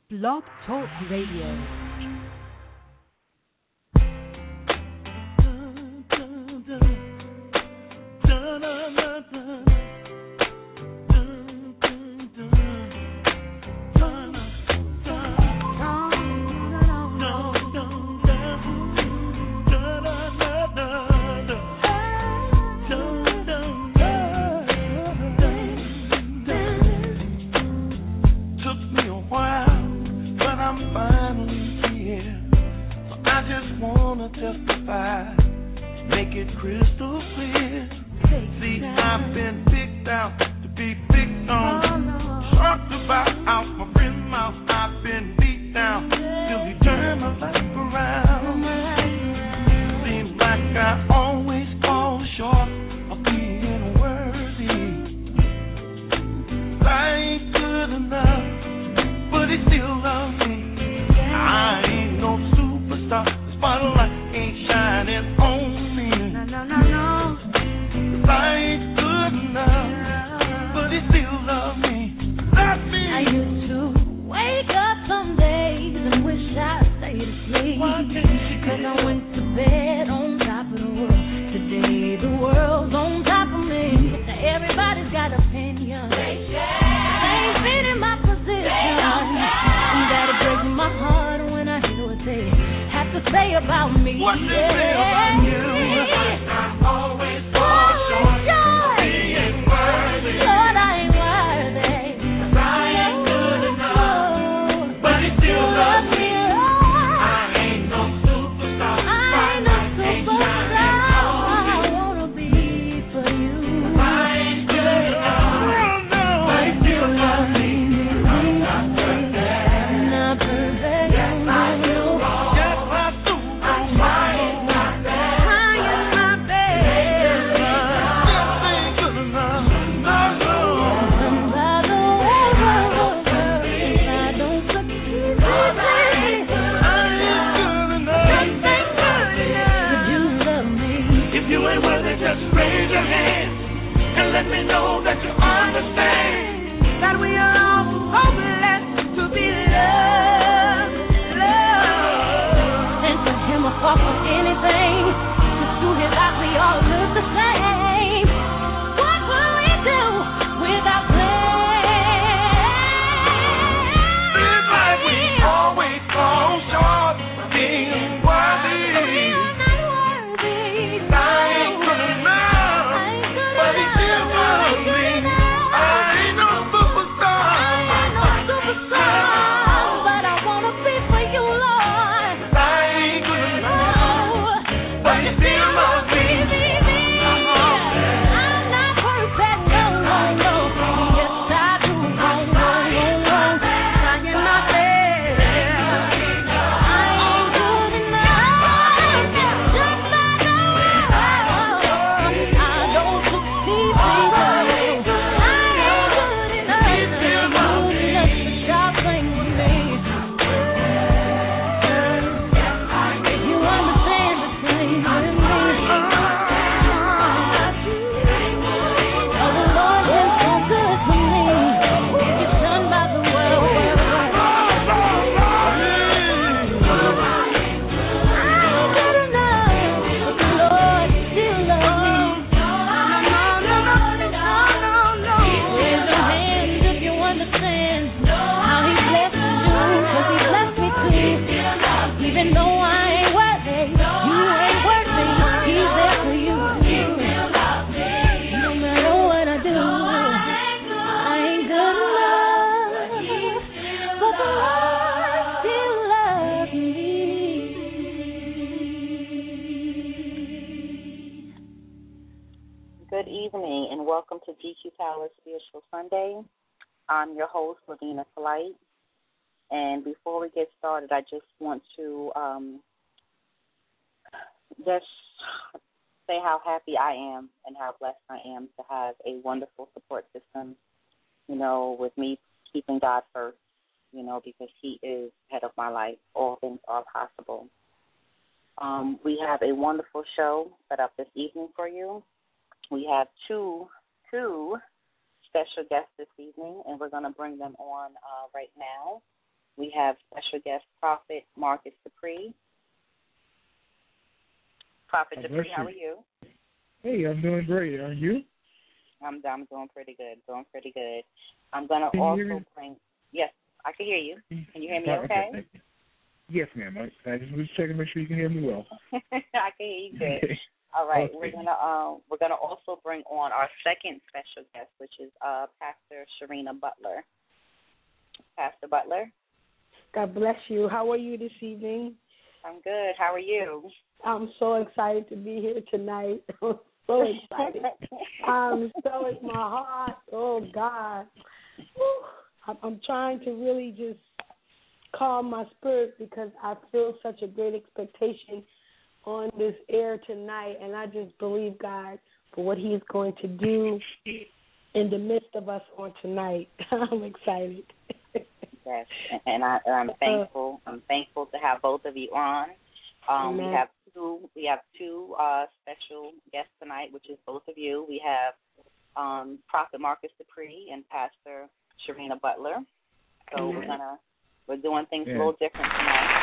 Blog Talk Radio. Testify, make it crystal clear. See, I've been picked out to be picked on, talked about out my friend's mouth. I've been beat down till he turned my life around. Seems like I always fall short of being worthy. I ain't good enough, but he still loves me. I ain't no superstar. The spotlight ain't shining on me. No. 'Cause I ain't good enough, but he still loves me. Love me. I used to wake up some days and wish I stayed asleep. 'Cause I went to bed on top of the world. Today the world's on top of me. Now everybody's got opinions. They ain't fitting my position. That it breaks my heart when I hear what they have to say about me. What they say about you? I'm always fall short of being worthy. Lord, I ain't worthy. 'Cause I ain't good enough, but he still loves me. I ain't no superstar. I ain't no superstar. I wanna be for you. I ain't good enough, but he still loves me. I'm not perfect. Not perfect. Yes, I do wrong. Yes, I do wrong. I'm trying my best. Trying my best. Just ain't good enough. No. And by the way, if I don't succeed, I ain't good enough. would you love me? If you ain't worthy, just raise your hand and let me know that you understand that we are all so blessed to be loved. And for him, I fall for anything. Just to his eyes, we all look the same. What will we do without Seems like we always fall short of being worthy. I ain't good enough, but he still loves me. I ain't no superstar. But I wanna be for you, Lord. I ain't good enough, but he still loves me. I'm not perfect, no. Yes, I do wrong. Trying my best. I ain't good enough. Just like I don't succeed. I ain't good enough. That's the job thing with me. If you understand the thing with me. Oh, the Lord is so good to me. It's done by the world. I'm good enough, but the Lord still loves me. No. Raise your hands if you understand how He blessed you, 'cause He blessed me too. Even though I ain't worthy, you ain't worthy. He's there for you. No matter what I do, I ain't good enough, but the Lord still loves me. Good evening and welcome to GQ Power Spiritual Sunday. I'm your host, Lavina Polite. And before we get started, I just want to just say how happy I am and how blessed I am to have a wonderful support system, with me keeping God first, because He is head of my life. All things are possible. We have a wonderful show set up this evening for you. We have two special guests this evening, and we're going to bring them on right now. we have special guest Prophet Marcus Dupree. Prophet Dupree, how are you? Hey, I'm doing great. Are you? I'm doing pretty good. I'm going to also bring, yes, I can hear you. Can you hear me okay? Yes, ma'am. I just was checking to make sure you can hear me well. I can hear you good. All right, okay. We're gonna also bring on our second special guest, which is Pastor Sharina Butler. Pastor Butler. God bless you. How are you this evening? I'm good. How are you? I'm so excited to be here tonight. I'm so excited. So in my heart. Oh God. I'm trying to really just calm my spirit because I feel such a great expectation on this air tonight, and I just believe God for what He is going to do in the midst of us on tonight. I'm excited. Yes, and I'm thankful. I'm thankful to have both of you on. We have two special guests tonight, which is both of you. We have Prophet Marcus Dupree and Pastor Sharina Butler. So we're doing things a little different tonight.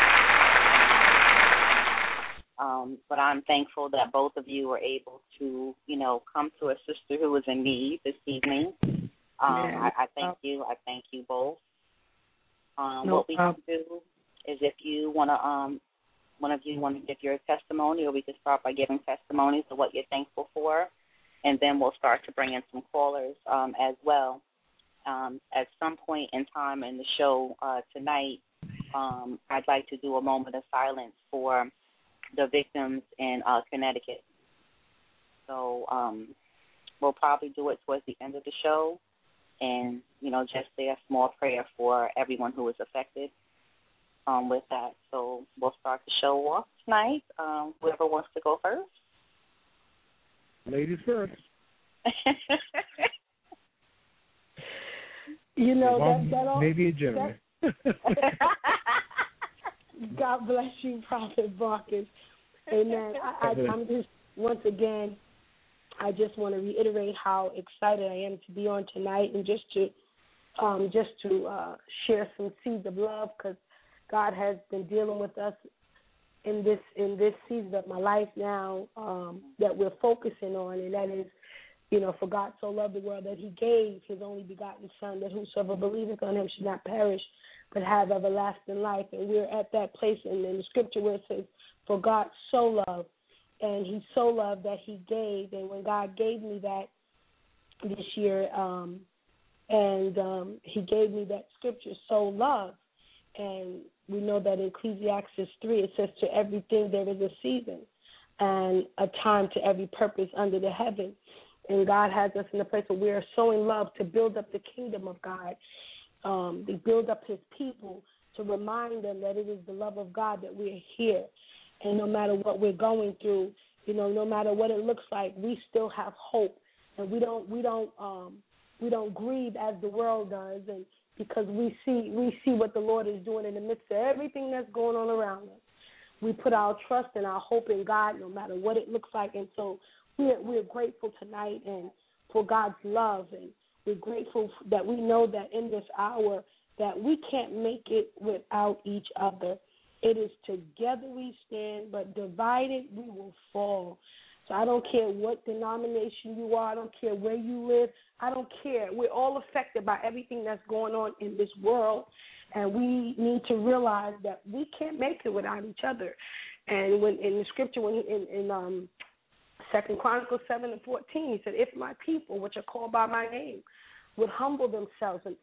But I'm thankful that both of you were able to, come to a sister who was in need this evening. I thank you. I thank you both. What we can do is if you want to, one of you want to give your testimony, or we could start by giving testimonies of what you're thankful for, and then we'll start to bring in some callers as well. At some point in time in the show tonight, I'd like to do a moment of silence for the victims in Connecticut. So we'll probably do it towards the end of the show, and, just say a small prayer for everyone who was affected with that. So we'll start the show off tonight. Whoever wants to go first. Ladies first. Maybe a gentleman. God bless you, Prophet Marcus. Amen. I'm just, once again, I just want to reiterate how excited I am to be on tonight, and just to share some seeds of love, because God has been dealing with us in this season of my life now that we're focusing on, and that is, for God so loved the world that He gave His only begotten Son, that whosoever believeth on Him should not perish but have everlasting life. And we're at that place in the Scripture where it says, for God so loved, and He so loved that He gave. And when God gave me that this year, He gave me that Scripture, so loved, and we know that in Ecclesiastes 3 it says, to everything there is a season and a time to every purpose under the heaven. And God has us in a place where we are sowing love to build up the kingdom of God, to build up His people, to remind them that it is the love of God that we are here. And no matter what we're going through, no matter what it looks like, we still have hope, and we don't grieve as the world does, and because we see what the Lord is doing in the midst of everything that's going on around us. We put our trust and our hope in God, no matter what it looks like, and so we're grateful tonight and for God's love, and we're grateful that we know that in this hour that we can't make it without each other. It is together we stand, but divided we will fall. So I don't care what denomination you are. I don't care where you live. I don't care. We're all affected by everything that's going on in this world, and we need to realize that we can't make it without each other. And when in the Scripture, when in 2 Chronicles 7:14, He said, if my people, which are called by my name, would humble themselves and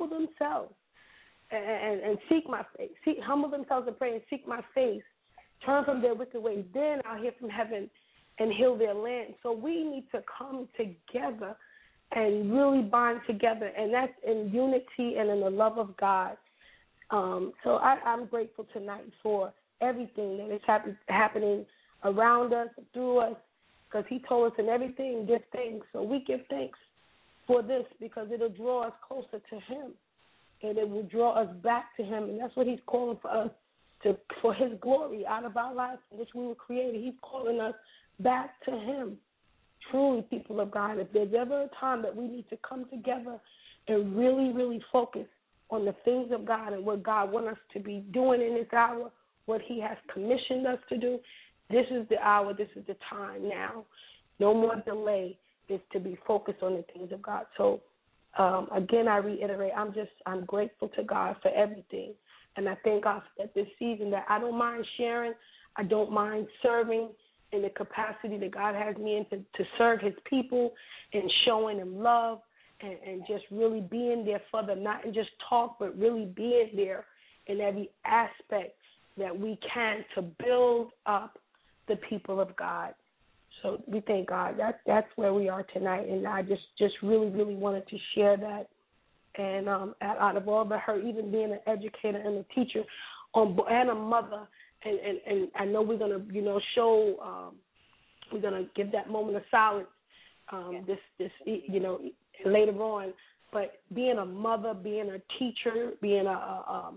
seek my face, humble themselves and pray and seek my face, turn from their wicked ways, then I'll hear from heaven and heal their land. So we need to come together and really bind together, and that's in unity and in the love of God. So I'm grateful tonight for everything that is happening around us, through us, because He told us in everything, give thanks. So we give thanks for this because it'll draw us closer to Him, and it will draw us back to Him, and that's what He's calling for us, for His glory out of our lives in which we were created. He's calling us back to Him. Truly, people of God, if there's ever a time that we need to come together and really, really focus on the things of God and what God wants us to be doing in this hour, what he has commissioned us to do, this is the hour, this is the time now. No more delay is to be focused on the things of God. So, again, I reiterate, I'm grateful to God for everything. And I thank God that this season that I don't mind sharing, I don't mind serving in the capacity that God has me in to serve his people and showing them love and just really being there for them, not in just talk, but really being there in every aspect that we can to build up the people of God. So we thank God. That's where we are tonight, and I just really, really wanted to share that. And out of all the her, even being an educator and a teacher, and a mother, and I know we're gonna, show, we're gonna give that moment of silence, this later on. But being a mother, being a teacher, being a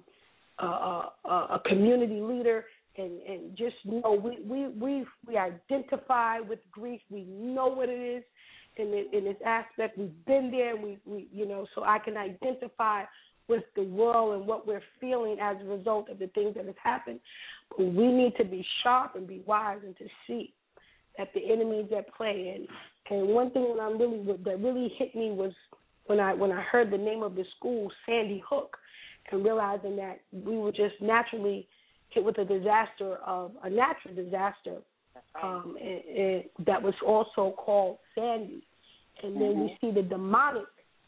community leader. And just know we identify with grief. We know what it is in this aspect. We've been there. We so I can identify with the world and what we're feeling as a result of the things that have happened. But we need to be sharp and be wise and to see that the enemy is at play. And one thing that really hit me was when I heard the name of the school, Sandy Hook, and realizing that we were just naturally hit with a natural disaster, that was also called Sandy. And then we see the demonic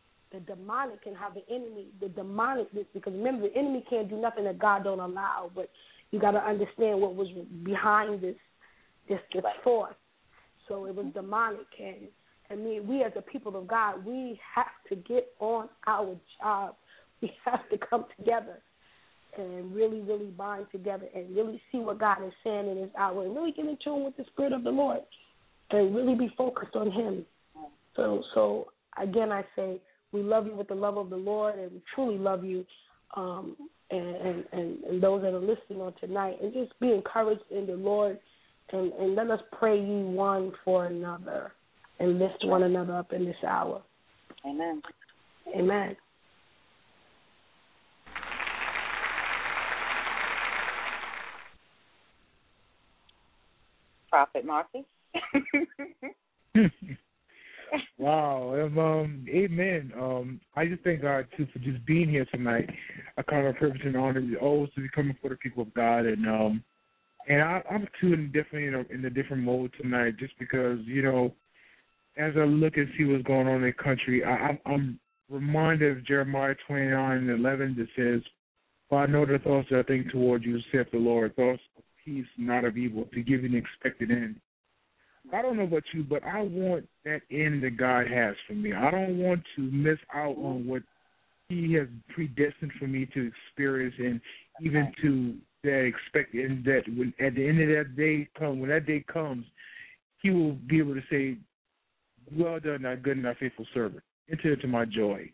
and how the demonic, because remember, the enemy can't do nothing that God don't allow, but you got to understand what was behind this force. So it was demonic, and we as the people of God, we have to get on our job. We have to come together and really, really bind together and really see what God is saying in this hour and really get in tune with the Spirit of the Lord and really be focused on him. So again, I say we love you with the love of the Lord, and we truly love you, and those that are listening on tonight, and just be encouraged in the Lord, and let us pray ye one for another and lift one another up in this hour. Amen. Amen. Prophet Marcus. Wow. Amen. I just thank God, too, for just being here tonight. I count it a privilege and honor always to be coming for the people of God. And I'm, too, definitely in a different mode tonight just because, as I look and see what's going on in the country, I'm reminded of Jeremiah 29:11 that says, "For I know the thoughts that I think toward you, saith the Lord, thoughts of peace, not of evil, to give you an expected end." I don't know about you, but I want that end that God has for me. I don't want to miss out on what he has predestined for me to experience, and even to that expected end, that when at the end of that day when that day comes, he will be able to say, "Well done, thy good and thy faithful servant. Enter into my joy."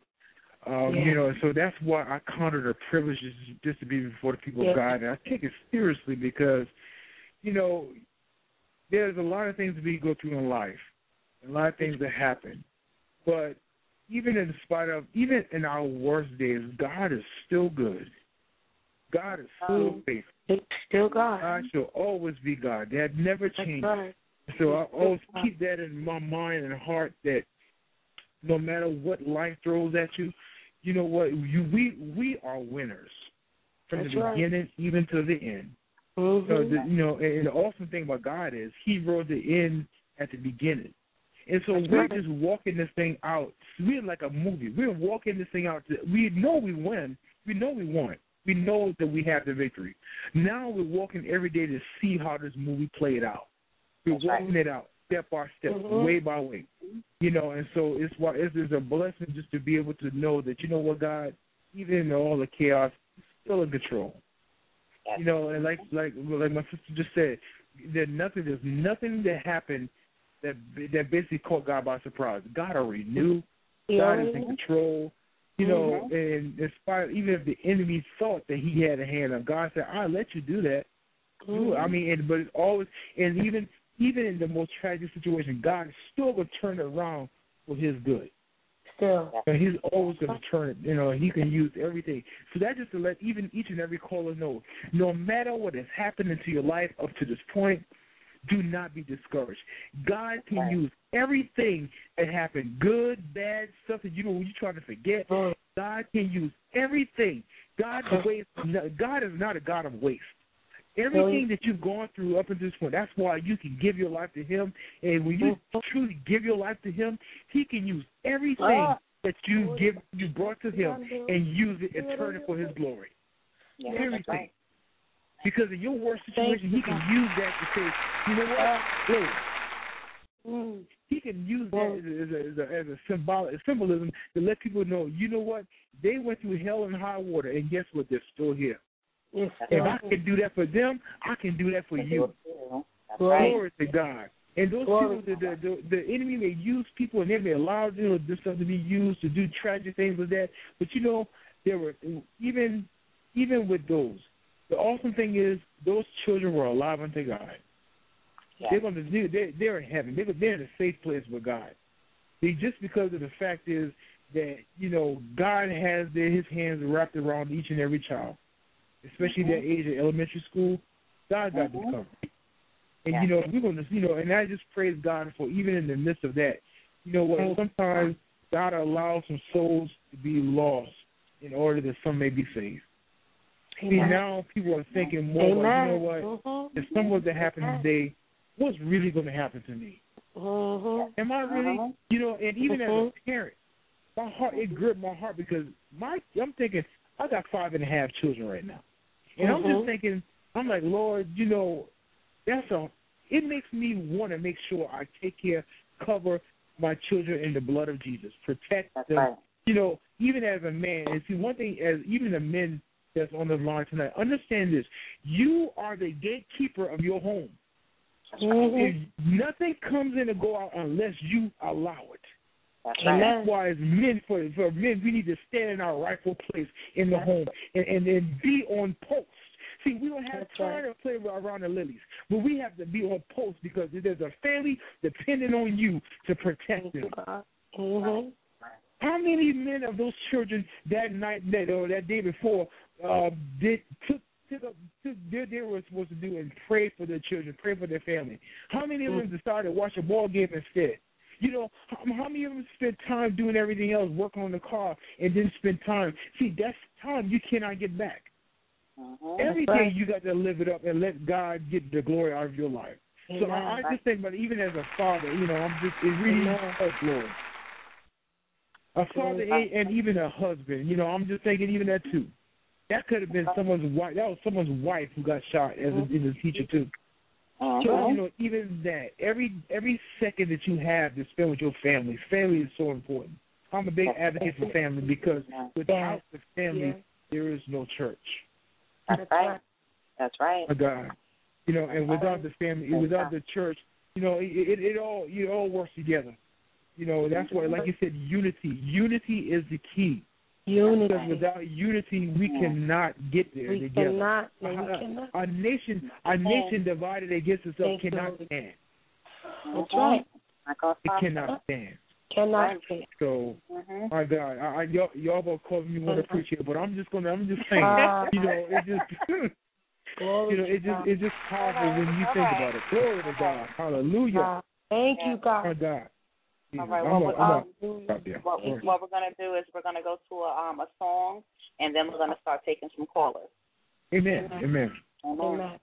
So that's why I count it a privilege just to be before the people of God. And I take it seriously because, there's a lot of things that we go through in life, a lot of things that happen. But even even in our worst days, God is still good. God is still faithful. It's still God. God shall always be God. That never changes. Right. So I always keep that in my mind and heart that no matter what life throws at you, you know what? We are winners from the beginning even to the end. Mm-hmm. So and the awesome thing about God is He wrote the end at the beginning, and so we're just walking this thing out. We're like a movie. We're walking this thing out. We know we win. We know we won. We know that we have the victory. Now we're walking every day to see how this movie played out. We're walking it out step by step, way by way. And so it's a blessing just to be able to know that, God, even in all the chaos, He's still in control. And like my sister just said, there's nothing that happened that basically caught God by surprise. God already knew. God is in control. And in spite, even if the enemy thought that he had a hand on, God said, "I'll let you do that." But it's always, and even in the most tragic situation, God is still going to turn it around for His good. Still. And he's always going to turn it. He can use everything. So that's just to let even each and every caller know, no matter what has happened into your life up to this point, do not be discouraged. God can use everything that happened, good, bad, stuff that you're trying to forget. God can use everything. God is not a God of waste. Everything that you've gone through up until this point, that's why you can give your life to Him. And when you truly give your life to Him, He can use everything that you brought to Him and use it and turn it for His glory. Yeah, everything. Right. Because in your worst situation, He can use that to say, you know what? He can use that as a symbolism to let people know, you know what? They went through hell and high water, and guess what? They're still here. Yes, if I can do that for them, I can do that for you. Glory to God. And those people, the enemy may use people, and they may allow this stuff to be used to do tragic things with that. But there were even with those. The awesome thing is those children were alive unto God. Yeah. They're in heaven. They're in a safe place with God. Just because of the fact is that God has His hands wrapped around each and every child, especially that age of elementary school. God got this covered. And we're going to and I just praise God for even in the midst of that. Sometimes God allows some souls to be lost in order that some may be saved. See, now people are thinking more, if something was to happen today, what's really going to happen to me? Am I really, and even as a parent, my heart, it gripped my heart because I'm thinking, I got 5.5 children right now. And I'm just thinking, I'm like, Lord, it makes me want to make sure I take care, cover my children in the blood of Jesus, protect them, right. Even as a man. And see, one thing, as even the men that's on the line tonight, understand this. You are the gatekeeper of your home. Nothing comes in and go out unless you allow it. That's why as men, for men, we need to stand in our rightful place in the home and be on post. See, we don't have time to play around the lilies, but we have to be on post because there's a family depending on you to protect them. How many men of those children that night or that day before took they were supposed to do and pray for their children, pray for their family? How many of them decided to watch a ball game instead? How many of them spent time doing everything else, working on the car, and then spend time? See, that's time you cannot get back. Every day you got to live it up and let God get the glory out of your life. So I just think, but even as a father, it really helps, Lord. A father and even a husband, I'm just thinking even that too. That could have been someone's wife. That was someone's wife who got shot as a teacher too. So, even that, every second that you have to spend with your family is so important. I'm a big advocate for family because without the family, there is no church. That's right. That's right. God, and without the family, without the church, it all works together. That's why, like you said, unity. Unity is the key. Because without unity, we cannot get there together. A nation divided against itself cannot stand. That's right. It cannot stand. Cannot stand. So, my God, y'all gonna call me one appreciative, but I'm just saying, it's just powerful when you think about it. Glory to God. Hallelujah. Thank you, God. My God. All right. What we're going to do is we're going to go to a song, and then we're going to start taking some callers. Amen. Amen. Amen.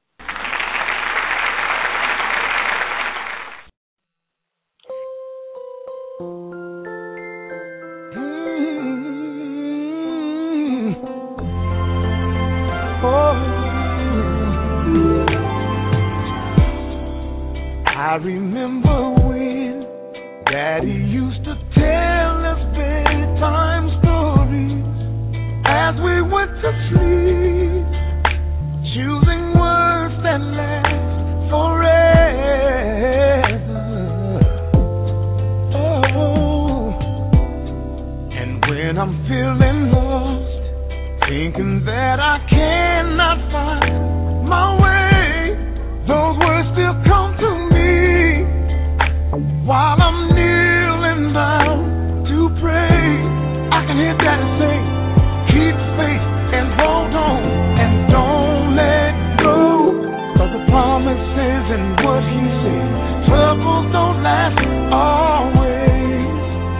I remember when Daddy used to tell us bedtime stories as we went to sleep, choosing words that last forever. Oh, and when I'm feeling lost, thinking that I cannot find my way, those words still come to me while I'm kneeling down to pray. And hear Daddy sing, keep faith and hold on and don't let go. 'Cause the promises and what he said, troubles don't last always.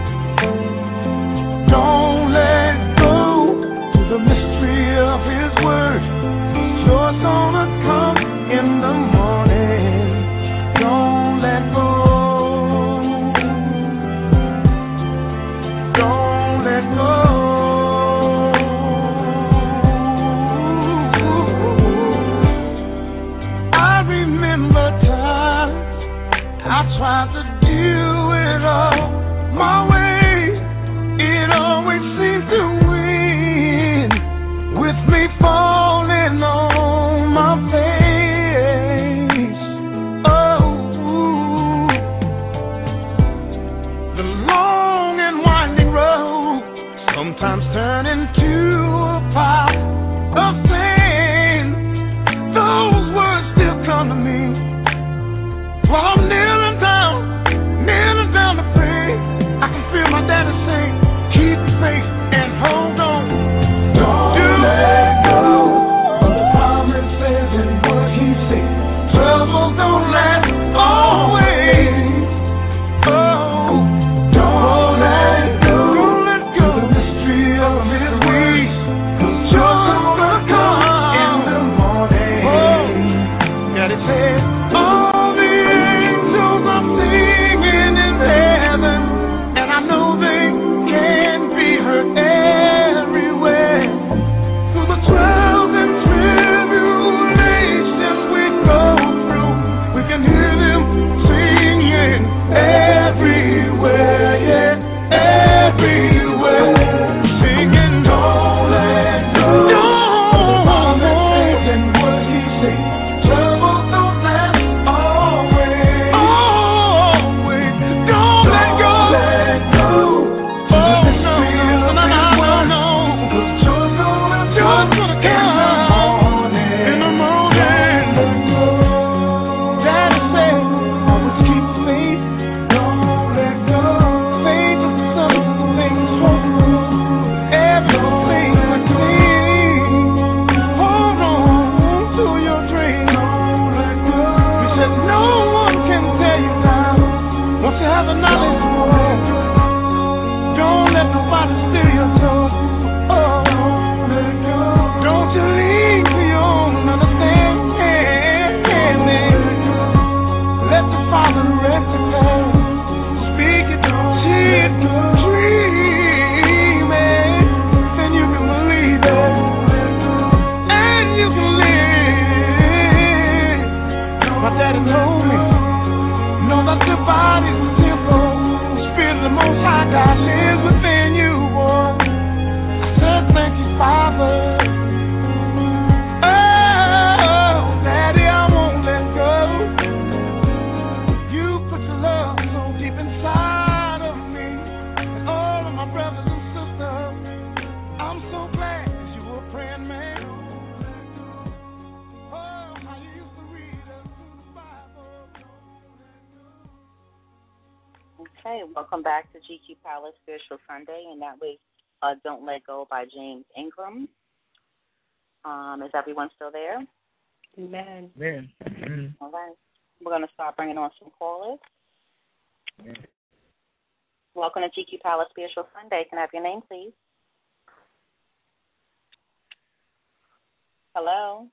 Don't let go to the mystery of his word. Joy's gonna come in the morning. Don't let go. Don't let go. I remember times I tried to do it all my way. It always seemed to win with me falling on my face. Oh, the long and winding road sometimes turn into a pile of sand. Those words still come to me while I'm kneeling down to pray. I can feel my daddy sing, keep faith and hold on. Don't let go of the promises and what he said. Troubles don't last always. Oh, don't let go. Don't let go of the mystery of his ways. 'Cause joy's gonna come in the morning. Oh, Daddy said, all the angels are singing in heaven, and I know they can be heard everywhere. Through the trials and tribulations we go through, we can hear them singing everywhere, yeah, everywhere. Singing, don't let go. Don't let and what he said. Troubles don't last always. Always. Don't let go. Oh, no. 'Cause joy's gonna come in the morning. Daddy said, always keep faith. Don't let go. Faith is the substance of things hoped for. Everything we need. Hold on to your dream. Don't let go. We said no one can tear you down. Once you have the knowledge, don't let nobody steal your soul. Oh, don't let go. Don't you lean to your own understanding. Let the Father rest your soul. Speak it, see it, dream it. Then you can believe it. And you can live. My daddy told me, know that your body's a temple. The Spirit of the Most High God lives within you, boy. I said thank you, Father. Oh, Daddy, I won't let go. You put your love so deep inside of me and all of my brothers and sisters. I'm so glad you were a praying man. Oh, how you used to read us through the Bible. Okay, welcome back to GQ Palace Spiritual Sunday, and that was Don't Let Go by James Ingram. Is everyone still there? Amen. Man. All right. We're going to start bringing on some callers. Welcome to GQ Palace Spiritual Sunday. Can I have your name, please? Hello?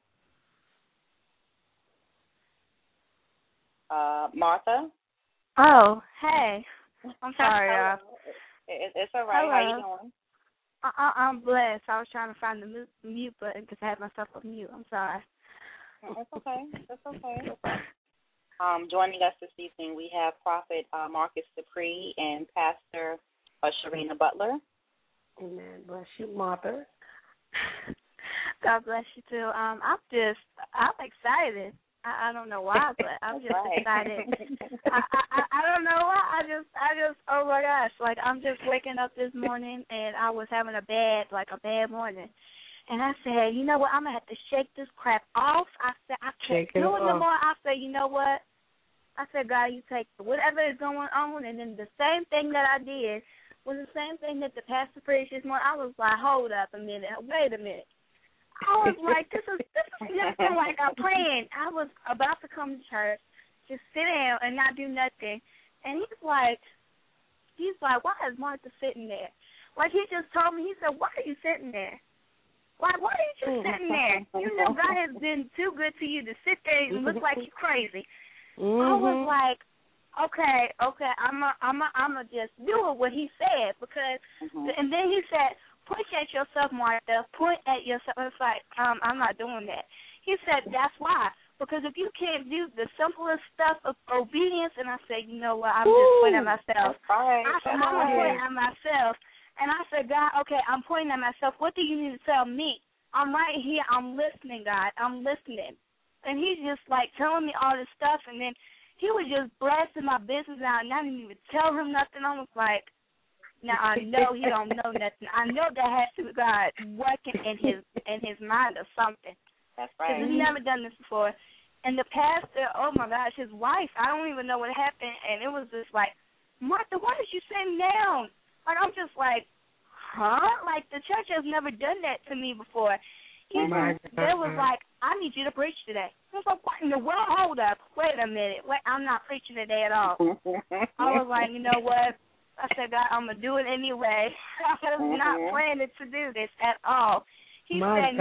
Martha? Oh, hey. I'm sorry. It's all right. Hello. How you doing? I'm blessed. I was trying to find the mute button because I had myself on mute. I'm sorry. That's okay. That's okay. Joining us this evening, we have Prophet Marcus Dupree and Pastor Sharina Butler. Amen. Bless you, Martha. God bless you too. I'm excited. I don't know why, but I'm just excited. I don't know why. I just oh my gosh, like I'm just waking up this morning and I was having a bad morning. And I said, you know what, I'm going to have to shake this crap off. I said, I can't do it no more. I said, you know what? I said, God, you take whatever is going on. And then the same thing that I did was the same thing that the pastor preached this morning. I was like, hold up a minute, wait a minute. I was like, this is nothing like I'm praying. I was about to come to church, just sit down and not do nothing. And he's like, why is Martha sitting there? Like, he just told me, he said, why are you sitting there? Like, why are you just sitting there? You know, God has been too good to you to sit there and look like you're crazy. I was like, okay, I'ma just do what he said, because, and then he said, point at yourself, Martha, point at yourself. It's like, I'm not doing that. He said, that's why, because if you can't do the simplest stuff of obedience, and I said, you know what, I'm just pointing at myself. Right. I said, I'm pointing at myself, and I said, God, okay, I'm pointing at myself. What do you need to tell me? I'm right here. I'm listening, God. I'm listening. And he's just, like, telling me all this stuff, and then he was just blasting my business out, and I didn't even tell him nothing. I was like, now I know he don't know nothing. I know that has to be God working in his mind or something. That's right. Because he's never done this before. And the pastor, oh, my gosh, his wife, I don't even know what happened, and it was just like, Martha, why is you sitting down? Like, I'm just like, huh? Like, the church has never done that to me before. They was like, I need you to preach today. I was like, what in the world? Hold up. Wait a minute. Wait, I'm not preaching today at all. I was like, you know what? I said, God, I'm going to do it anyway. I was not planning to do this at all. He said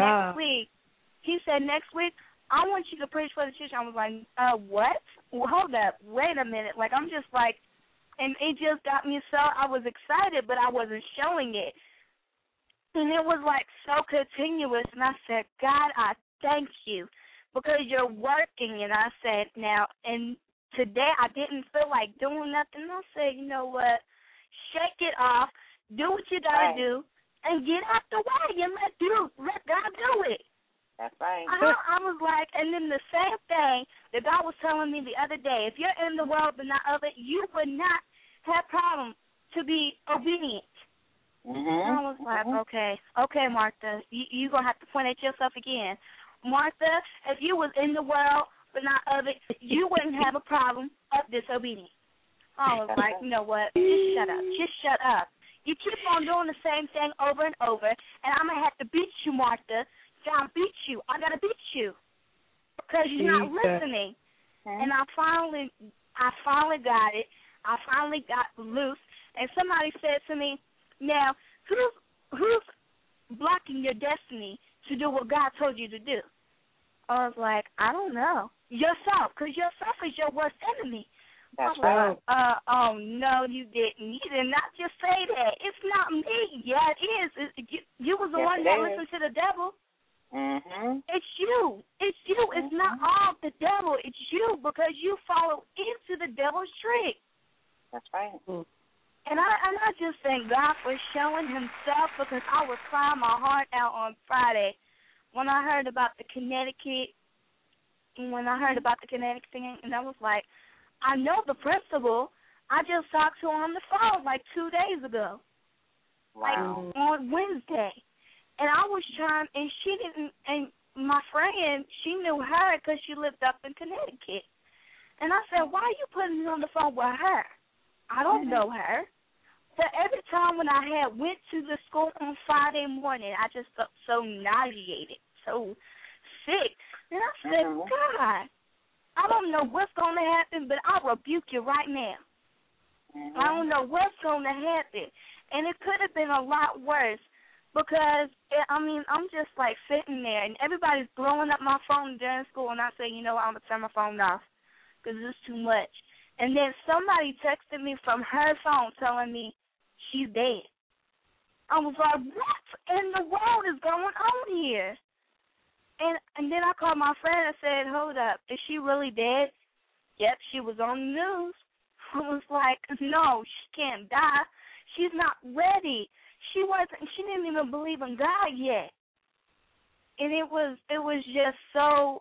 next week, I want you to preach for the church. I was like, what? Well, hold up. Wait a minute. Like, I'm just like, and it just got me so, I was excited, but I wasn't showing it. And it was, like, so continuous. And I said, God, I thank you because you're working. And I said, now, and today I didn't feel like doing nothing. I said, you know what, shake it off, do what you got to do, and get out the way and let God do it. That's right. I was like, and then the same thing that God was telling me the other day, if you're in the world but not of it, you would not have problem to be obedient. And I was like, okay, Martha, you're going to have to point at yourself again. Martha, if you was in the world but not of it, you wouldn't have a problem of disobedience. I was like, you know what, just shut up. You keep on doing the same thing over and over, and I'm going to have to beat you, Martha. I'll beat you. I got to beat you because you're not listening. And I finally got it. I finally got loose, and somebody said to me, now, who's blocking your destiny to do what God told you to do? I was like, I don't know. Yourself, because yourself is your worst enemy. That's right. Oh, no, you didn't. You did not just say that. It's not me. Yeah, it is. You was the one that listened to the devil. It's you. It's you. It's not all the devil. It's you because you follow into the devil's trick. That's right. And I just thank God for showing himself because I was crying my heart out on Friday when I heard about the Connecticut thing, and I was like, I know the principal. I just talked to her on the phone like 2 days ago. Wow. Like on Wednesday. And I was trying, and she didn't, and my friend, she knew her because she lived up in Connecticut. And I said, why are you putting me on the phone with her? I don't know her. But every time when I had went to the school on Friday morning, I just felt so nauseated, so sick. And I said, God, I don't know what's going to happen, but I'll rebuke you right now. I don't know what's going to happen. And it could have been a lot worse because, I'm just like sitting there, and everybody's blowing up my phone during school, and I say, you know what, I'm going to turn my phone off because it's too much. And then somebody texted me from her phone telling me she's dead. I was like, what in the world is going on here? And then I called my friend and said, hold up, is she really dead? Yep, she was on the news. I was like, no, she can't die. She's not ready. She didn't even believe in God yet. And it was just so,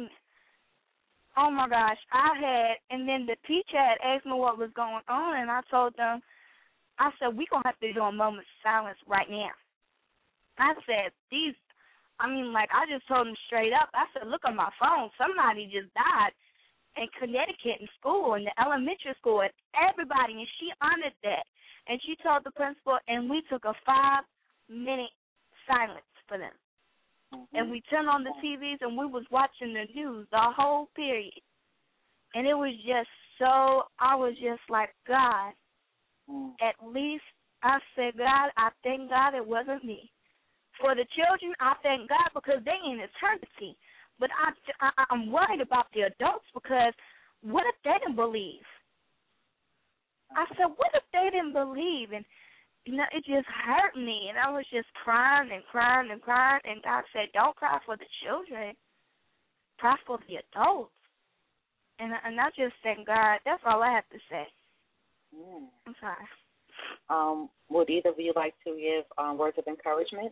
oh my gosh, and then the teacher had asked me what was going on, and I told them, I said, we're going to have to do a moment's silence right now. I said, I just told them straight up. I said, look on my phone. Somebody just died in Connecticut in school, in the elementary school, and everybody, and she honored that. And she told the principal, and we took a 5-minute silence for them. And we turned on the TVs, and we was watching the news the whole period. And it was just so, I was just like, God, at least I said, God, I thank God it wasn't me. For the children, I thank God because they in eternity. But I'm worried about the adults because what if they didn't believe? I said, what if they didn't believe? And it just hurt me. And I was just crying and crying and crying. And God said, don't cry for the children. Cry for the adults. And I just thank God. That's all I have to say. I'm sorry. Would either of you like to give words of encouragement?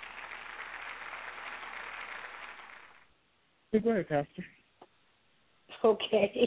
Go ahead, Pastor. Okay.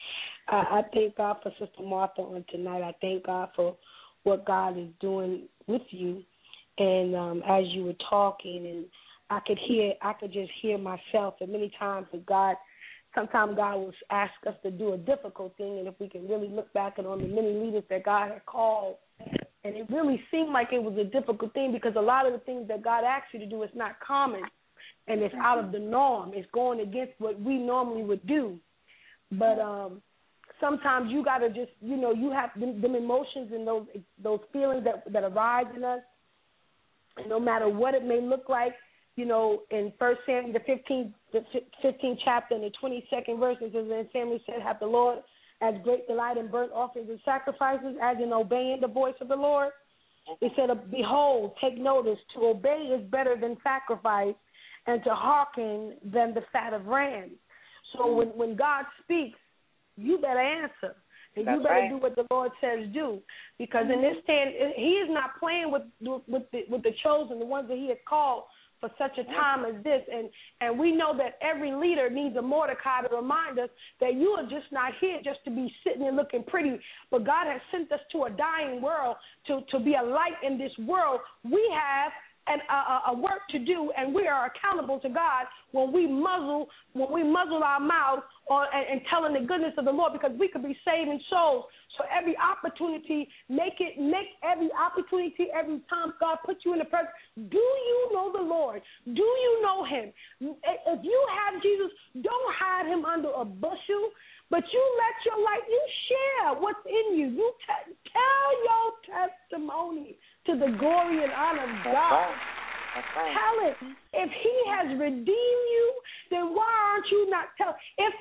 I thank God for Sister Martha on tonight. I thank God for what God is doing with you. And as you were talking, and I could just hear myself. And many times sometimes God will ask us to do a difficult thing. And if we can really look back on the many leaders that God had called, and it really seemed like it was a difficult thing because a lot of the things that God asks you to do is not common. And it's out of the norm. It's going against what we normally would do. But sometimes you got to just, you have them emotions and those feelings that arise in us. And no matter what it may look like, in 1 Samuel, the 15th chapter and the 22nd verse, it says, and Samuel said, have the Lord as great delight in burnt offerings and sacrifices as in obeying the voice of the Lord. He said, behold, take notice, to obey is better than sacrifice, and to hearken than the fat of rams. So when God speaks, you better answer. And you better do what the Lord says do. Because in this stand, he is not playing with the chosen, the ones that he has called for such a time as this. And we know that every leader needs a Mordecai to remind us that you are just not here just to be sitting and looking pretty, but God has sent us to a dying world to be a light in this world. We have a work to do, and we are accountable to God when we muzzle our mouths and telling the goodness of the Lord, because we could be saving souls. So every opportunity, make every opportunity, every time God puts you in the presence. Do you know the Lord? Do you know him? If you have Jesus, don't hide him under a bushel, but you let your light, you share what's in you. You tell your testimony to the glory and honor of God. Tell it. If he has redeemed you, then why aren't you not telling?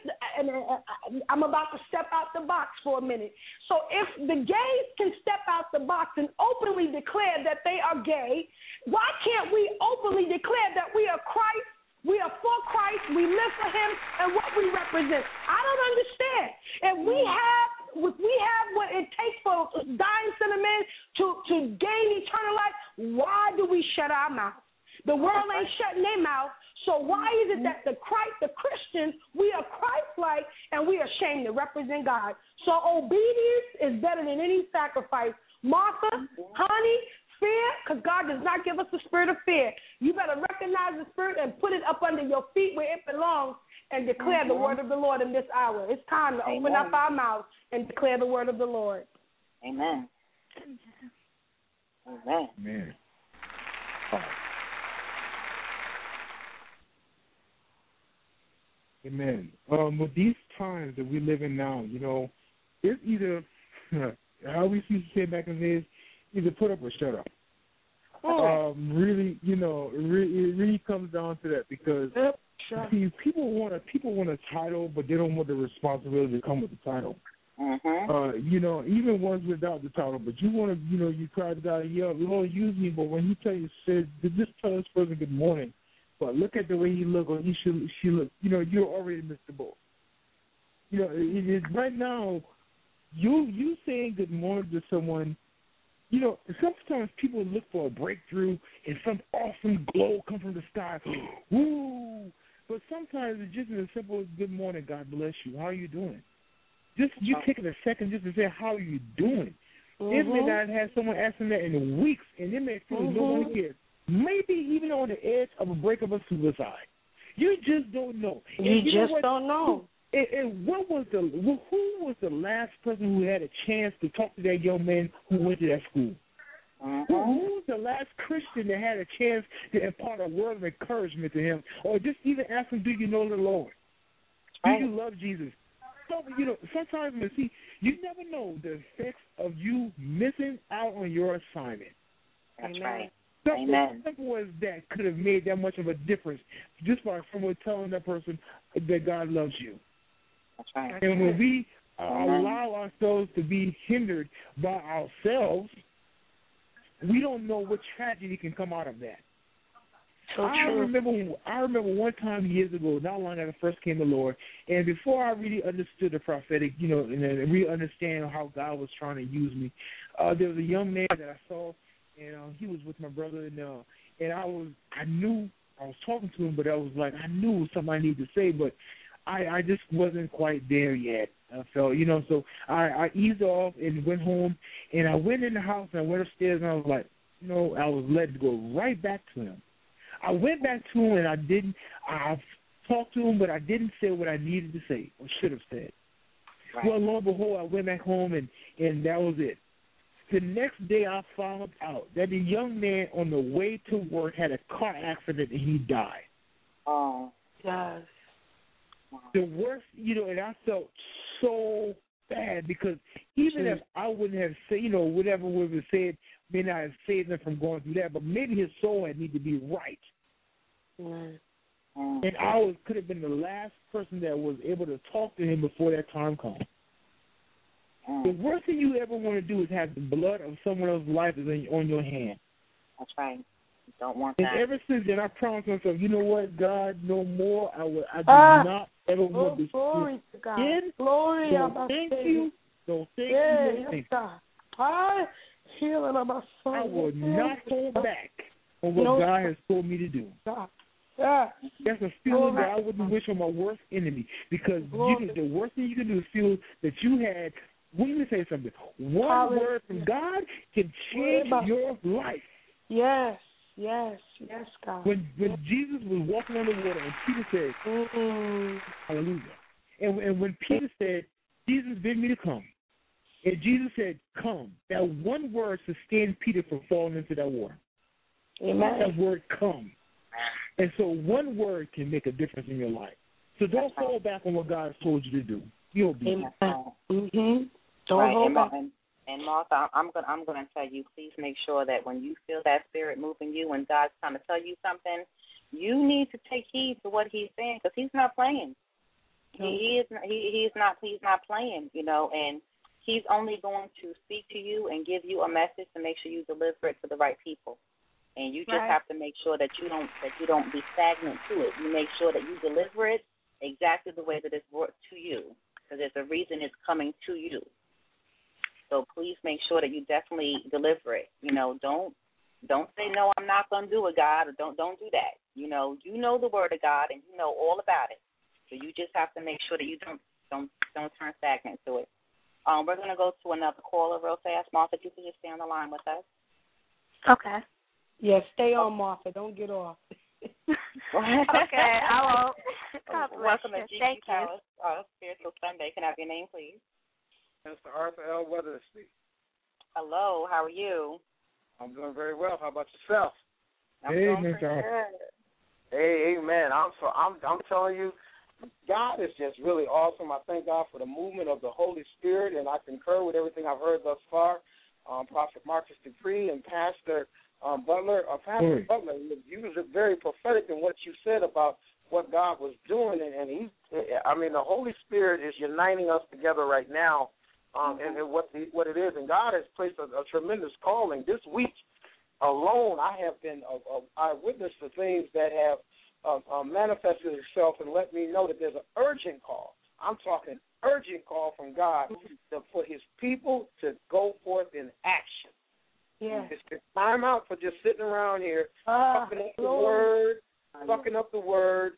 I'm about to step out the box for a minute. So if the gays can step out the box and openly declare that they are gay, why can't we openly declare that we are Christ? We are for Christ, we live for him, and what we represent. I don't understand. If we have what it takes for dying sinner men to gain eternal life, why do we shut our mouth? The world ain't shutting their mouth, so why is it that the Christians, we are Christ-like, and we are ashamed to represent God? So obedience is better than any sacrifice. Martha, honey, fear, because God does not give us the spirit of fear. You better recognize the spirit and put it up under your feet where it belongs and declare the word of the Lord in this hour. It's time to open up our mouths and declare the word of the Lord. Amen. Amen. Amen. Amen. With these times that we live in now, it's either, how we used to say back in the days, either put up or shut up. Really, it really comes down to that, because see, people want a title, but they don't want the responsibility to come with the title. Even ones without the title, but you want to, you cry to God, Lord, use me. But when he tell you, says, just tell this person good morning, but look at the way he look, or she look, you're already missed the boat. Right now, you saying good morning to someone. Sometimes people look for a breakthrough and some awesome glow come from the sky. Woo! But sometimes it's just as simple as good morning, God bless you. How are you doing? Just you taking a second just to say, how are you doing? It may not have someone asking that in weeks, and it may feel no one cares. Maybe even on the edge of a break of a suicide. You just don't know. You just don't know. And who was the last person who had a chance to talk to that young man who went to that school? Who was the last Christian that had a chance to impart a word of encouragement to him, or just even ask him, do you know the Lord? Do you love Jesus? So, sometimes, you never know the effects of you missing out on your assignment. That's right. Something simple as that could have made that much of a difference just by someone telling that person that God loves you. That's right. And when we allow ourselves to be hindered by ourselves, we don't know what tragedy can come out of that. So I remember one time years ago, not long after I first came to the Lord, and before I really understood the prophetic, and really understand how God was trying to use me, there was a young man that I saw, and he was with my brother, and I knew I was talking to him, but I was like, I knew it was something I needed to say, but I just wasn't quite there yet. I felt, so I eased off and went home, and I went in the house and I went upstairs and I was like, I was led to go right back to him. I went back to him and I talked to him, but I didn't say what I needed to say or should have said. Right. Well, lo and behold, I went back home and that was it. The next day I found out that the young man on the way to work had a car accident and he died. Oh, yes. The worst, and I felt so bad because even if I wouldn't have said, whatever would have said, may not have saved him from going through that, but maybe his soul had need to be right. Mm. And I could have been the last person that was able to talk to him before that time comes. The worst thing you ever want to do is have the blood of someone else's life is on your hand. That's right. You don't want that. And ever since then, I promised myself, you know what, God, no more. I do not ever want this glory to God. again. Glory to God. Thank you. Don't thank you. Yes, God. I will not hold back on what God has told me to do. God. Yeah. That's a feeling that I wouldn't wish on my worst enemy, because the worst thing you can do is feel that you had. Let me say something. One word from God can change your life. Yes, God. When Jesus was walking on the water and Peter said, hallelujah. And when Peter said, Jesus bid me to come, and Jesus said, come, that one word sustained Peter from falling into that water. Amen. That word come. And so one word can make a difference in your life. So don't fall back on what God has told you to do. You'll be Don't hold back. And Martha, I'm going to tell you, please make sure that when you feel that spirit moving you and God's trying to tell you something, you need to take heed to what He's saying, because He's not playing. He's not playing, and He's only going to speak to you and give you a message to make sure you deliver it to the right people. And you just have to make sure that you don't be stagnant to it. You make sure that you deliver it exactly the way that it's brought to you, because there's a reason it's coming to you. So please make sure that you definitely deliver it. Don't say, no, I'm not going to do it, God, or don't do that. You know the word of God and you know all about it. So you just have to make sure that you don't turn stagnant to it. We're going to go to another caller real fast. Martha, you can just stay on the line with us. Okay. Yes, stay on, Martha. Don't get off. Okay, I won't. Welcome to GQ Power Spiritual Sunday. Can I have your name, please? Mr. Arthur L. Weathersby. Hello, how are you? I'm doing very well. How about yourself? I'm doing pretty good. Hey, amen. I'm telling you, God is just really awesome. I thank God for the movement of the Holy Spirit, and I concur with everything I've heard thus far. Prophet Marcus Dupree and Pastor Butler. Pastor Butler, you was very prophetic in what you said about what God was doing, and the Holy Spirit is uniting us together right now, and what it is, and God has placed a tremendous calling. This week alone, I have been I witnessed the things that have manifested itself and let me know that there's an urgent call. I'm talking urgent call from God for His people to go forth in action. Yeah. It's time out for just sitting around here fucking up the word,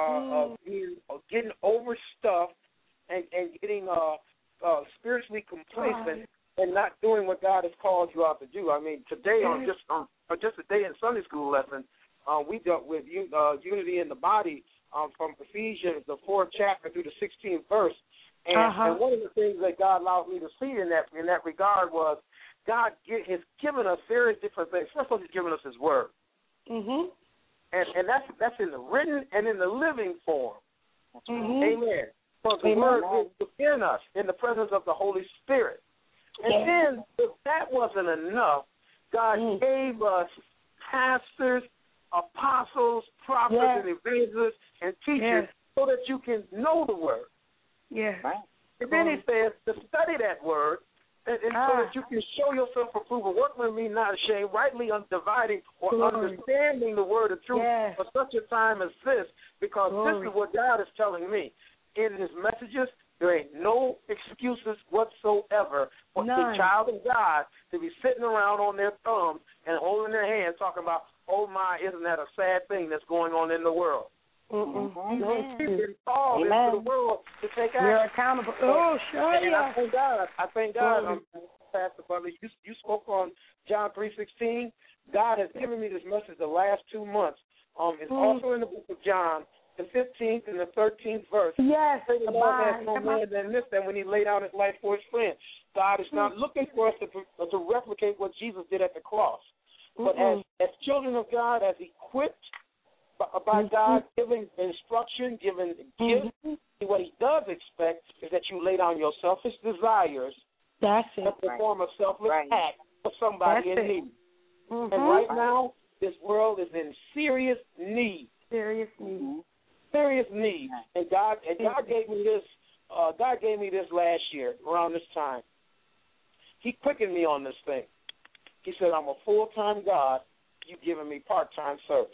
getting overstuffed and getting spiritually complacent and not doing what God has called you out to do. I mean, today just a day in Sunday school lesson, we dealt with unity in the body from Ephesians, the 4th chapter through the 16th verse. And one of the things that God allowed me to see in that regard was God has given us various different things. First of all, He's given us His Word. Mm-hmm. And that's in the written and in the living form. Mm-hmm. Amen. So the Word is within us in the presence of the Holy Spirit. And then, if that wasn't enough, God gave us pastors, apostles, prophets, and evangelists, and teachers so that you can know the Word. Yeah. Right. And then He says to study that Word and so that you can show yourself approved, workman with me not ashamed, rightly dividing or understanding the Word of truth for such a time as this, because this is what God is telling me. In His messages, there ain't no excuses whatsoever for the child of God to be sitting around on their thumbs and holding their hands talking about, oh my, isn't that a sad thing that's going on in the world? Mm-hmm. No, He's been called into the world to take action. You're accountable. Oh, sure. And I thank God. Pastor Butler, you spoke on John 3:16. God has given me this message the last 2 months. It's also in the book of John, the 15th and the 13th verse. Yes. The Lord has no man than this, than when He laid down His life for His friend. God is not looking for us to replicate what Jesus did at the cross. But as children of God, as equipped by God, giving instruction, giving gifts, what He does expect is that you lay down your selfish desires and perform a selfless act for somebody in need. Mm-hmm. And right now, this world is in serious need. Serious need. And God gave me this. God gave me this last year around this time. He quickened me on this thing. He said, "I'm a full-time God. You giving me part-time service."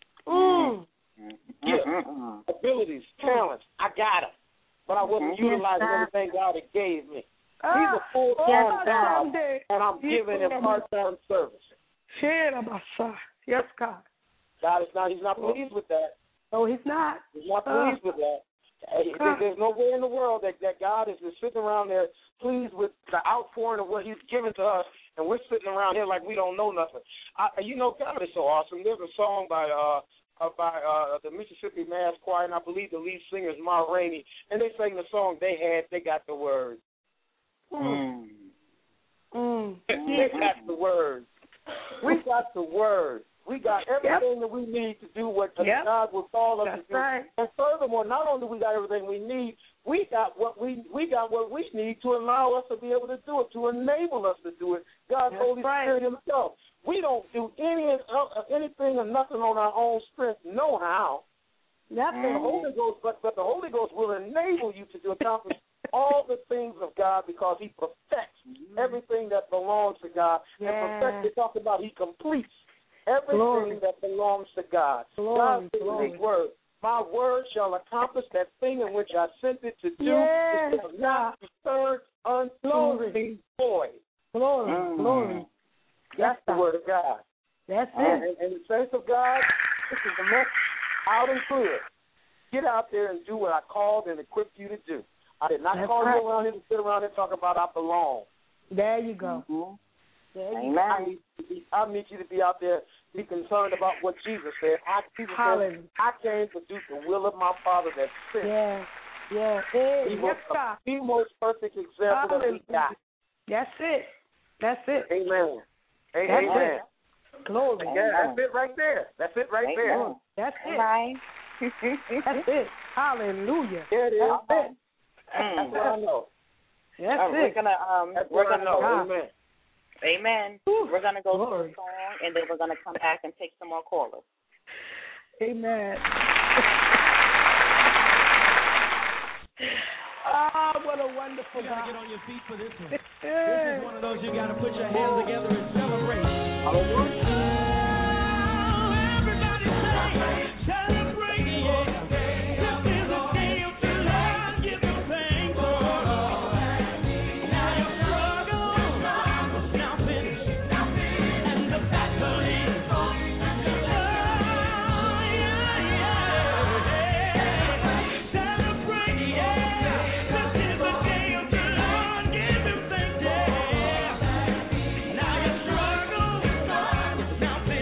Gifts, abilities, talents, I got them, but I wasn't utilizing everything God had gave me. He's a full-time God, and I'm giving Him part-time service. Yes, God. He's not pleased with that. No, He's not. He's not pleased with that. There's no way in the world that God is just sitting around there pleased with the outpouring of what He's given to us, and we're sitting around here like we don't know nothing. God is so awesome. There's a song by the Mississippi Mass Choir, and I believe the lead singer is Ma Rainey, and they sang the song They Got the Word. They got the Word. We got the Word. We got everything that we need to do what God will call us to do. Right. And furthermore, not only do we got everything we need, we got what we need to allow us to be able to do it, to enable us to do it. God's Holy Spirit Himself. We don't do anything or nothing on our own strength, no how. Nothing. The Holy Ghost, but the Holy Ghost will enable you to accomplish all the things of God, because He perfects everything that belongs to God. And perfect, they talk about He completes everything that belongs to God. God's big word. My word shall accomplish that thing in which I sent it to do. It shall not return unto me void. Glory. That's the word of God. That's it. And the saints of God, this is the message out and clear. Get out there and do what I called and equipped you to do. I did not call you around here to sit around and talk about I belong. There you go. Amen. I need you to be out there, be concerned about what Jesus said. I came to do the will of my Father that sent. He was the most perfect example that we got. That's it. Amen. Amen. Glory. That's it right there. That's it. That's it. Hallelujah. There it is. That's what I know. We're gonna know. Amen. Amen. We're going to go to a song, and then we're going to come back and take some more callers. Amen. What a wonderful You got to get on your feet for this one. This is one of those you got to put your hands together and celebrate. Everybody say, celebrate, yeah. Nothing.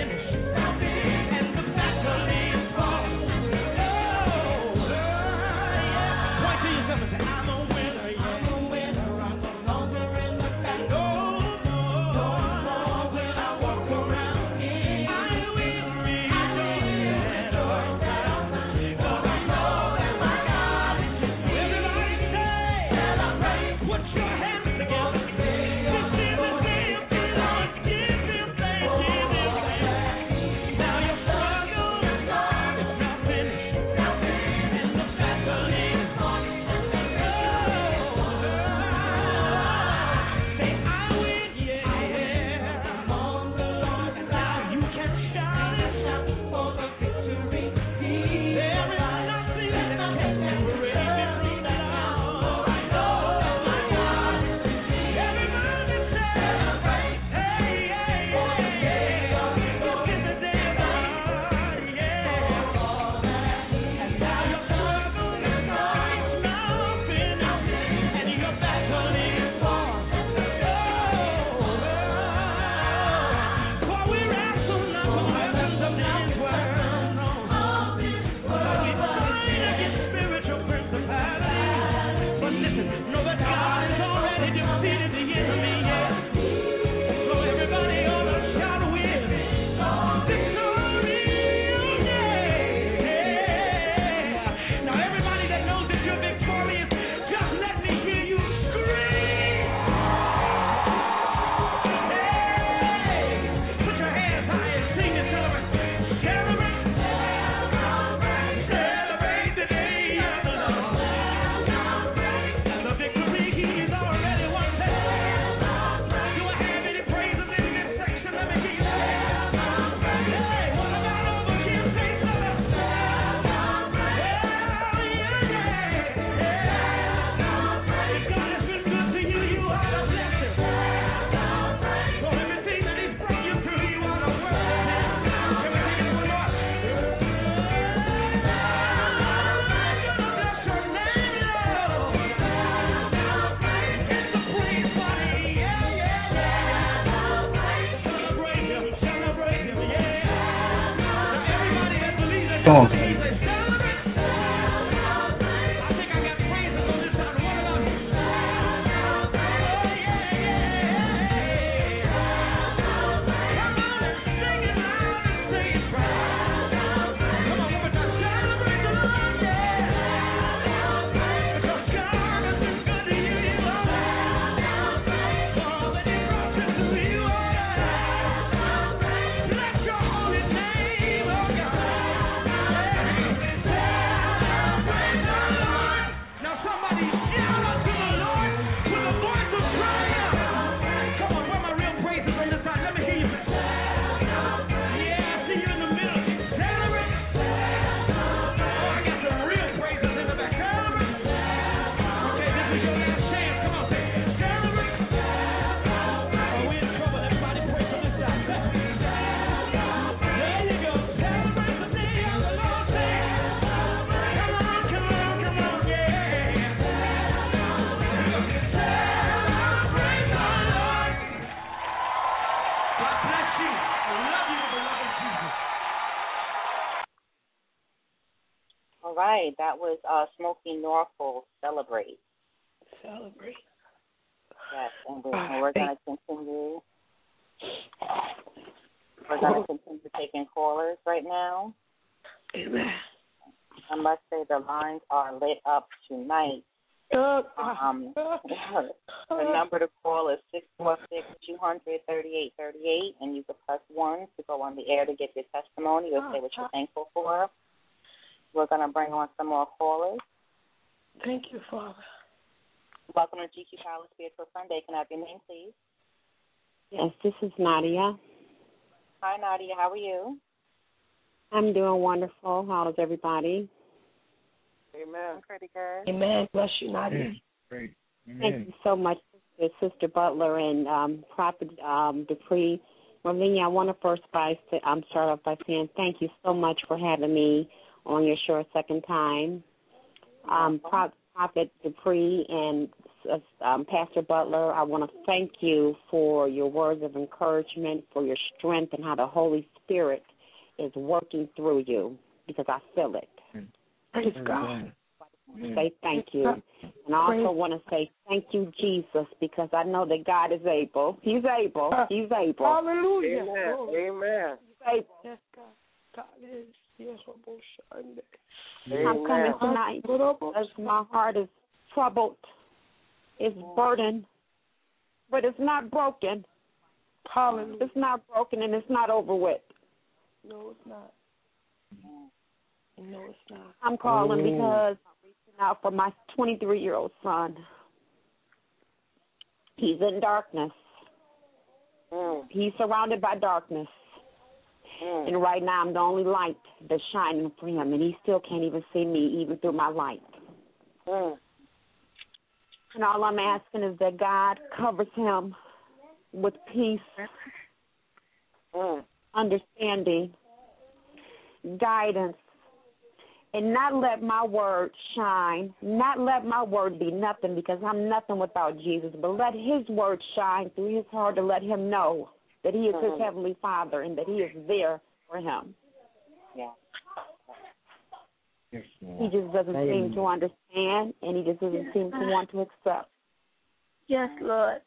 All right, that was Smokey Norfolk, Celebrate. Celebrate. Yes, and we're going to continue. We're going to continue taking callers right now. Amen. I must say the lines are lit up tonight. The number to call is 646-200-3838, and you can press 1 to go on the air to get your testimony or say what you're thankful for. We're going to bring on some more callers. Thank you, Father. Welcome to GQ Power Spiritual Sunday. Can I have your name, please? Yes, this is Nadia. Hi, Nadia. How are you? I'm doing wonderful. How is everybody? Amen. Pretty good. Amen. Bless you, Nadia. Great. Thank you so much, Sister Butler and Prophet Dupree. Marlene, I want to first start off by saying thank you so much for having me on your show a second time. Prophet Dupree and Pastor Butler, I want to thank you for your words of encouragement, for your strength, and how the Holy Spirit is working through you, because I feel it. Praise God. Say thank you. And I also want to say thank you, Jesus, because I know that God is able. He's able. He's able. Hallelujah. Amen. Amen. He's able. Yes, God. God is. Yes, I'm coming tonight because my heart is troubled. It's burdened, but it's not broken. Hallelujah. It's not broken and it's not over with. No, it's not. No, it's not. I'm calling because I'm reaching out for my 23-year-old son. He's in darkness. He's surrounded by darkness. And right now I'm the only light that's shining for him, and he still can't even see me even through my light. And all I'm asking is that God covers him with peace, understanding, guidance, and not let my word shine, not let my word be nothing, because I'm nothing without Jesus, but let his word shine through his heart to let him know that he is his heavenly Father and that he is there for him. Yeah. Yes, he just doesn't seem to understand, and he just doesn't seem to want to accept. Yes, Lord.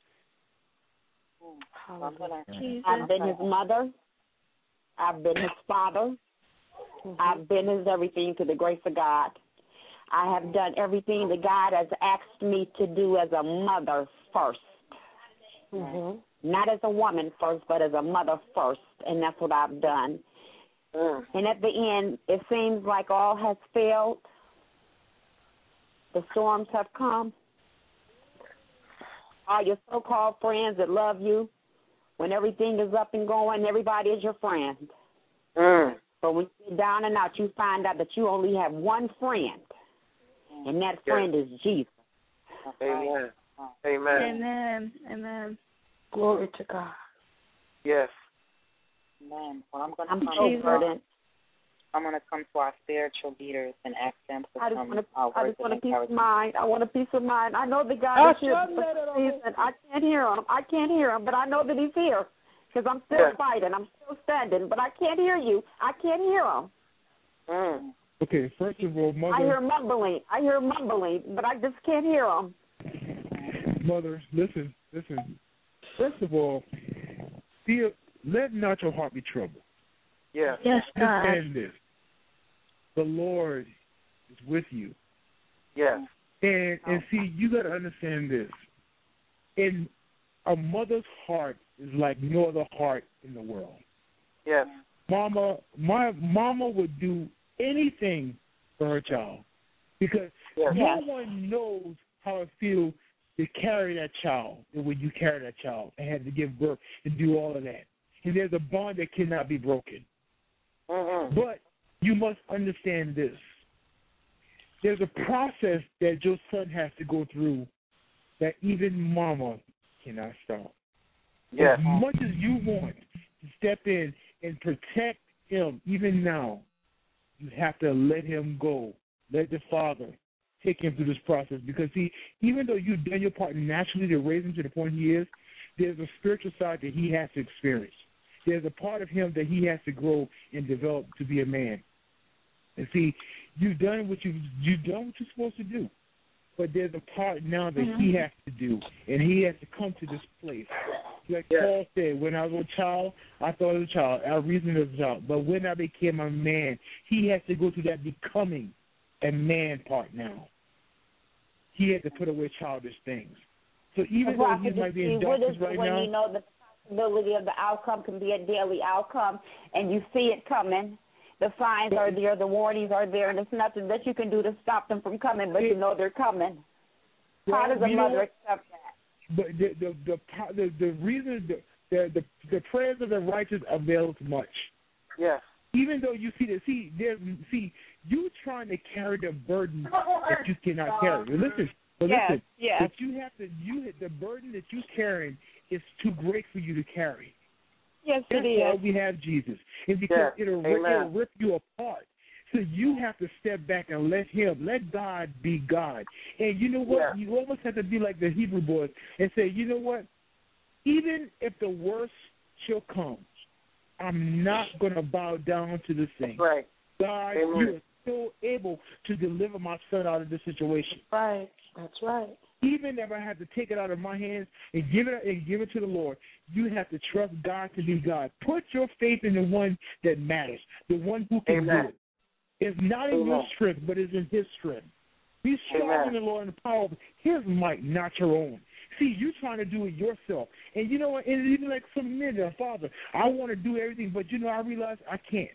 I've been his mother. I've been his father. I've been his everything to the grace of God. I have done everything that God has asked me to do as a mother first. Not as a woman first, but as a mother first, and that's what I've done. And at the end, it seems like all has failed. The storms have come. All your so-called friends that love you, when everything is up and going, everybody is your friend. But when you get down and out, you find out that you only have one friend, and that friend is Jesus. Amen. Amen. Amen. Amen. Glory to God. Yes. Amen. Well, I'm going to come to our spiritual leaders and ask them for I just some want words a peace of mind. I want a peace of mind. I know that God is here. I can't hear him, but I know that he's here because I'm still fighting. I'm still standing, but I can't hear you. I can't hear him. Okay, first of all, Mother. I hear mumbling, but I just can't hear him. Mother, listen. First of all, let not your heart be troubled. Yes. Yes, God. Understand this. The Lord is with you. Yes. And see, you got to understand this. In a mother's heart is like no other heart in the world. Yes. My mama would do anything for her child because no one knows how it feels to carry that child and when you carry that child and have to give birth and do all of that. And there's a bond that cannot be broken. But you must understand this. There's a process that your son has to go through that even mama cannot stop. Yes. As much as you want to step in and protect him, even now, you have to let him go. Let the Father take him through this process. Because, see, even though you've done your part naturally to raise him to the point he is, there's a spiritual side that he has to experience. There's a part of him that he has to grow and develop to be a man. And see, You've done what you're supposed to do. But there's a part now that he has to do, and he has to come to this place. Like Paul said, when I was a child, I thought as a child, I reasoned as a child. But when I became a man, he has to go through that becoming a man part now. He had to put away childish things. So even though he might be in darkness right now, when you know the possibility of the outcome can be a daily outcome, and you see it coming. The signs are there, the warnings are there, and there's nothing that you can do to stop them from coming, but you know they're coming. How does a mother accept that? But the reason the prayers of the righteous avails much. Yes. Even though you you trying to carry the burden that you cannot carry. Listen, yes. But the burden that you're carrying is too great for you to carry. Yes, That's it is. why we have Jesus. And because it'll rip you apart. So you have to step back and let God be God. And you know what? Yeah. You almost have to be like the Hebrew boys and say, you know what? Even if the worst shall come, I'm not going to bow down to this thing. Right. God, you are still able to deliver my son out of this situation. Right. That's right. Even if I have to take it out of my hands and give it to the Lord, you have to trust God to be God. Put your faith in the one that matters, the one who can do it. It's not in your strength, but it's in his strength. Be strong in the Lord and the power of his might, not your own. See, you're trying to do it yourself. And you know what? And even like some men, Father, I want to do everything, but I realize I can't.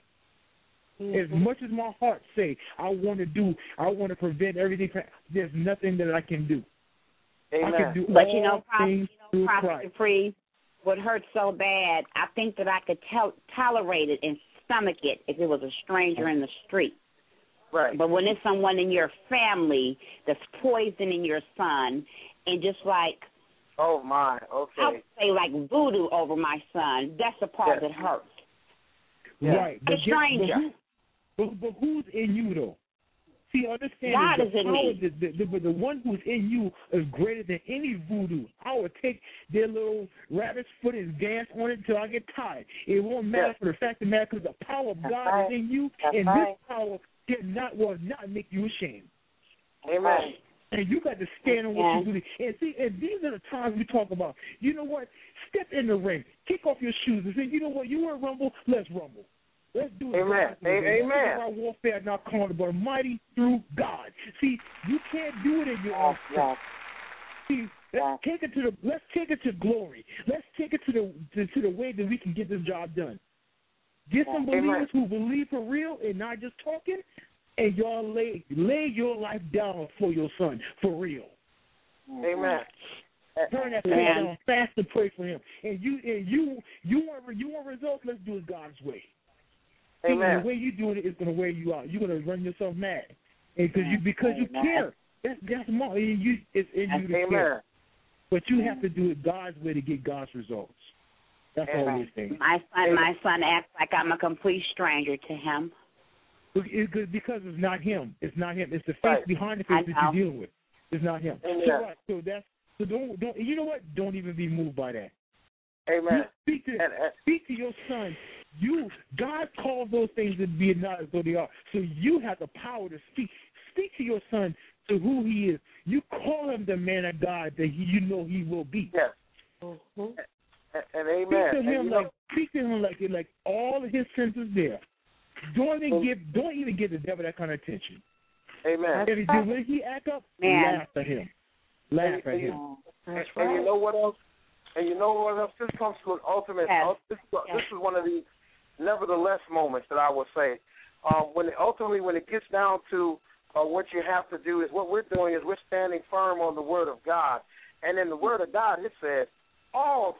As much as my heart say I want to prevent everything, there's nothing that I can do. Amen. I can do but all things through Christ. Free would hurt so bad. I think that I could tolerate it and stomach it if it was a stranger in the street. Right. But when it's someone in your family that's poisoning your son and just like, oh my, okay, I would say like voodoo over my son, that's the part that hurts. Right. A stranger. But who's in you though? See, understand God is in me. But the one who's in you is greater than any voodoo. I would take their little rabbit's foot and dance on it until I get tired. It won't matter for the fact of the matter because the power of God is in you, and this power will not make you ashamed. Amen. And you got to stand on what you do. And see, and these are the times we talk about. You know what? Step in the ring. Kick off your shoes and say, you know what? You want to rumble? Let's rumble. Let's do it. Amen. Amen. Our warfare not carnal, but mighty through God. See, you can't do it in your own strength. See, let's take it to glory. Let's take it to the way that we can get this job done. Get some believers who believe for real and not just talking, and y'all lay your life down for your son for real. Amen. Turn that thing down fast and pray for him. And you want results? Let's do it God's way. Amen. The way you're doing it is going to wear you out. You're going to run yourself mad, and because you care. That's more. It's in you to care. But you have to do it God's way to get God's results. That's all we're saying. My son acts like I'm a complete stranger to him. Because it's not him. It's not him. It's the face behind the face that you're dealing with. It's not him. So don't. You know what? Don't even be moved by that. Amen. Speak to your son. God calls those things to be not as though they are. So you have the power to speak. Speak to your son to who he is. You call him the man of God that you know he will be. Yes. Mm-hmm. And amen. Speak to him like all of his senses there. Don't even give the devil that kind of attention. Amen. When he act up, laugh at him. Laugh at him. And you know what else? This comes to an ultimate. This is one of the nevertheless moments that I will say. When it gets down to what you have to do is what we're doing is we're standing firm on the Word of God. And in the Word of God, it says, all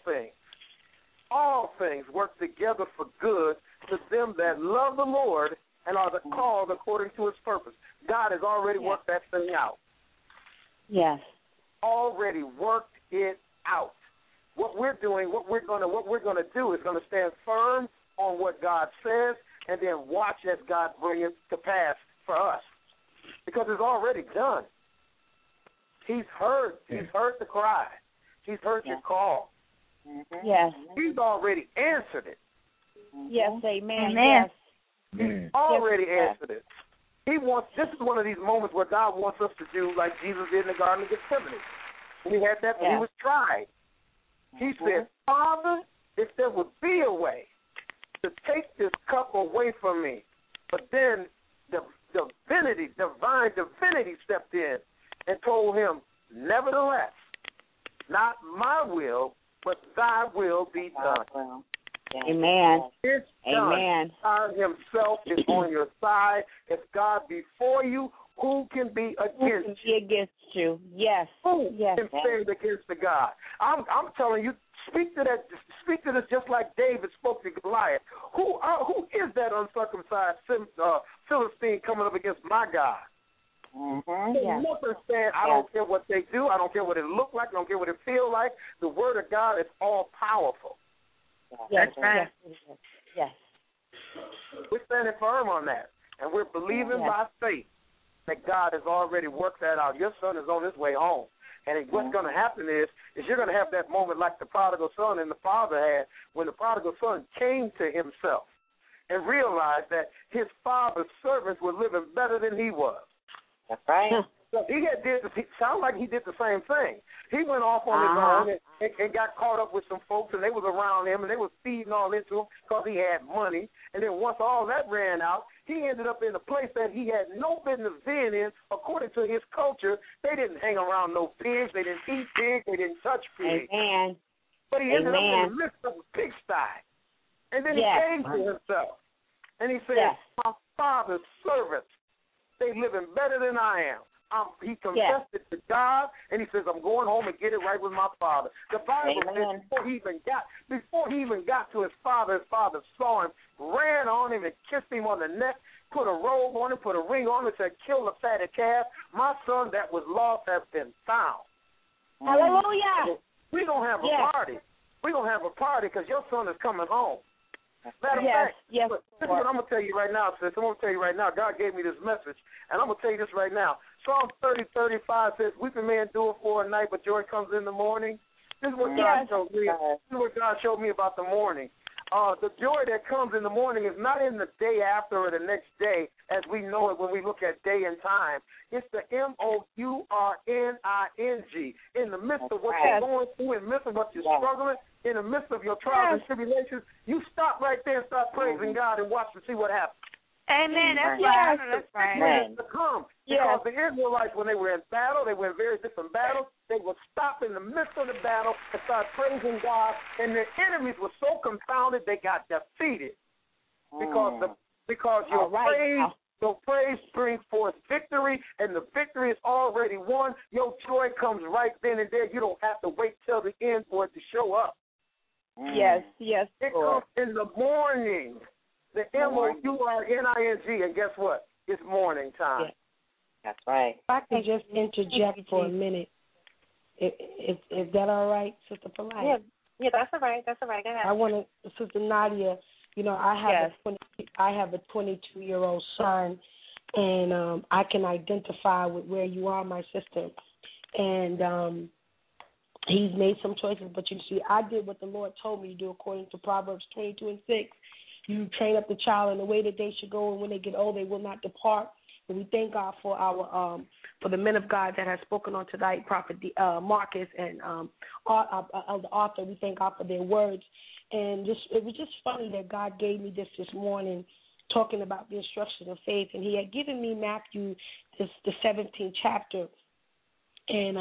things work together for good to them that love the Lord and are called according to his purpose. God has already worked that thing out. Yes. Already worked it out. What we're doing, what we're gonna do is gonna stand firm on what God says and then watch as God bring it to pass for us. Because it's already done. He's heard the cry. He's heard your call. Mm-hmm. Yes. He's already answered it. Yes, amen. Yes. He's already answered it. This is one of these moments where God wants us to do like Jesus did in the Garden of Gethsemane. When he had that, when he was tried. He said, Father, if there would be a way to take this cup away from me. But then the divine divinity stepped in and told him, nevertheless, not my will, but thy will be done. Amen. It's Amen. God himself is on your side. If God before you, who can be against you? Against you? Yes. Who can stand against the God? I'm telling you, speak to that. Speak to this just like David spoke to Goliath. Who is that uncircumcised Philistine coming up against my God? Nothing stand. I don't care what they do. I don't care what it look like. I don't care what it feel like. The word of God is all powerful. That's right. Yes. We're standing firm on that, and we're believing by faith that God has already worked that out. Your son is on his way home. And what's going to happen is you're going to have that moment like the prodigal son and the father had when the prodigal son came to himself and realized that his father's servants were living better than he was. That's right. So he sounded like he did the same thing. He went off on his own and got caught up with some folks, and they was around him, and they was feeding all into him because he had money. And then once all that ran out, he ended up in a place that he had no business being in. According to his culture, they didn't hang around no pigs. They didn't eat pigs. They didn't touch pigs. Amen. But he ended up in the midst of a pigsty. And then he came to himself. And he said, my father's servants, they living better than I am. He confessed it to God, and he says, I'm going home and get it right with my father. The Bible says before he even got to his father saw him, ran on him and kissed him on the neck, put a robe on him, put a ring on him, and said, kill the fatted calf. My son that was lost has been found. Hallelujah. We're going to have a party. We're going to have a party because your son is coming home. Matter of fact, this is what I'm going to tell you right now, sis. I'm going to tell you right now. God gave me this message, and I'm going to tell you this right now. Psalm 30:35 says, weeping may endure for a night, but joy comes in the morning. This is what God showed me. This is what God showed me about the morning. The joy that comes in the morning is not in the day after or the next day as we know it when we look at day and time. It's the MOURNING. In the midst of what you're going through, in the midst of what you're struggling, in the midst of your trials and tribulations, you stop right there and start praising God and watch to see what happens. Amen. That's right. That's right. To come. Because the Israelites, when they were in battle, they were in various different battles, they would stop in the midst of the battle and start praising God, and their enemies were so confounded they got defeated. Because your praise brings forth victory, and the victory is already won. Your joy comes right then and there. You don't have to wait till the end for it to show up. Yes. It comes in the morning. The MOURNING, and guess what? It's morning time. Yeah. That's right. If I can just interject for a minute, if that all right, Sister Polite? Yeah, that's all right. That's all right. Go ahead. I want to, Sister Nadia. You know, I have a 22-year-old son, and I can identify with where you are, my sister. And he's made some choices, but you see, I did what the Lord told me to do according to Proverbs 22:6. You train up the child in the way that they should go, and when they get old, they will not depart. And we thank God for our for the men of God that have spoken on tonight, Prophet Marcus and Elder Arthur. We thank God for their words. And it was just funny that God gave me this morning, talking about the instruction of faith, and He had given me Matthew, the 17th chapter. And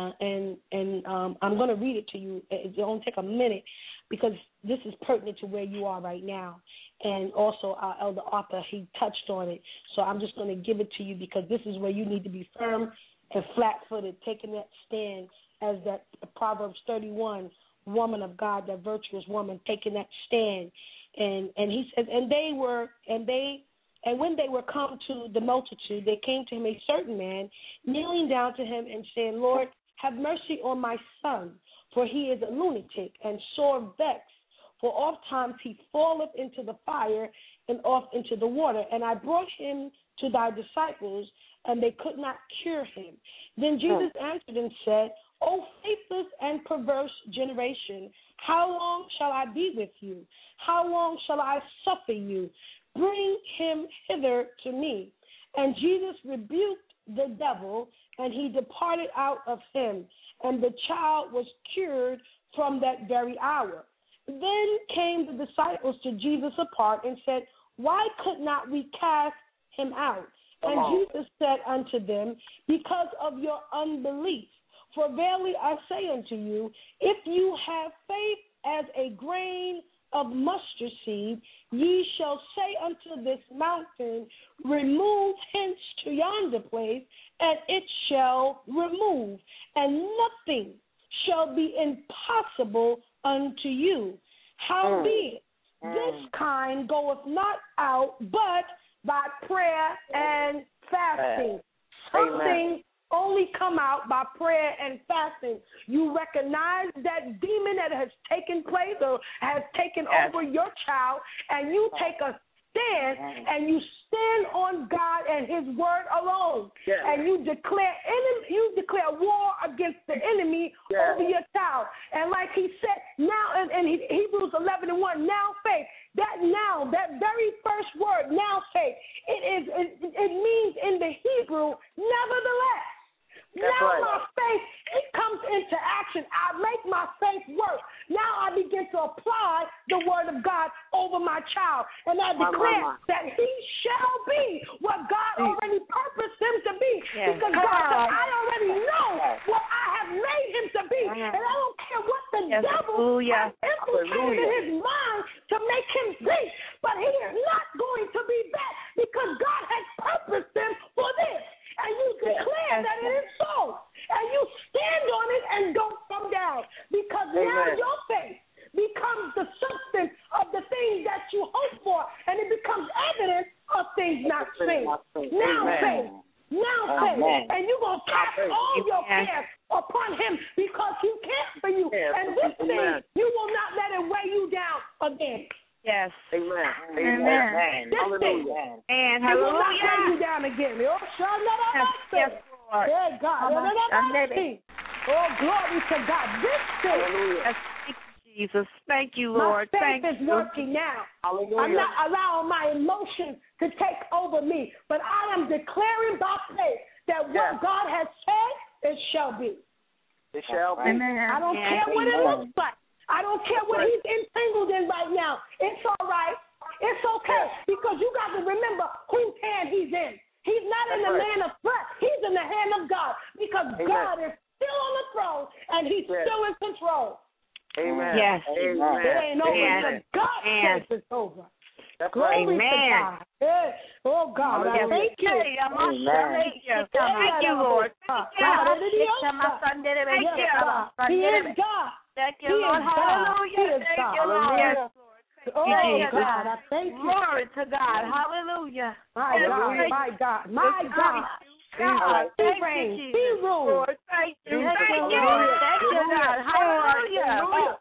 I'm going to read it to you. It won't take a minute because this is pertinent to where you are right now. And also our Elder Arthur, he touched on it. So I'm just going to give it to you because this is where you need to be firm and flat-footed, taking that stand as that Proverbs 31 woman of God, that virtuous woman, taking that stand. And he says, and when they were come to the multitude, they came to him a certain man, kneeling down to him and saying, Lord, have mercy on my son, for he is a lunatic and sore vexed. For oft times he falleth into the fire and oft into the water. And I brought him to thy disciples, and they could not cure him. Then Jesus answered and said, O faithless and perverse generation, how long shall I be with you? How long shall I suffer you? Bring him hither to me. And Jesus rebuked the devil, and he departed out of him, and the child was cured from that very hour. Then came the disciples to Jesus apart and said, Why could not we cast him out? And Jesus said unto them, Because of your unbelief. For verily I say unto you, if you have faith as a grain of mustard seed, ye shall say unto this mountain, Remove hence to yonder place, and it shall remove, and nothing shall be impossible unto you. Howbeit, this kind goeth not out but by prayer and fasting. Something only come out by prayer and fasting. You recognize that demon that has taken place or has taken over your child, and you take a stand and you stand on God and His word alone, and you declare war against the enemy over your child. And like he said, now in Hebrews 11:1, now faith. That very first word, now faith, it means in the Hebrew, nevertheless. My faith, it comes into action. I make my faith work. Now I begin to apply the word of God over my child. And I declare that he shall be what God already purposed him to be. Because God said, I already know what I have made him to be. And I don't care what the devil has infiltrated in his mind to make him think. But he is not going to be that, because God has purposed him for this. And you declare that it is so. And you stand on it and don't come down. Because now your faith becomes the substance of the things that you hope for. And it becomes evidence of things not seen. Now faith. Now faith. And you're going to cast all your cares upon him, because he cares for you. And this thing, you will not let it weigh you down again. Yes. Amen. Hallelujah. And hallelujah. Will not let you down again. Yes, Lord. Yeah, God. Oh, glory to God. This thing. Yes, thank you, Jesus. Thank you, Lord. My faith is working now. Hallelujah. I'm not allowing my emotions to take over me, but I am declaring by faith that what God has said, it shall be. It shall be. I don't care what it looks like. I don't care what he's entangled in right now. It's all right. It's okay, because you got to remember whose hand he's in. He's not in the hand of flesh. He's in the hand of God, because God is still on the throne, and he's still in control. Amen. Yes. It ain't over until God says it's over. Glory to God. Oh, God. I thank you. Thank you, Lord. Thank you. He is God. Thank you, Lord. Hallelujah. Thank you, Lord. Yes, Lord. Oh, God, I thank you. Glory to God. Hallelujah. My God. My God. God. He reigns. He rules. Thank you. Thank you, God. Hallelujah.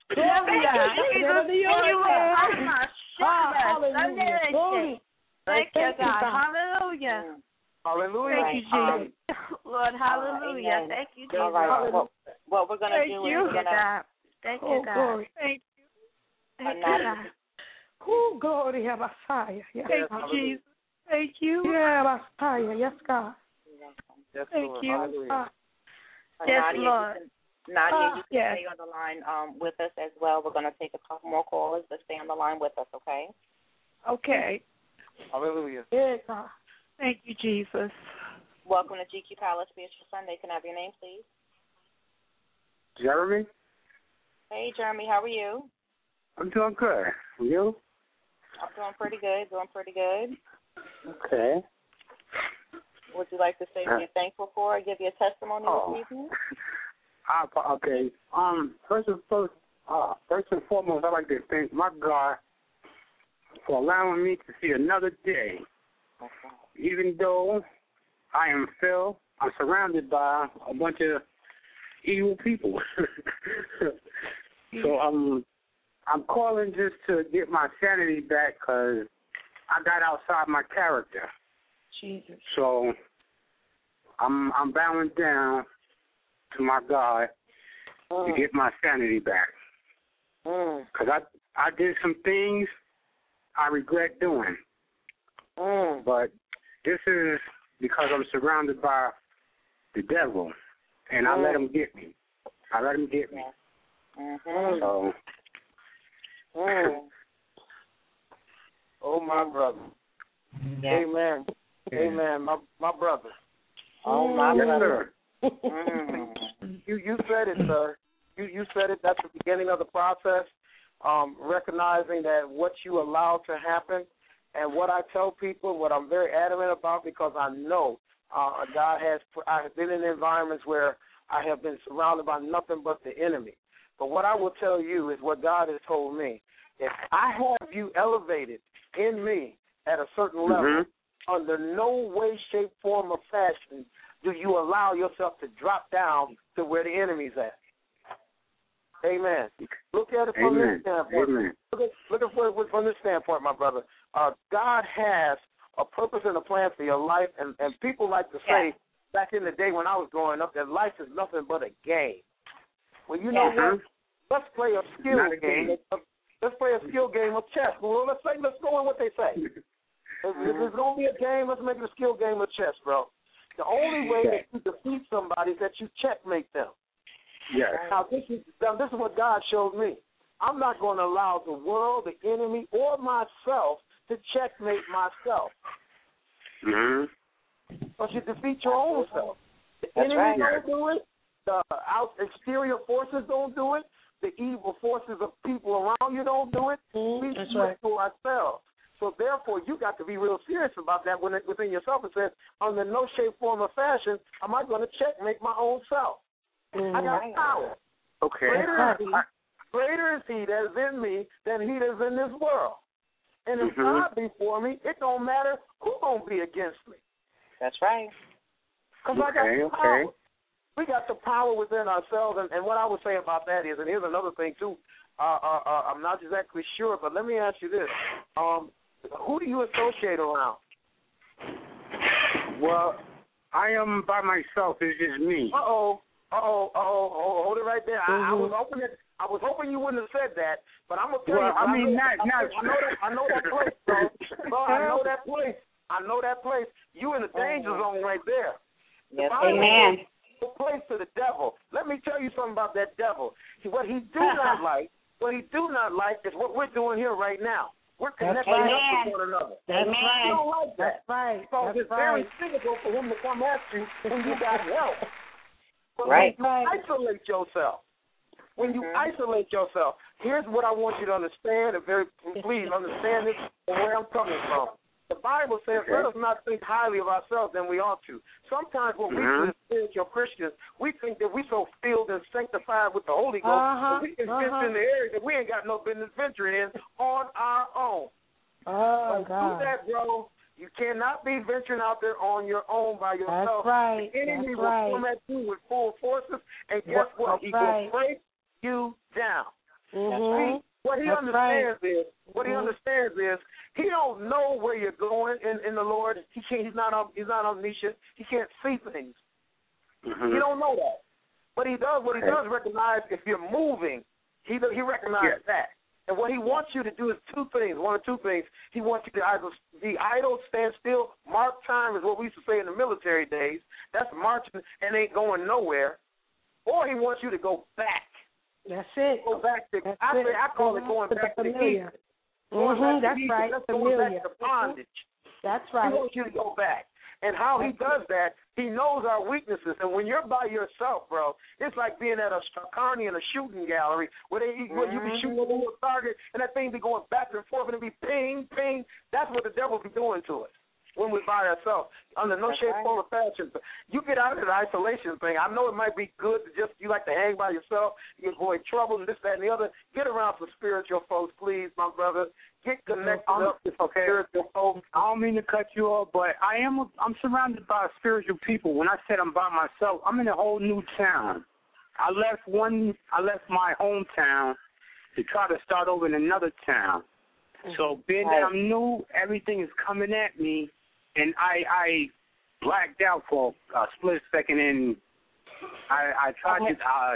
Hallelujah. Thank you, God. Hallelujah. Hallelujah. Thank you, Jesus. Lord, hallelujah. Thank you, Jesus. All right. What we're going to do is we're going to... Thank you, God. Thank you. Thank you, God. Oh, glory, Messiah. Yes, thank you, Jesus. Thank you. Yeah, Messiah. Yes, God. Yes, thank Lord. you. Yes, Nadia, Lord. Nadia, you can yes. stay on the line with us as well. We're going to take a couple more callers, but stay on the line with us, okay? Okay. Hallelujah. Yeah, God. Thank you, Jesus. Welcome to GQ Palace Spiritual Sunday. Can I have your name, please? Jeremy? Hey, Jeremy, how are you? I'm doing good. You? I'm doing pretty good. Okay. Would you like to say what you're thankful for or give you a testimony this evening? Okay. First and foremost, I'd like to thank my God for allowing me to see another day. Even though I am Phil, I'm surrounded by a bunch of evil people. So I'm calling just to get my sanity back, because I got outside my character. Jesus. So I'm bowing down to my God to get my sanity back. Because I did some things I regret doing. But this is because I'm surrounded by the devil, and I let him get me. Mm-hmm. So. Oh, my brother. Yeah. Amen. Amen. My brother. Oh, my brother. You said it, sir. You said it. That's the beginning of the process. Recognizing that what you allow to happen, and what I tell people, what I'm very adamant about, because I know God has. I have been in environments where I have been surrounded by nothing but the enemy. But what I will tell you is what God has told me. If I have you elevated in me at a certain level, under no way, shape, form, or fashion do you allow yourself to drop down to where the enemy's at. Amen. Look at it from this standpoint. Amen. Look at it from this standpoint, my brother. God has a purpose and a plan for your life, and people like to say, back in the day when I was growing up, that life is nothing but a game. Well, you know what? Let's play a skill game. Let's play a skill game of chess. Well, let's go on what they say. If it's going to be a game, let's make it a skill game of chess, bro. The only way that you defeat somebody is that you checkmate them. Yes. Now, this is what God showed me. I'm not going to allow the world, the enemy, or myself to checkmate myself. But you defeat your own self. The enemy don't do it. The exterior forces don't do it. The evil forces of people around you don't do it. We do it to ourselves. So therefore, you got to be real serious about that within yourself. It says, under no shape, form, or fashion am I going to checkmate my own self. I got power. Okay. Greater is he that is in me than he that is in this world. And if God be for me, it don't matter who's going to be against me. That's right. Because I got the power. We got the power within ourselves. And what I would say about that is, and here's another thing, too. I'm not exactly sure, but let me ask you this. Who do you associate around? Well, I am by myself. It's just me. Hold it right there. I was hoping you wouldn't have said that, but I'm gonna tell you. I know that place, bro. I know that place. You in the danger zone right there. Yes, amen. The place to the devil. Let me tell you something about that devil. What he do not like is what we're doing here right now. We're connecting up with one another. That's right. You don't like that. That's right. So it's very difficult for him to come at you when you got help. But right. when you isolate yourself, here's what I want you to understand, and please understand this from where I'm coming from. The Bible says, let us not think highly of ourselves than we ought to. Sometimes when we do as spiritual Christians, we think that we're so filled and sanctified with the Holy Ghost that we can venture in the area that we ain't got no business venturing in on our own. Oh, God. Do that, bro. You cannot be venturing out there on your own by yourself. That's right. The enemy will come at you with full forces, and guess what? He will break you down. See, what he understands is he don't know where you're going in the Lord. He's not omniscient. He can't see things. He don't know that. But he does. What he does recognize if you're moving, he recognizes that. And what he wants you to do is one of two things. He wants you to either be idle, stand still. Mark time is what we used to say in the military days. That's marching and ain't going nowhere. Or he wants you to go back. That's it. Go back to. I call it going back to the Egypt. That's right. That's going back to bondage. That's right. He wants you to go back. And how he does that, he knows our weaknesses. And when you're by yourself, bro, it's like being at a carny in a shooting gallery where you be shooting over a target and that thing be going back and forth and it be ping, ping. That's what the devil be doing to us when we're by ourselves, under no shape, form, or fashion. You get out of the isolation thing. I know it might be good to you like to hang by yourself, you avoid trouble and this, that, and the other. Get around some spiritual folks, please, my brother. Get connected up with spiritual folks. I don't mean to cut you off, but I'm surrounded by spiritual people. When I said I'm by myself, I'm in a whole new town. I left my hometown to try to start over in another town. So being that I'm new, everything is coming at me. And I blacked out for a split second, and I tried to.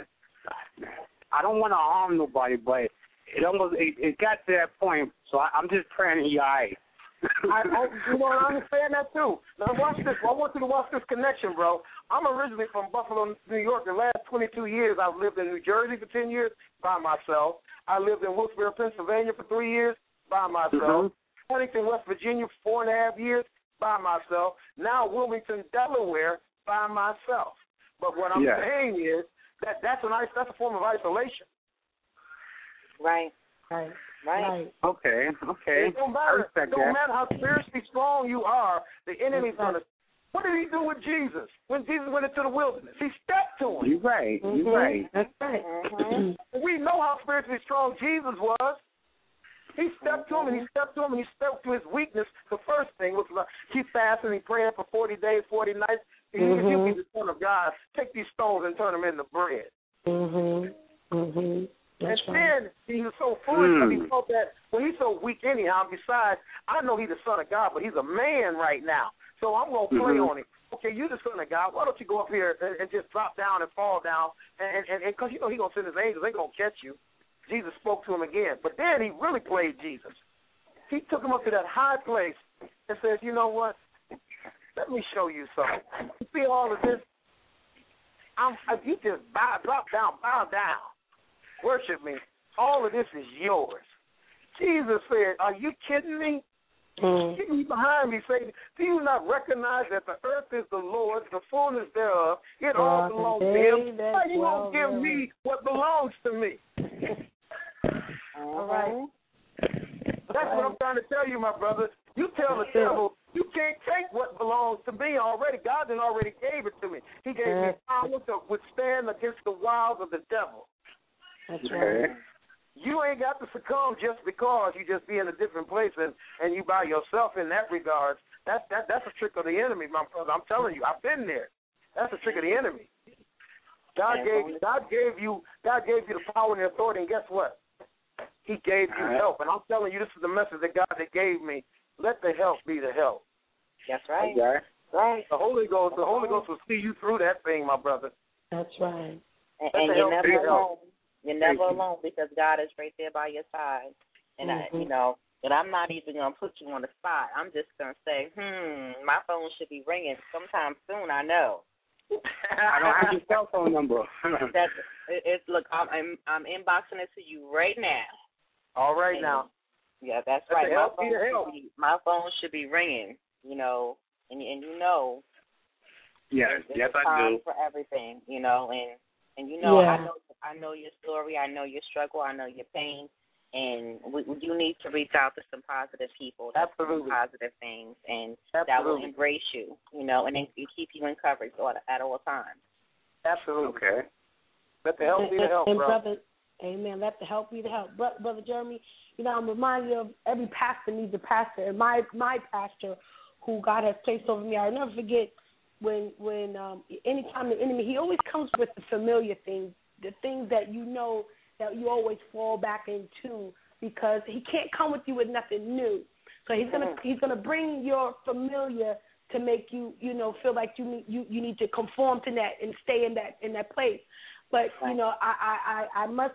I don't want to harm nobody, but it got to that point. So I'm just praying he all right. You know, I understand that too. Now watch this. I want you to watch this connection, bro. I'm originally from Buffalo, New York. The last 22 years, I've lived in New Jersey for 10 years by myself. I lived in Wilkes-Barre, Pennsylvania for 3 years by myself. Huntington, West Virginia for 4.5 years by myself. Now Wilmington, Delaware by myself. But what I'm saying is that's a form of isolation. Right. Okay. It don't matter. No matter how spiritually strong you are, the enemy's gonna. What did he do with Jesus when Jesus went into the wilderness? He stepped to him. You're right. That's right. We know how spiritually strong Jesus was. He stepped to him, and he stepped to his weakness. The first thing was keep fasting and praying for 40 days, 40 nights. If you be the Son of God, take these stones and turn them into bread. That's and then he was so foolish because he thought that, well, he's so weak anyhow. Besides, I know he's the Son of God, but he's a man right now. So I'm going to play on him. Okay, you're the Son of God. Why don't you go up here and just drop down and fall down? And because you know he's going to send his angels. They're going to catch you. Jesus spoke to him again. But then he really played Jesus. He took him up to that high place and said, you know what? Let me show you something. You see all of this? You just drop down, bow down. Worship me. All of this is yours. Jesus said, are you kidding me? Get me behind me, Satan. Do you not recognize that the earth is the Lord's, the fullness thereof? It all belongs to him. Why you won't give me what belongs to me? All right. That's what I'm trying to tell you, my brother. You tell the devil, you can't take what belongs to me already. God done already gave it to me. He gave me power to withstand against the wiles of the devil. That's right. You ain't got to succumb just because you just be in a different place and you by yourself in that regard. That's a trick of the enemy, my brother. I'm telling you, I've been there. That's a trick of the enemy. God gave you the power and the authority, and guess what? He gave you help. And I'm telling you, this is the message that God that gave me. Let the help be the help. That's right. Right. The Holy Ghost will see you through that thing, my brother. That's right. And you're never alone. You're never alone because God is right there by your side. And and I'm not even gonna put you on the spot. I'm just gonna say, my phone should be ringing sometime soon. I know. I don't have your cell phone number. Look, I'm inboxing it to you right now. All right now. Yeah, that's right. My phone should be ringing. And you know. Yes, I do. For everything, and I know your story. I know your struggle. I know your pain. And you need to reach out to some positive people. Absolutely. Positive things, and that will embrace you, and keep you encouraged at all times. Absolutely. Okay. Let the help be the help, bro. Brother, amen. Let the help be the help. Brother Jeremy, I'm reminded of every pastor needs a pastor. And my pastor, who God has placed over me, I'll never forget when anytime the enemy, he always comes with the familiar things, the things that that you always fall back into, because he can't come with you with nothing new. So he's gonna bring your familiar to make you feel like you need to conform to that and stay in that place. But I must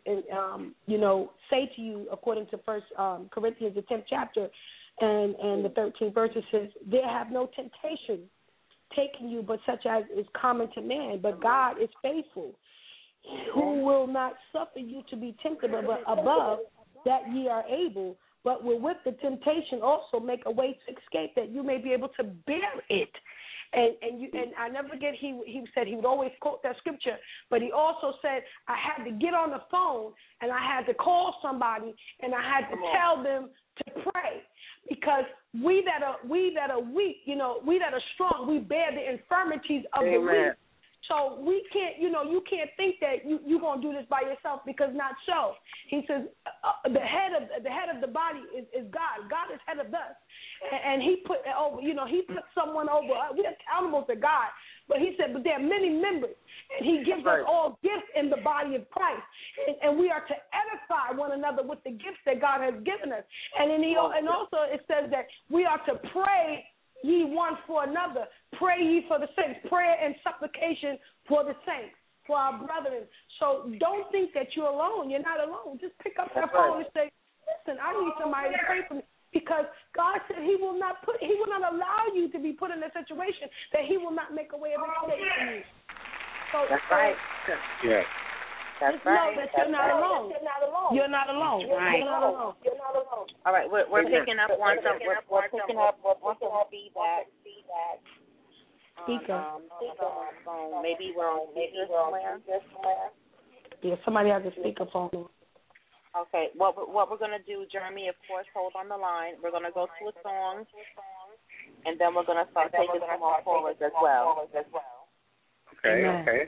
say to you, according to 1 Corinthians, the 10th chapter and the 13th verse, it says, "There have no temptation taken you, but such as is common to man. But God is faithful, who will not suffer you to be tempted above that ye are able, but will with the temptation also make a way to escape, that you may be able to bear it." And I never forget, he said he would always quote that scripture, but he also said, I had to get on the phone and I had to call somebody and I had to tell them to pray, because we that are weak, we that are strong, we bear the infirmities of the weak. So we can't, you can't think that you're going to do this by yourself, because not so. He says the head of the body is God. God is head of us. And he put someone over. We're accountable to God. But he said, but there are many members, and he gives us all gifts in the body of Christ. And we are to edify one another with the gifts that God has given us. And also it says that we are to pray ye one for another. Pray ye for the saints. Prayer and supplication for the saints, for our brethren. So don't think that you're alone. You're not alone. Just pick up that phone and say, listen, I need somebody to pray for me. Because God said He will not allow you to be put in a situation that He will not make a way of escape for you. So, that's right. Yeah. That's right. Know that you're not alone. You're not alone. Right. You're not alone. You're not alone. All right, we're picking up on some feedback. Speaker. Maybe we're on speaker somewhere. Yeah, somebody has a speakerphone. Okay, what we're going to do, Jeremy, of course, hold on the line. We're going to go to a song, and then we're going to start taking some more callers as well. Okay, Amen. okay.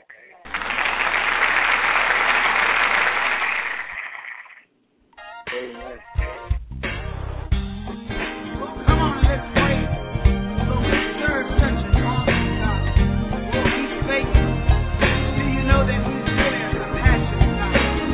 Amen. Come on, let's pray. So we serve such an awesome God. He's faithful. Do you know that He's really a compassionate God?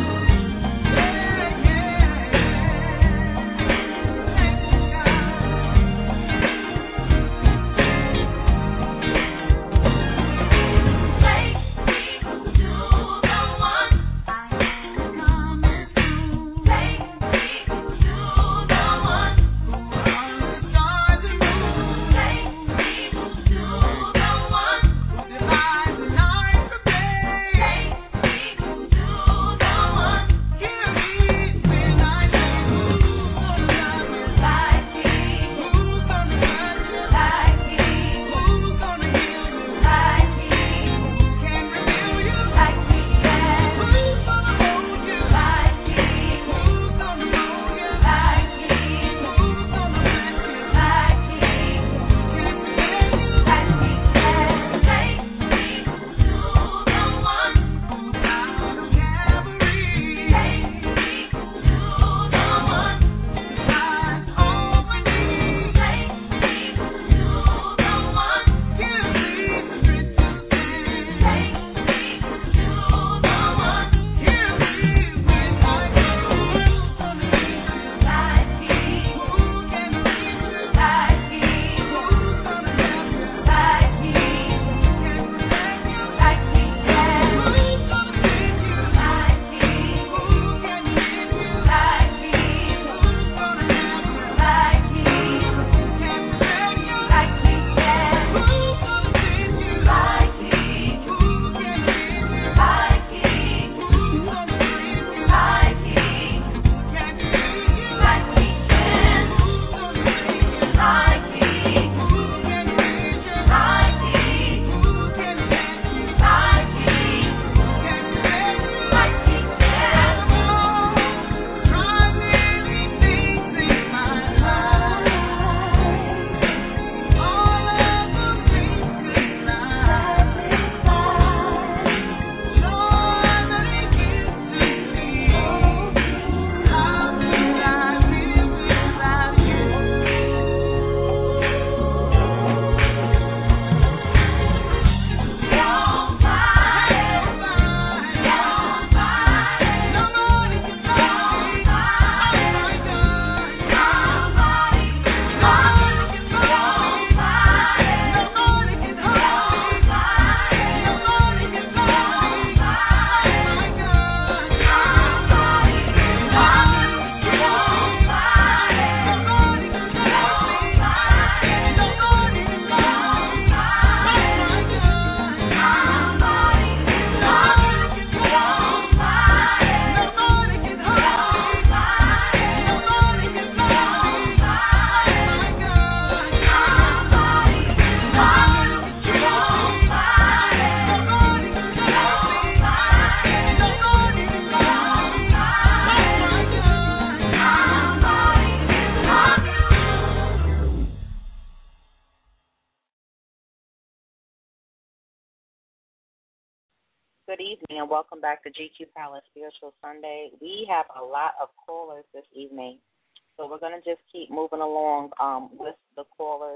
Good evening and welcome back to GQ Palace Spiritual Sunday. We have a lot of callers this evening, so we're going to just keep moving along with the callers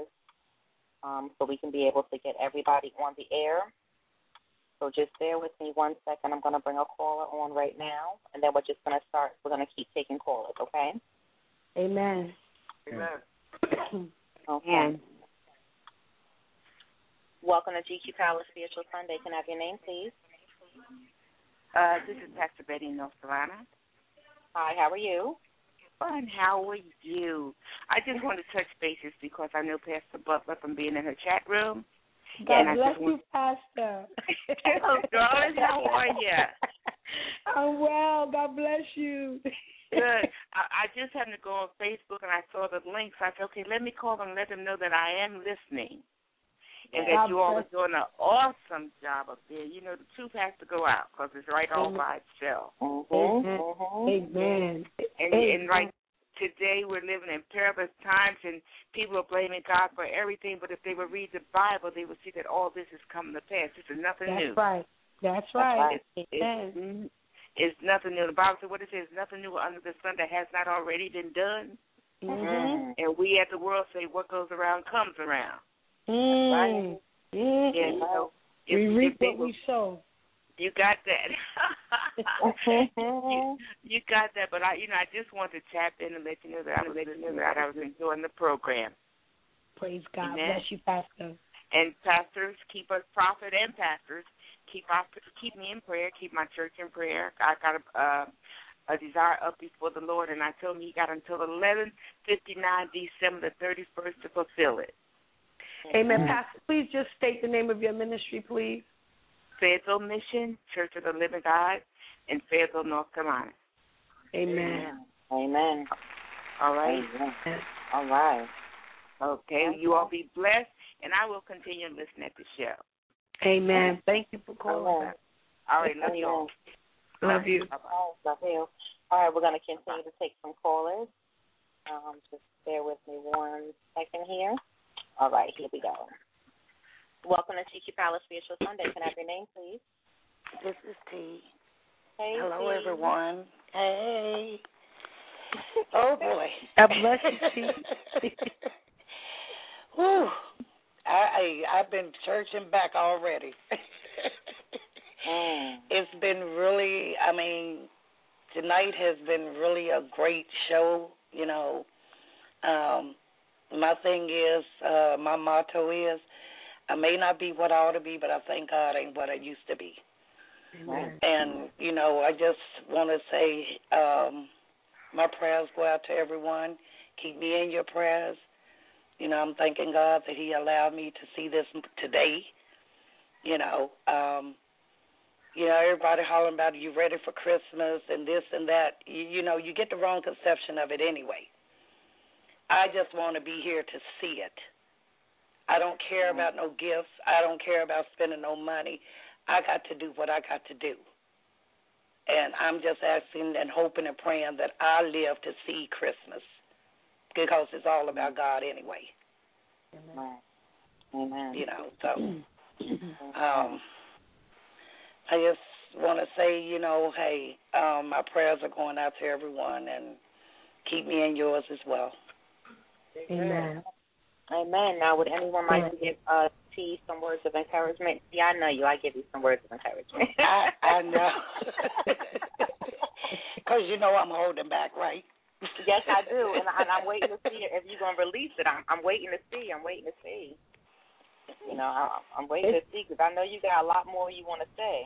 so we can be able to get everybody on the air. So just bear with me 1 second. I'm going to bring a caller on right now, and then we're just going to start. We're going to keep taking callers, okay? Amen. Amen. Okay. Welcome to GQ Palace Spiritual Sunday. Can I have your name, please? This is Pastor Betty in North Carolina. Hi, how are you? fun. How are you? I just want to touch bases because I know Pastor Butler from being in her chat room. God bless you, Pastor. Hello, darling. How are you? I'm well. God bless you. Good. I just happened to go on Facebook and I saw the links. I said, okay, let me call them and let them know that I am listening. And that you all are doing an awesome job up there. You know, the truth has to go out because it's right all by itself. Amen. And like today we're living in perilous times and people are blaming God for everything, but if they would read the Bible, they would see that all this is coming to pass. This is nothing new. That's right. It's nothing new. The Bible says what it says, nothing new under the sun that has not already been done. And we at the world say what goes around comes around. Right? And so we reap what we sow. You got that. you got that. But I just want to tap in and let you know that I was enjoying the program. Praise God. Amen. Bless you, Pastor. And pastors, keep us, prophet and pastors, keep me in prayer. Keep my church in prayer. I got a desire up before the Lord, and I told him he got until 11:59 December the 31st to fulfill it. Amen. Pastor, please just state the name of your ministry, please. Fayetteville Mission, Church of the Living God, in Fayetteville, North Carolina. Amen. Amen. All right. Amen. All right. Okay, you all be blessed, and I will continue to listen at the show. Amen. Thank you for calling. All right, love you all. Love you. Love you. All right, we're going to continue to take some callers. Just bear with me 1 second here. All right, here we go. Welcome to Tiki Palace Spiritual Sunday. Can I have your name, please? This is T. Hey, hello, T. everyone. Hey. Oh, boy. God bless you, T. Whew. I've been searching back already. It's been really, tonight has been really a great show, My thing is, my motto is, I may not be what I ought to be, but I thank God ain't what I used to be. Amen. And, I just want to say my prayers go out to everyone. Keep me in your prayers. I'm thanking God that he allowed me to see this today. Everybody hollering about, you ready for Christmas and this and that. You get the wrong conception of it anyway. I just want to be here to see it. I don't care about no gifts. I don't care about spending no money. I got to do what I got to do. And I'm just asking and hoping and praying that I live to see Christmas because it's all about God anyway. Amen. I just want to say, hey, my prayers are going out to everyone and keep me in yours as well. Amen. Amen. Now, would anyone like to give T some words of encouragement? Yeah, I know you. I give you some words of encouragement. I know. Because I'm holding back, right? Yes, I do. And I'm waiting to see if you're going to release it. I'm waiting to see. I'm waiting to see. I'm waiting to see because I know you got a lot more you want to say.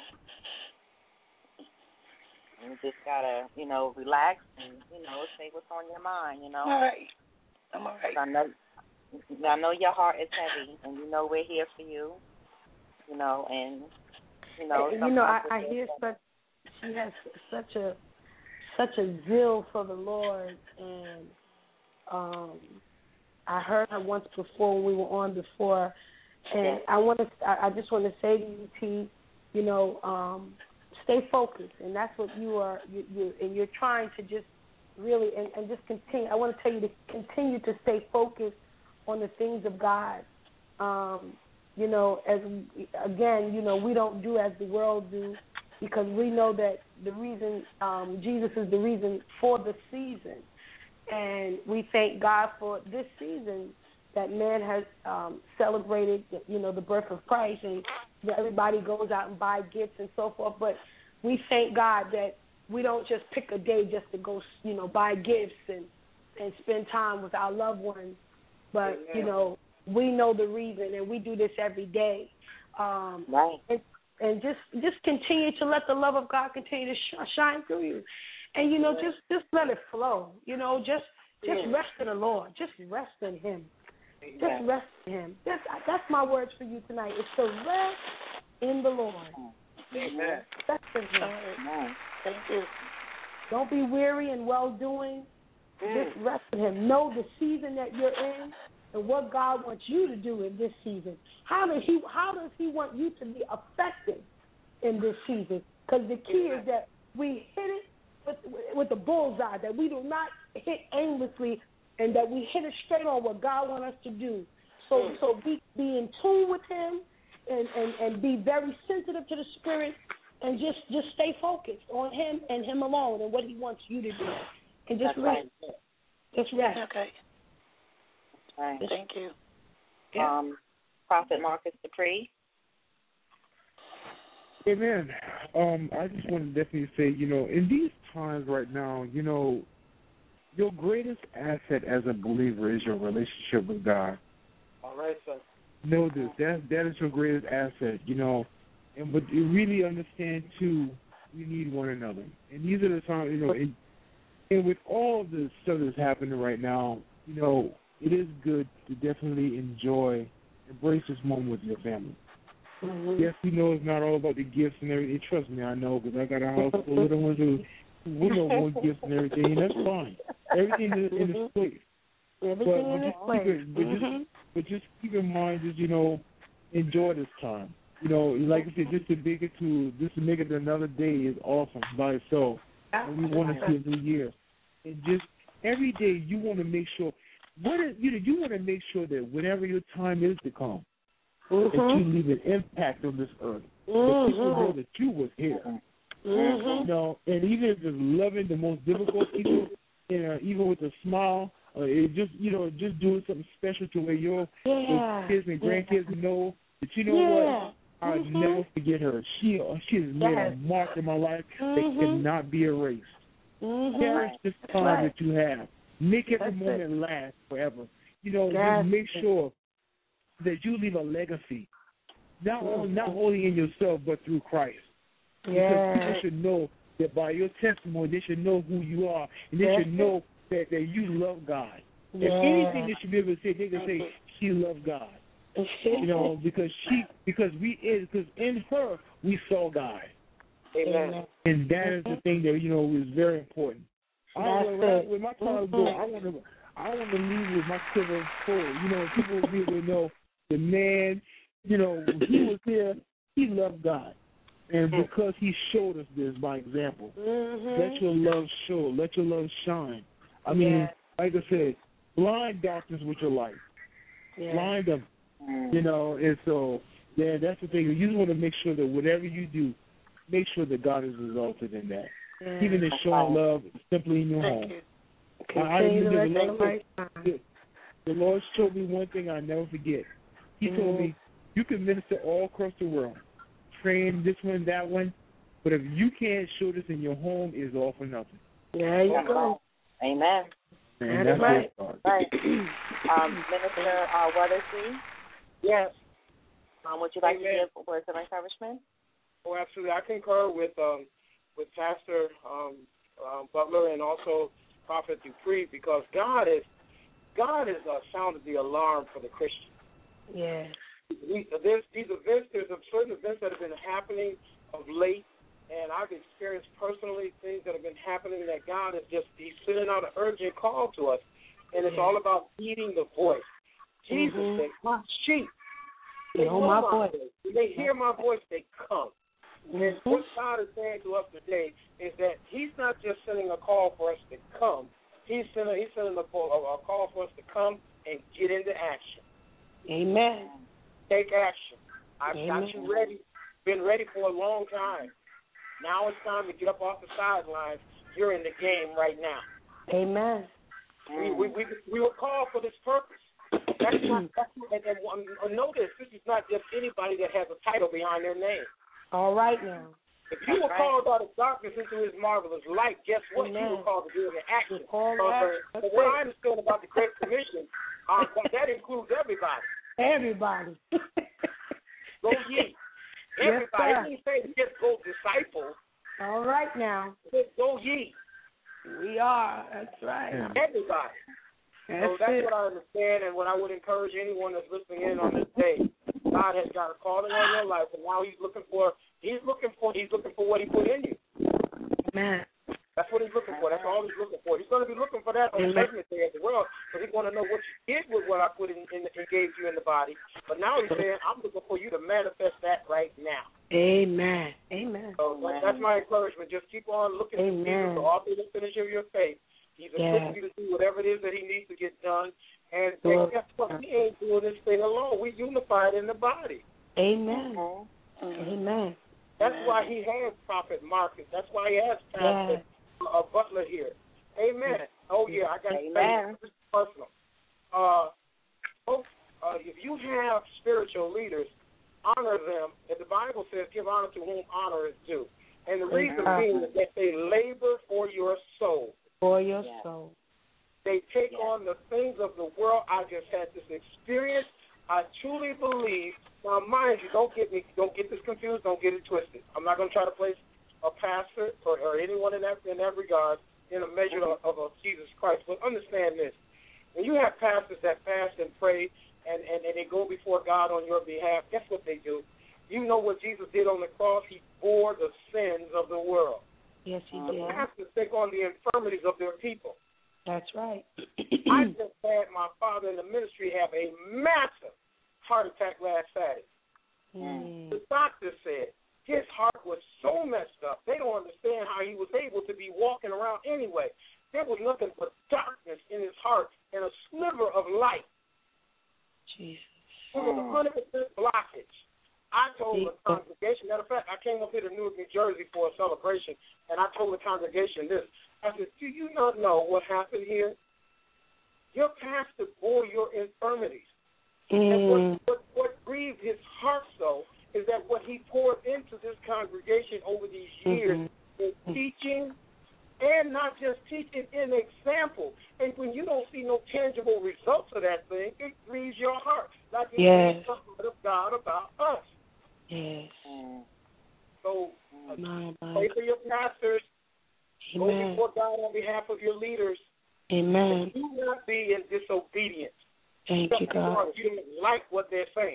You just got to, relax and, say what's on your mind, All right. I'm all right. I know your heart is heavy, and we're here for you. I hear she has such a zeal for the Lord, and I heard her once before when we were on before, and I just want to say to you, T, stay focused, and that's what you are. You're trying to just really and just continue. I want to tell you to continue to stay focused on the things of God. We don't do as the world do because we know that the reason Jesus is the reason for the season, and we thank God for this season that man has celebrated, the birth of Christ, and everybody goes out and buy gifts and so forth. But we thank God that we don't just pick a day just to go, buy gifts and spend time with our loved ones. But, we know the reason, and we do this every day. Right. And just continue to let the love of God continue to shine through you. And just let it flow. Just rest in the Lord. Just rest in Him. Just rest in Him. That's my words for you tonight. It's to rest in the Lord. Amen. Rest in Him. Amen. Thank you. Don't be weary in well doing. Just rest in Him. Know the season that you're in and what God wants you to do in this season. How does He want you to be effective in this season? Because the key is that we hit it with the bullseye, that we do not hit aimlessly, and that we hit it straight on what God wants us to do. So be in tune with Him and be very sensitive to the Spirit, and just stay focused on Him and Him alone and what He wants you to do. And just rest. Just rest. Okay. Right. Thank you. Prophet Marcus Dupree. Amen. I just want to definitely say, in these times right now, your greatest asset as a believer is your relationship with God. All right, sir. Know this. That is your greatest asset, but you really understand, too, we need one another. And these are the times, and with all the stuff that's happening right now, it is good to definitely embrace this moment with your family. Mm-hmm. Yes, we know it's not all about the gifts and everything. Trust me, I know, because I got a house full of little ones who don't want gifts and everything, and that's fine. Everything is in its place. Everything in its place. But just keep in mind, just enjoy this time. Like I said, just to make it another day is awesome by itself. And we want to see a new year, and just every day you want to make sure you want to make sure that whenever your time is to come, that you leave an impact on this earth. That people know that you was here. And even if it's loving the most difficult people, even with a smile, just doing something special to where your kids and grandkids know that what, I'll never forget her. She has made a mark in my life that cannot be erased. Cherish this time that you have. Make every moment last forever. Just make sure that you leave a legacy, not only in yourself but through Christ. Because people should know that by your testimony, they should know who you are, and they should know that you love God. If anything they should be able to say, they can say she loved God. Because in her we saw God. Amen. And that is the thing that is very important. When my time goes, I want to leave with my quiver full. People will be able to know the man. He was here. He loved God, and because he showed us this by example. Let your love show. Let your love shine. I mean, like I said, blind darkness with your light. Blind them. And so that's the thing. You just want to make sure that whatever you do, make sure that God is exalted in that. Even in showing love simply in your home. The Lord showed me one thing I'll never forget. He told me, you can minister all across the world, train this one, that one, but if you can't show this in your home, it's all for nothing. There you go. Amen. And that's right. Minister Weathersby? Yes. Would you like to give words of encouragement? Oh, absolutely. I concur with Pastor Butler and also Prophet Dupree, because God is sounded the alarm for the Christian. Yes. There's certain events that have been happening of late, and I've experienced personally things that have been happening that God is He's sending out an urgent call to us, and it's all about heeding the voice. Jesus said, "My sheep, they know my voice. When they hear my voice, they come." And what God is saying to us today is that He's not just sending a call for us to come. He's sending a call for us to come and get into action. Amen. Take action. I've got you ready. Been ready for a long time. Now it's time to get up off the sidelines. You're in the game right now. Amen. We were called for this purpose. And notice, this is not just anybody that has a title behind their name. All right now. If you were called out of darkness into His marvelous light, guess what? You were called to do in action. But what I understand about the Great Commission, that includes everybody. Everybody. Go ye. Everybody. He didn't say just go disciple. All right now. Just go ye. anyone that's listening in on this day, God has got a calling on your life, and now He's looking for what He put in you. Amen. That's what He's looking for. That's all He's looking for. He's going to be looking for that on the judgment day as well, because He's going to know what you did with what I put in and gave you in the body. But now He's saying, I'm looking for you to manifest that right now. Amen. Amen. So that's my encouragement. Just keep on looking to Jesus, the author and finisher of your faith. He's equipping you to do whatever it is that He needs to get done. And guess what? We ain't doing this thing alone. We unified in the body. Amen. Amen. That's why He has Prophet Marcus. That's why He has Pastor Butler here. Amen. Oh, yeah, I got to say this is personal. Folks, if you have spiritual leaders, honor them. And the Bible says, give honor to whom honor is due. And the reason being is that they labor for your soul. For your soul. They take on the things of the world. I just had this experience. I truly believe. Now, mind you, don't get this confused. Don't get it twisted. I'm not going to try to place a pastor or anyone in that regard in a measure of Jesus Christ. But understand this: when you have pastors that fast and pray and they go before God on your behalf, guess what they do? You know what Jesus did on the cross? He bore the sins of the world. Yes, He did. The pastors take on the infirmities of their people. That's right. I just had my father in the ministry have a massive heart attack last Saturday. The doctor said his heart was so messed up, they don't understand how he was able to be walking around anyway. There was nothing but darkness in his heart and a sliver of light. Jesus. It was 100% blockage. I told the congregation, matter of fact, I came up here to Newark, New Jersey for a celebration, and I told the congregation this. I said, do you not know what happened here? Your pastor bore your infirmities. And what grieved his heart so is that what he poured into this congregation over these years is teaching, and not just teaching, in example. And when you don't see no tangible results of that thing, it grieves your heart. Like it grieves the heart of God about us. Yes. So pray for your pastors. Go before God on behalf of your leaders. Amen. Do not be in disobedience. Thank you, God. You don't like what they're saying.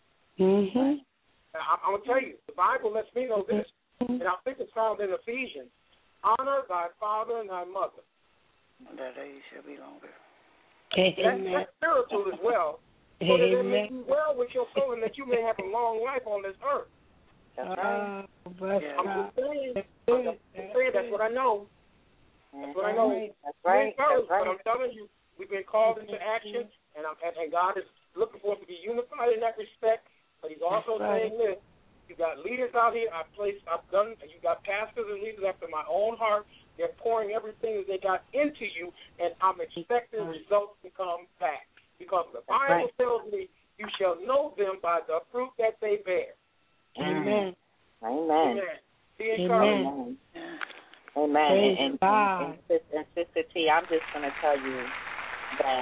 I'm going to tell you, the Bible lets me know this, and I think it's found in Ephesians. Honor thy father and thy mother. That age shall be longer. That's spiritual as well. So that it may be well with your soul and that you may have a long life on this earth. That's right. I'm just saying. That's what I know. That's what I know. That's right. But I'm telling you, we've been called into action, and God is looking for us to be unified in that respect. But He's also saying this: you got leaders out here. You got pastors and leaders after my own heart. They're pouring everything that they got into you, and I'm expecting results to come back. Because the Bible tells me you shall know them by the fruit that they bear. Amen. Amen. Be encouraged. Amen. And Sister T, I'm just going to tell you that,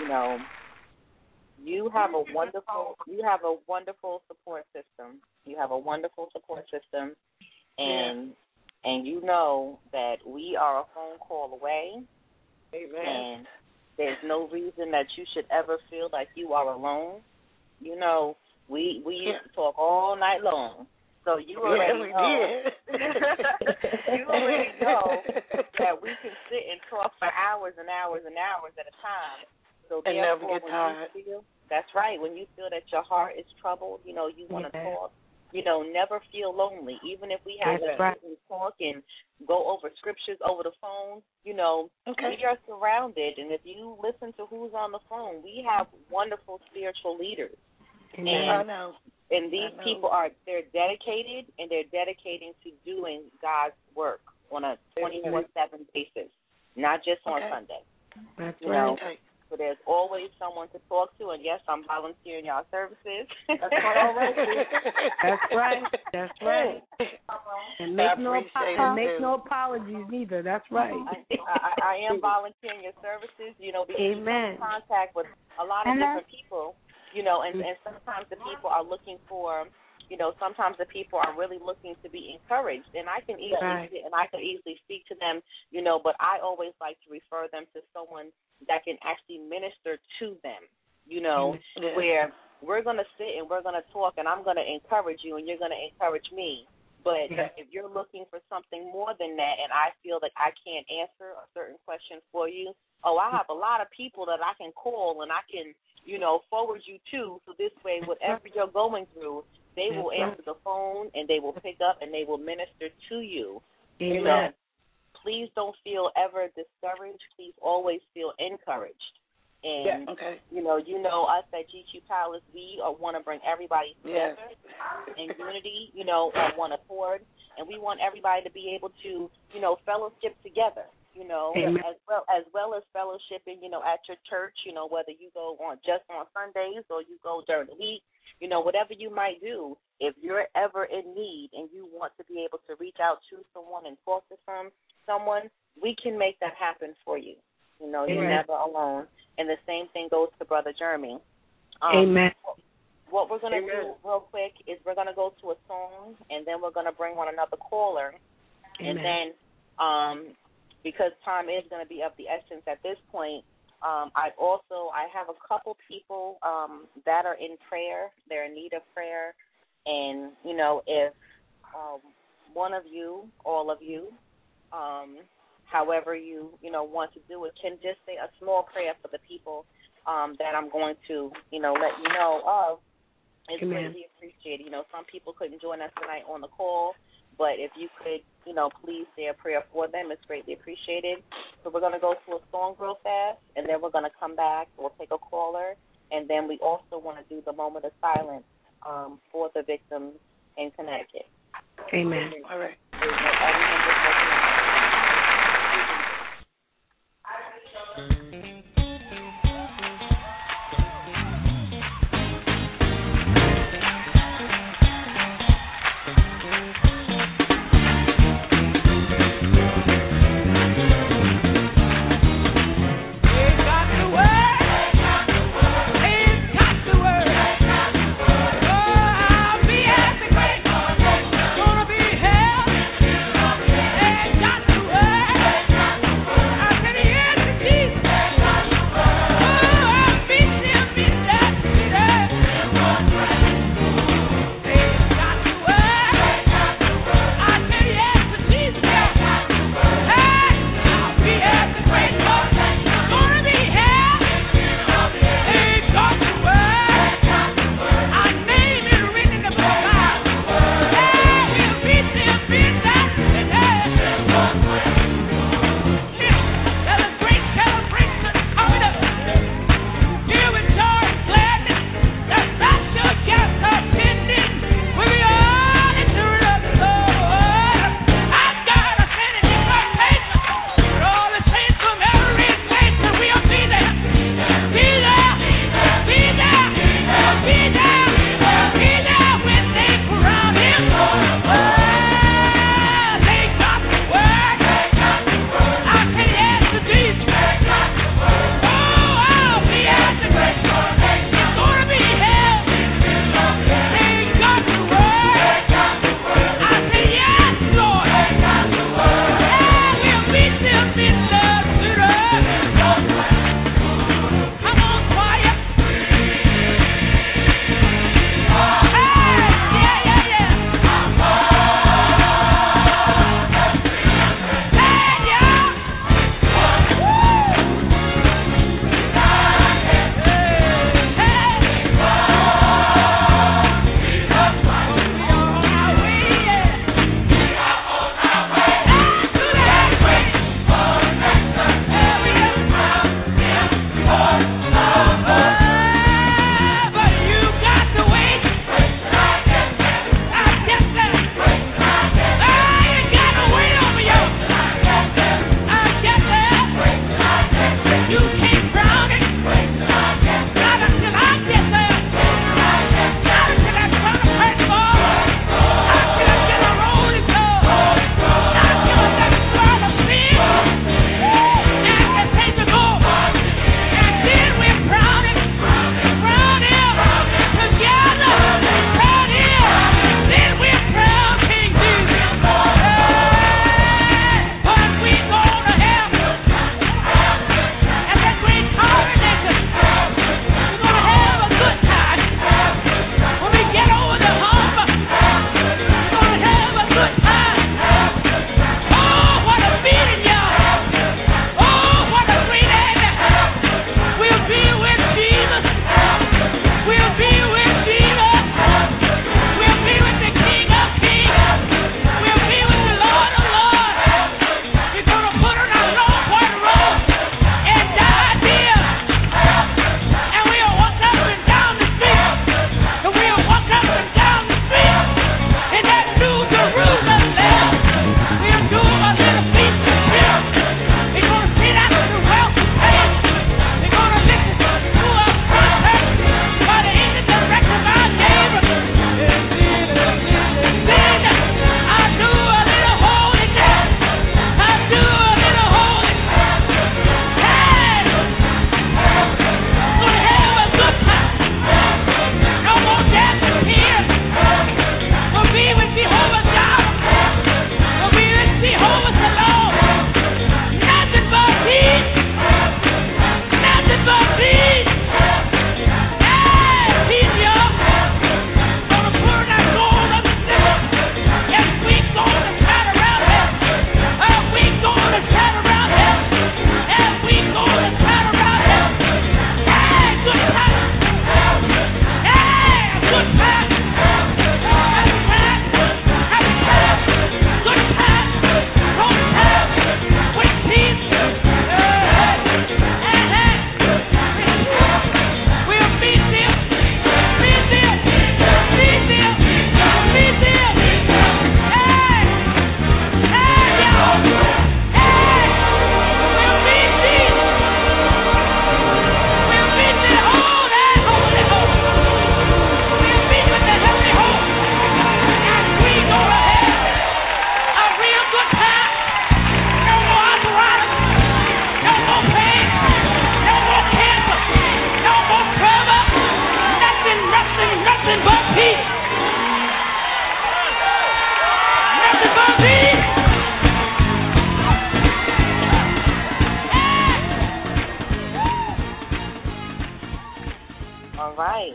you have a wonderful support system. You have a wonderful support system, and you know that we are a phone call away. Amen. And there's no reason that you should ever feel like you are alone. We used to talk all night long. So you already know. You already know that we can sit and talk for hours and hours and hours at a time. So and never get tired. That's right. When you feel that your heart is troubled, you want to talk. Never feel lonely. Even if we have to talk and go over scriptures over the phone, we are surrounded. And if you listen to who's on the phone, we have wonderful spiritual leaders. And these people they're dedicated, and they're dedicating to doing God's work on a 24/7 basis, not just on Sunday. That's right. So there's always someone to talk to, and yes, I'm volunteering y'all services. That's all right. That's right. And make no apologies either. That's right. I am volunteering your services, because you're in contact with a lot of different people, and sometimes the people are looking for, sometimes the people are really looking to be encouraged, and I can easily speak to them, but I always like to refer them to someone that can actually minister to them. where we're going to sit and we're going to talk, and I'm going to encourage you and you're going to encourage me. But if you're looking for something more than that, and I feel like I can't answer a certain question for you, I have a lot of people that I can call and I can, forward you to. So this way, whatever you're going through, they will answer the phone and they will pick up and they will minister to you. Amen. Please don't feel ever discouraged. Please always feel encouraged. And, you know us at GQ Palace, we want to bring everybody together in unity, on one accord. And we want everybody to be able to, fellowship together, as well as fellowshipping, at your church, whether you go just on Sundays or you go during the week, whatever you might do. If you're ever in need and you want to be able to reach out to someone and talk to someone, we can make that happen for you. You're never alone. And the same thing goes to Brother Jeremy. Amen. What we're going to do real quick is we're going to go to a song, and then we're going to bring on another caller. Amen. And then because time is going to be of the essence at this point, I have a couple people that are in prayer. They're in need of prayer. And, if one of you, all of you, however you, want to do it, can just say a small prayer for the people that I'm going to, let you know of. It's greatly appreciated. Some people couldn't join us tonight on the call, but if you could, please say a prayer for them, it's greatly appreciated. So we're going to go to a song real fast, and then we're going to come back. We'll take a caller, and then we also want to do the moment of silence for the victims in Connecticut. Amen. All right. Gonna be hell.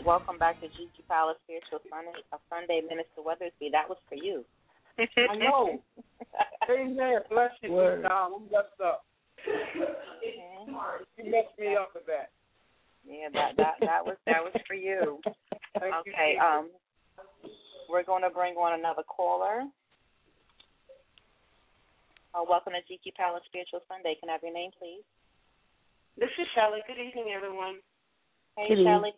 welcome back to GG Palace Spiritual Sunday, Minister Weathersby. That was for you. I know. Amen. Bless you, Tom. I'm messed up. You messed me up with that. Yeah, that was for you. Okay. We're going to bring on another caller. Welcome to GQ Palace Spiritual Sunday. Can I have your name, please? This is Shelley. Good evening, everyone. Hey, Shelley.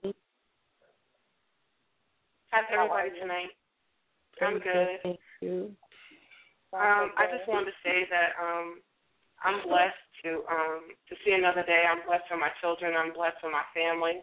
How's everybody tonight? I'm good. Thank you. I just wanted to say that I'm blessed to see another day. I'm blessed for my children. I'm blessed for my family.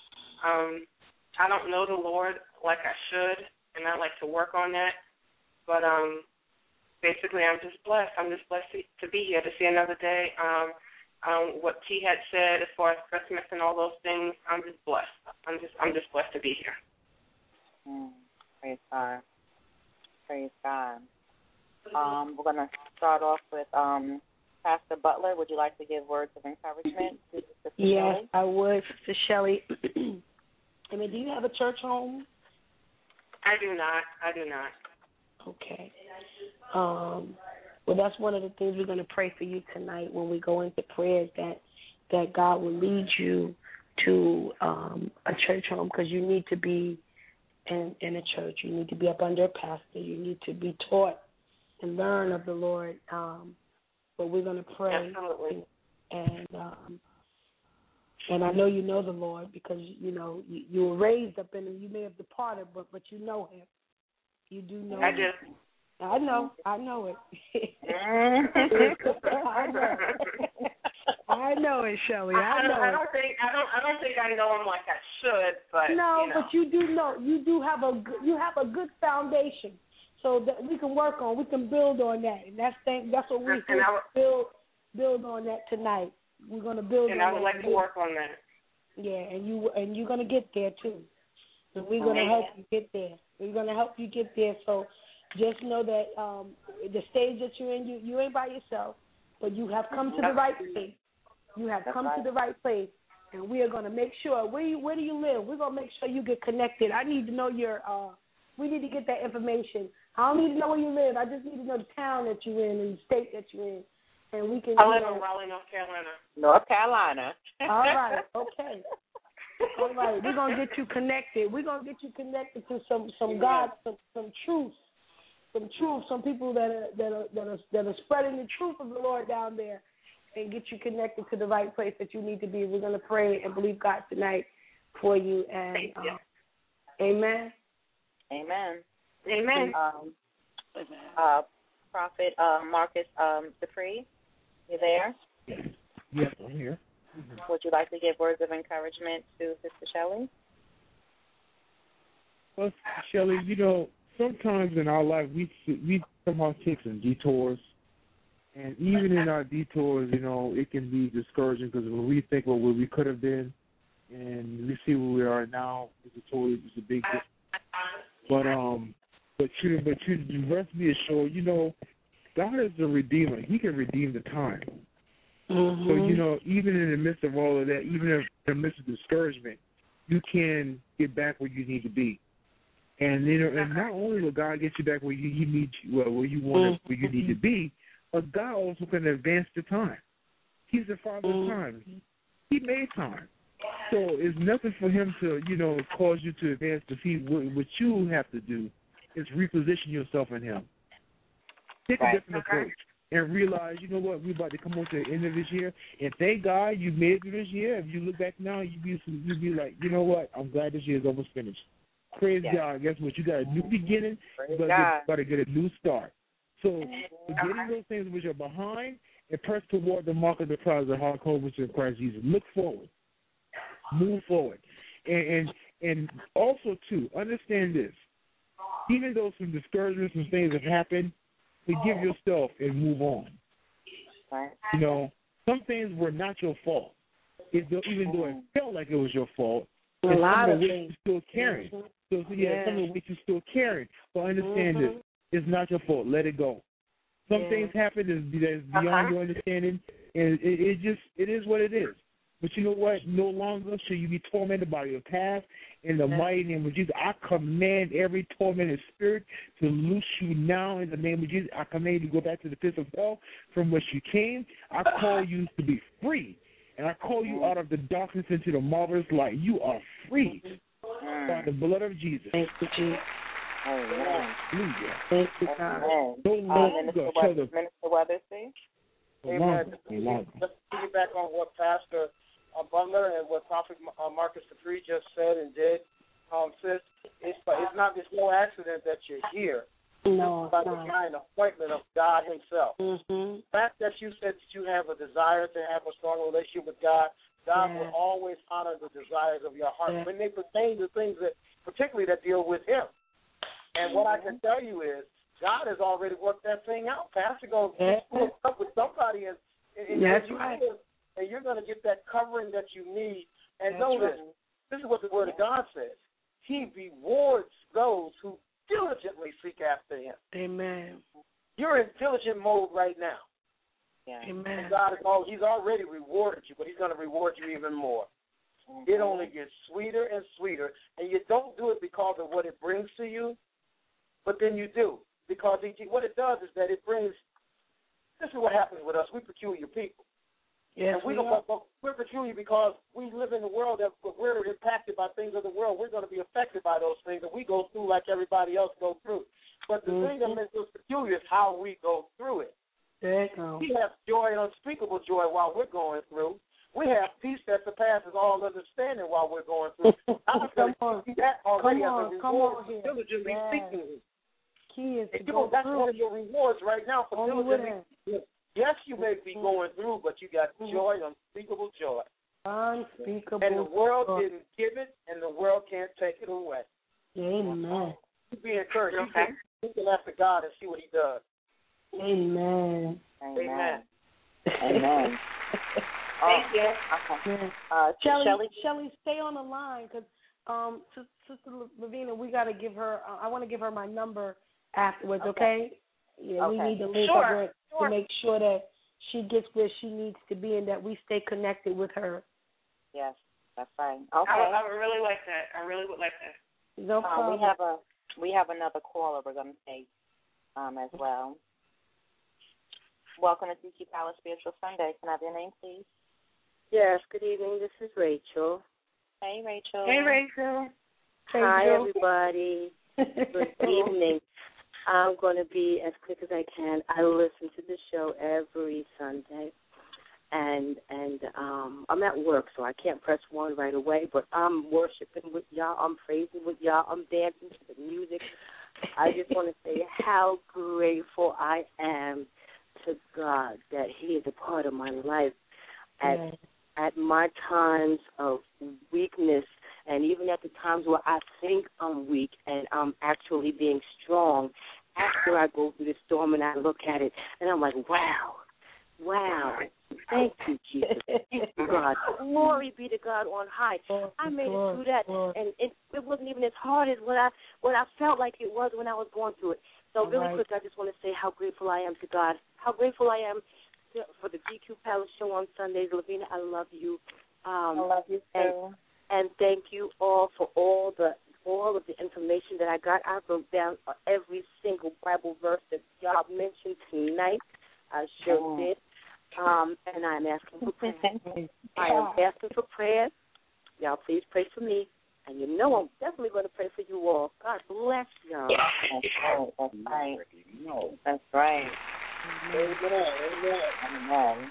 I don't know the Lord like I should, and I like to work on that. But basically, I'm just blessed. I'm just blessed to be here, to see another day. What T had said as far as Christmas and all those things, I'm just blessed. I'm just blessed to be here. Praise God. Praise God. We're going to start off with Pastor Butler. Would you like to give words of encouragement to Sister Yes, Shelley? I would, Sister Shelley. I mean, do you have a church home? I do not. Okay. Well, that's one of the things we're going to pray for you tonight when we go into prayers, that God will lead you to a church home, because you need to be in a church. You need to be up under a pastor. You need to be taught and learn of the Lord. But we're going to pray. Absolutely. And I know you know the Lord, because, you know, you were raised up in him. You may have departed, but you know him. You do know him. I do. I know it. I know it, Shelley. I know I don't think I know him like I should, but no, you know. but you do know. You have a good foundation, so that we can work on. We can build on that, and that's what we build on that tonight. We're going to build on that. And I would like to work on that. Yeah, and you're going to get there too. And we're going to help you get there. We're going to help you get there. So just know that the stage that you're in, you ain't by yourself, but you have come to the right place. You have come to the right place, and we are going to make sure. Where do you live? We're going to make sure you get connected. I need to know we need to get that information. I don't need to know where you live. I just need to know the town that you're in and the state that you're in. And we can. I live in Raleigh, North Carolina. North Carolina. All right. Okay. All right. We're gonna get you connected. We're gonna get you connected to some God, some truth, some people that are spreading the truth of the Lord down there, and get you connected to the right place that you need to be. We're gonna pray and believe God tonight for you. And thank you. Amen. Amen. Amen. Prophet Marcus Dupree, you there? Yes, I'm here. Would you like to give words of encouragement to Sister Shelley? Well, Shelley, you know, sometimes in our life we somehow take some detours, and even in our detours, you know, it can be discouraging, because when we think about where we could have been, and we see where we are now, it's a big difference. But you rest be assured, you know, God is a redeemer. He can redeem the time. Mm-hmm. So, you know, even in the midst of all of that, even in the midst of discouragement, you can get back where you need to be. And, you know, and not only will God get you back where you need where you want where you need to be, but God also can advance the time. He's the Father of time. He made time. So it's nothing for him to, you know, cause you to advance the feet. What you have to do is reposition yourself in him. Take a different approach and realize, you know what, we're about to come on to the end of this year, and thank God you made it through this year. If you look back now, you'd be like, you know what, I'm glad this year is almost finished. Praise God. Guess what? You got a new beginning, but you got to get a new start. So forgetting those things which are behind and press toward the mark of the prize of the high call which is in Christ Jesus. Look forward. Move forward. And also, too, understand this. Even though some discouragements and things have happened, forgive yourself and move on. Right. You know, some things were not your fault. Even though it felt like it was your fault, a lot of things you're still carrying. So some of which you're still carrying. But understand this. It's not your fault. Let it go. Some things happen that's beyond your understanding, and it is what it is. But you know what? No longer shall you be tormented by your past. In the mighty name of Jesus, I command every tormented spirit to loose you now in the name of Jesus. I command you to go back to the pits of hell from which you came. I call you to be free. And I call you out of the darkness into the marvelous light. You are free by the blood of Jesus. Thank you, Jesus. Hallelujah. Thank you, God. No longer shall the Minister Weathersby. Amen. Just to piggyback on what Pastor Butler and what Prophet Marcus Dupree just said and did, sis, it's no accident that you're here. No, it's by the kind appointment of God Himself. Mm-hmm. The fact that you said that you have a desire to have a strong relationship with God, God will always honor the desires of your heart when they pertain to things that, particularly that deal with Him. And what I can tell you is, God has already worked that thing out. Pastor goes hook up with somebody, and that's right. And you're going to get that covering that you need. And know this. This is what the Word of God says. He rewards those who diligently seek after Him. Amen. You're in diligent mode right now. Yeah. Amen. And He's already rewarded you, but He's going to reward you even more. Mm-hmm. It only gets sweeter and sweeter, and you don't do it because of what it brings to you, but then you do. Because what it does is that it brings, this is what happens with us, we're peculiar people. Yes, and we're peculiar because we live in a world that we're impacted by things of the world. We're going to be affected by those things, and we go through like everybody else goes through. But the thing that makes us peculiar is how we go through it. There you go. We have joy, unspeakable joy, while we're going through. We have peace that surpasses all understanding while we're going through. I'm going to see that already as a reward for diligently seeking. Key is that's one of your rewards right now for diligently. Yes, you may be going through, but you got joy, unspeakable joy. Unspeakable. And the world didn't give it, and the world can't take it away. Amen. You be encouraged. You can ask God and see what He does. Amen. Amen. Amen. Thank you. Shelly, stay on the line because Sister Lavina, we got to give her. I want to give her my number afterwards. Okay? Yeah, we need to link up with to make sure that she gets where she needs to be and that we stay connected with her. Yes, that's right. Okay. I would really like that. I really would like that. No problem. We have another caller we're going to take as well. Welcome to CQ Palace Spiritual Sunday. Can I have your name, please? Yes, good evening. This is Rachel. Hey, Rachel. Hey, Rachel. Hi, everybody. Good evening. I'm going to be as quick as I can. I listen to the show every Sunday, and I'm at work, so I can't press one right away, but I'm worshiping with y'all. I'm praising with y'all. I'm dancing to the music. I just want to say how grateful I am to God that He is a part of my life at my times of weakness, and even at the times where I think I'm weak and I'm actually being strong, after I go through the storm and I look at it and I'm like, wow, thank you, Jesus. Thank you, God. Glory be to God on high. I made it through that, and it wasn't even as hard as what I felt like it was when I was going through it. So really quick, I just want to say how grateful I am to God, how grateful I am for the GQ Palace show on Sundays. Lavina, I love you. I love you too. And thank you all for all of the information that I got. I wrote down every single Bible verse that y'all mentioned tonight. I sure did. And I'm asking for prayers. I am asking for prayers. Y'all please pray for me. And you know I'm definitely going to pray for you all. God bless y'all. That's right. That's right. Amen.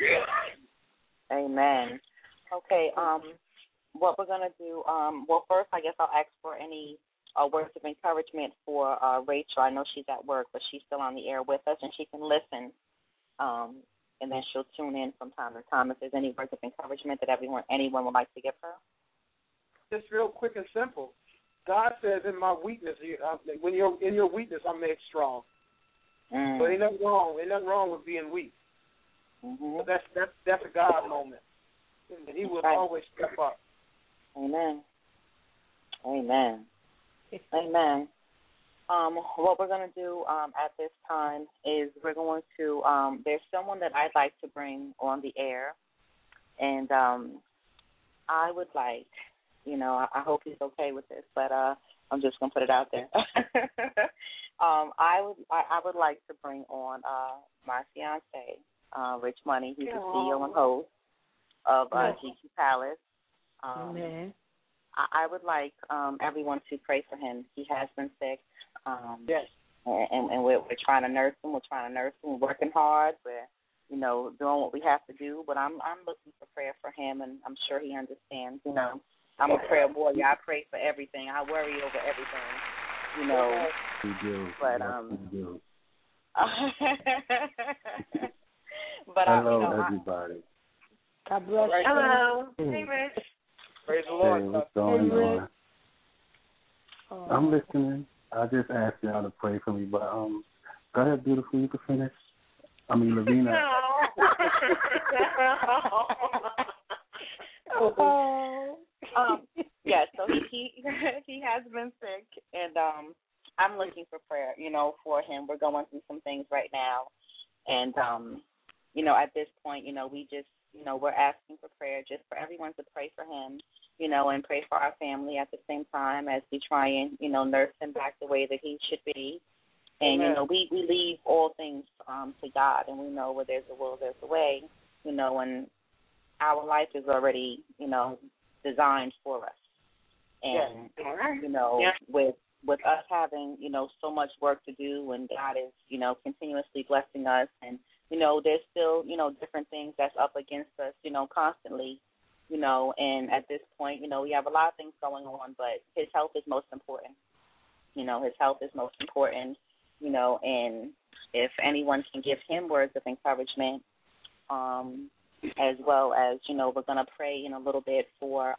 Amen. Okay, what we're going to do, well, first I guess I'll ask for any words of encouragement for Rachel. I know she's at work, but she's still on the air with us, and she can listen, and then she'll tune in from time to time if there's any words of encouragement that anyone would like to give her. Just real quick and simple. God says in my weakness, when you're in your weakness, I'm made strong. So ain't nothing wrong with being weak. But that's a God moment. And He will always step up. Amen. Amen. Amen. What we're going to do at this time is we're going to, there's someone that I'd like to bring on the air. And I would like, I hope he's okay with this, but I'm just gonna put it out there. I would like to bring on my fiance, Rich Money. He's the CEO and host of GQ Palace. Amen. I would like everyone to pray for him. He has been sick. Yes. And we're trying to nurse him. We're working hard. We're, doing what we have to do. But I'm looking for prayer for him, and I'm sure he understands. I'm a prayer warrior. I pray for everything. I worry over everything. We do. But we do. But hello, everybody. God bless you. Hello. Hey, Rich. Praise the Lord. Hey, what's going on? I'm listening. I just asked y'all to pray for me, but go ahead, beautiful. You can finish. I mean, Lavina. Yeah, so he has been sick, and I'm looking for prayer, for him. We're going through some things right now, and at this point, we just, we're asking for prayer, just for everyone to pray for him, and pray for our family at the same time as we try and, nurse him back the way that he should be. And, we leave all things to God, and we know where there's a will, there's a way, and our life is already, designed for us. And, with us having, so much work to do, and God is, continuously blessing us, and, there's still, different things that's up against us, constantly, and at this point, we have a lot of things going on, but his health is most important. His health is most important, and if anyone can give him words of encouragement, as well as, we're going to pray in a little bit for,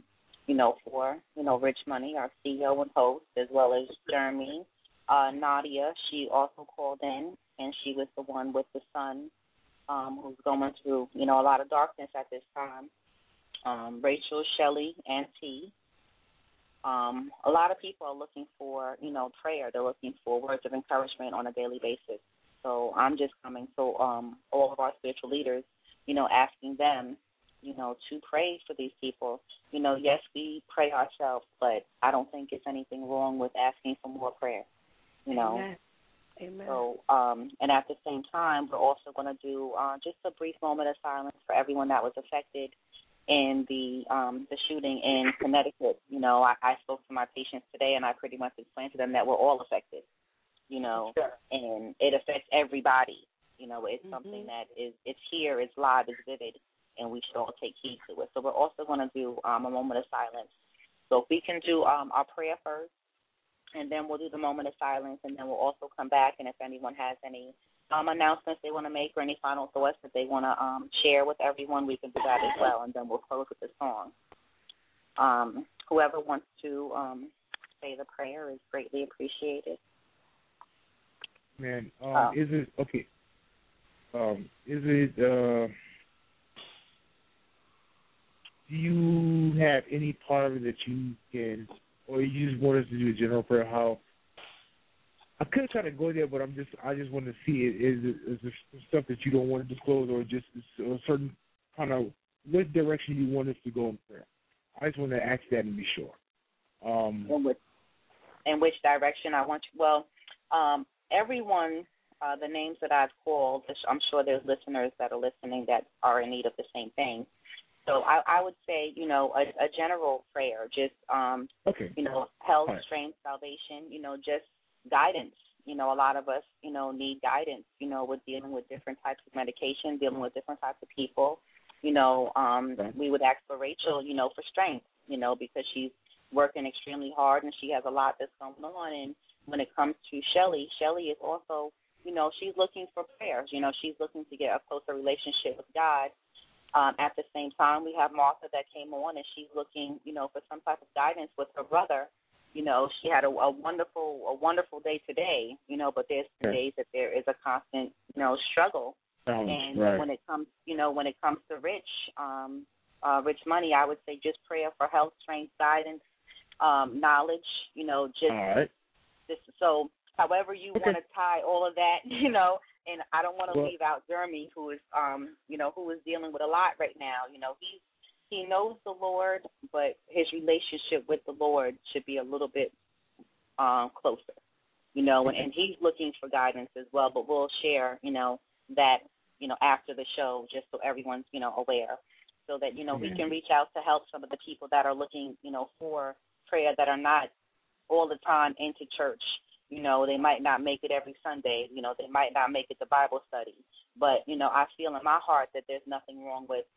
Rich Money, our CEO and host, as well as Jeremy. Nadia, she also called in, and she was the one with the son who's going through, a lot of darkness at this time. Rachel, Shelley, and T. A lot of people are looking for, prayer. They're looking for words of encouragement on a daily basis. So I'm just coming to all of our spiritual leaders, asking them, to pray for these people. Yes, we pray ourselves, but I don't think it's anything wrong with asking for more prayer, Amen. So, and at the same time, we're also going to do just a brief moment of silence for everyone that was affected in the shooting in Connecticut. I spoke to my patients today, and I pretty much explained to them that we're all affected, and it affects everybody. It's something that it's here, it's live, it's vivid, and we should all take heed to it. So we're also going to do a moment of silence. So if we can do our prayer first, and then we'll do the moment of silence, and then we'll also come back, and if anyone has any announcements they want to make or any final thoughts that they want to share with everyone, we can do that as well, and then we'll close with the song. Whoever wants to say the prayer is greatly appreciated. Man, is it okay? Is it? Do you have any part of it that you can, or you just want us to do a general prayer? How I could try to go there, but I just want to see it. Is it stuff that you don't want to disclose, or just a certain kind of what direction you want us to go in prayer? I just want to ask that and be sure. In which direction I want you? Well, everyone, the names that I've called, I'm sure there's listeners that are listening that are in need of the same thing. So I would say, a general prayer, just, health, strength, salvation, just guidance. A lot of us, need guidance, with dealing with different types of medication, dealing with different types of people. We would ask for Rachel, for strength, because she's working extremely hard and she has a lot that's going on. And when it comes to Shelley is also, she's looking for prayers. She's looking to get a closer relationship with God. At the same time, we have Martha that came on, and she's looking, for some type of guidance with her brother. She had a wonderful day today, but there's some days that there is a constant, struggle. And when it comes, to Rich Money, I would say just prayer for health, strength, guidance, knowledge, just so however you want to tie all of that, And I don't want to leave out Jeremy, who is, who is dealing with a lot right now. He knows the Lord, but his relationship with the Lord should be a little bit closer, and he's looking for guidance as well. But we'll share, that, after the show, just so everyone's, aware, so that, we can reach out to help some of the people that are looking, for prayer that are not all the time into church. They might not make it every Sunday. They might not make it to Bible study. But, I feel in my heart that there's nothing wrong with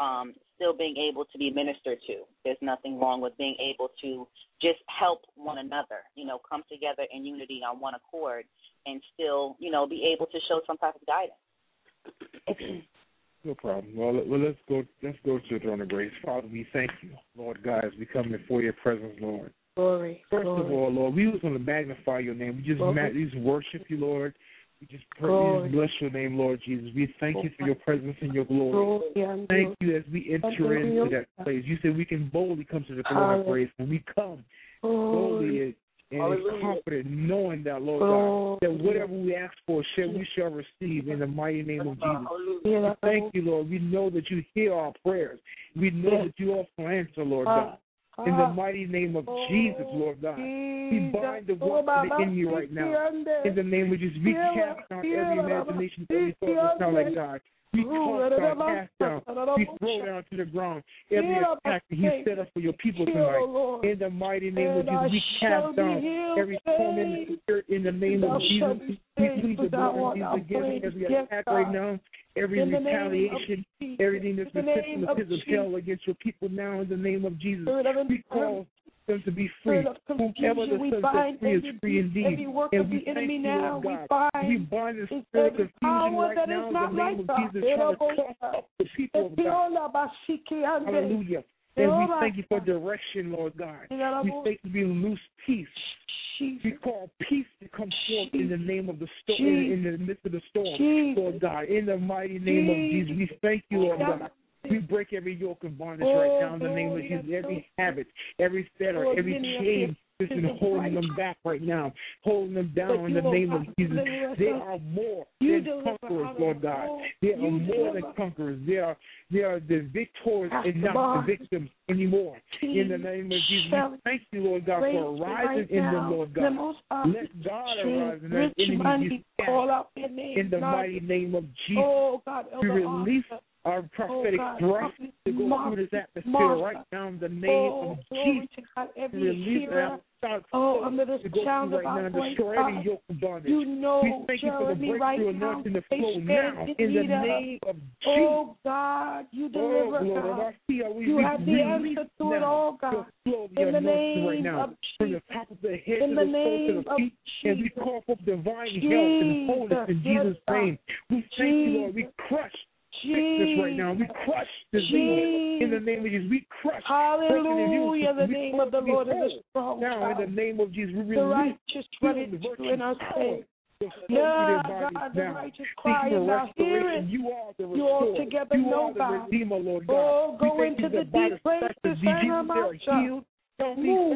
still being able to be ministered to. There's nothing wrong with being able to just help one another, come together in unity on one accord and still, be able to show some type of guidance. Okay. No problem. Well, let's go to the throne of grace. Father, we thank you, Lord God, as we come before your presence, Lord. Glory. First of all, Lord, we just want to magnify your name. We just worship you, Lord. We just bless your name, Lord Jesus. We thank you for your presence and your glory. Thank you as we enter into that place. You said we can boldly come to the throne of grace, and we come boldly and confident, knowing that, Lord God, that whatever we ask for, we shall receive in the mighty name of Jesus. Thank you, Lord. We know that you hear our prayers. We know that you also answer, Lord God. In the mighty name of Jesus, Lord God, we bind the work of the enemy right now. In the name of Jesus, we cast down every imagination, every thought that's not like God. We cast down, we throw down to the ground every attack that he set up for your people tonight. In the mighty name of Jesus, we cast down every tormenting spirit in the name of Jesus. We plead the blood of Jesus against every attack right now, every retaliation, everything that's been sent from the pits of hell against your people now in the name of Jesus. We call them to be free. Whomever the Son sets free is free indeed. And we thank you, Lord God. We bind the spirit of confusion right now in the name of Jesus, trying to cause up the people of God. Hallelujah. And we thank you for direction, Lord God. We thank you for loose peace. We call peace to come forth in the name of the storm, in the midst of the storm, Lord God. In the mighty name of Jesus, we thank you, Lord God. We break every yoke of bondage right now in the name of Jesus. Every habit, every fetter, every chain that's been holding them back right now, holding them down in the name of Jesus. They are more than conquerors, Lord God. They are more than conquerors. They are the victors and not the victims anymore. In the name of Jesus, we thank you, Lord God, for arising in them, Lord God. Let God arise and let enemies be scattered. In the mighty name of Jesus, we release our prophetic thrust to go through this atmosphere right now in the name of Jesus. Release our under the sound of our voice, God, you know Jeremy right now, to flow now in the name of Jesus. Oh God, you deliver, God. You have the answer to it all, God. In the name of Jesus. In the name of Jesus. And we call for divine health and wholeness in Jesus' name. We thank you, Lord. We crush sickness right now. We crush disease in the name of Jesus. We crush. Hallelujah. The name of the Lord is strong. Now, in the name of Jesus, we release the righteous run into in our faith. Yeah, God, the righteous cry and thou hear it. You are the restorer. You altogether know, God. Redeemer, Lord God. Oh, go into the deep places and I'm out. Move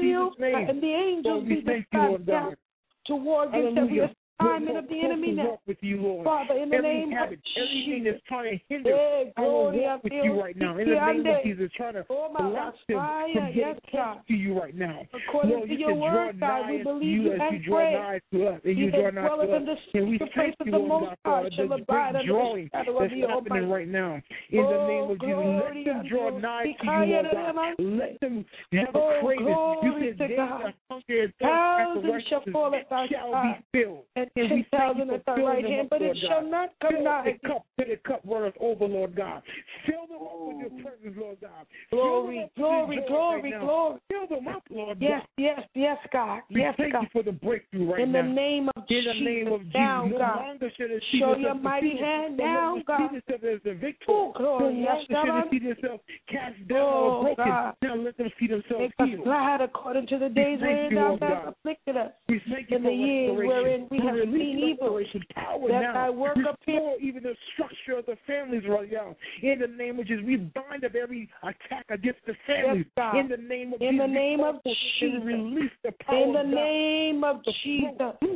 and the angels be dispatched down towards us that we are assignment of the enemy now. Father, in the name of Jesus. Everything that's trying to hinder our walk with you right now. In the name of Jesus, trying to block them from getting close to you right now. According to your word, God, we believe you and pray. And you draw nigh to us. And we thank you, Lord God, for the great drawing that's happening right now. In the name of Jesus, let them draw nigh to you, Lord God. Let them have a craving. You said they that hunger and thirst after righteousness shall be filled. And 10,000 at the right hand, but it shall not come nigh. The cup runneth over, Lord God. Fill them up with your presence, Lord God. Glory, glory, glory, glory. Fill them up, Lord God. Yes, God. Yes, God. Thank you for the breakthrough right now. In the name of Jesus. Now, God. Show your mighty hand now, God. As the victor. Oh, glory. Yes, God. See themselves cast down or broken. God. Now let them see themselves healed. Make us glad according to the days wherein thou hast afflicted us. We thank you in the years wherein we have seen evil. That thy work appear. Even the structure of the families right now. In the name of Jesus, we bind up every attack against the families. Yes, in the name of Jesus. In the name of Jesus. Release the power in the name of Jesus.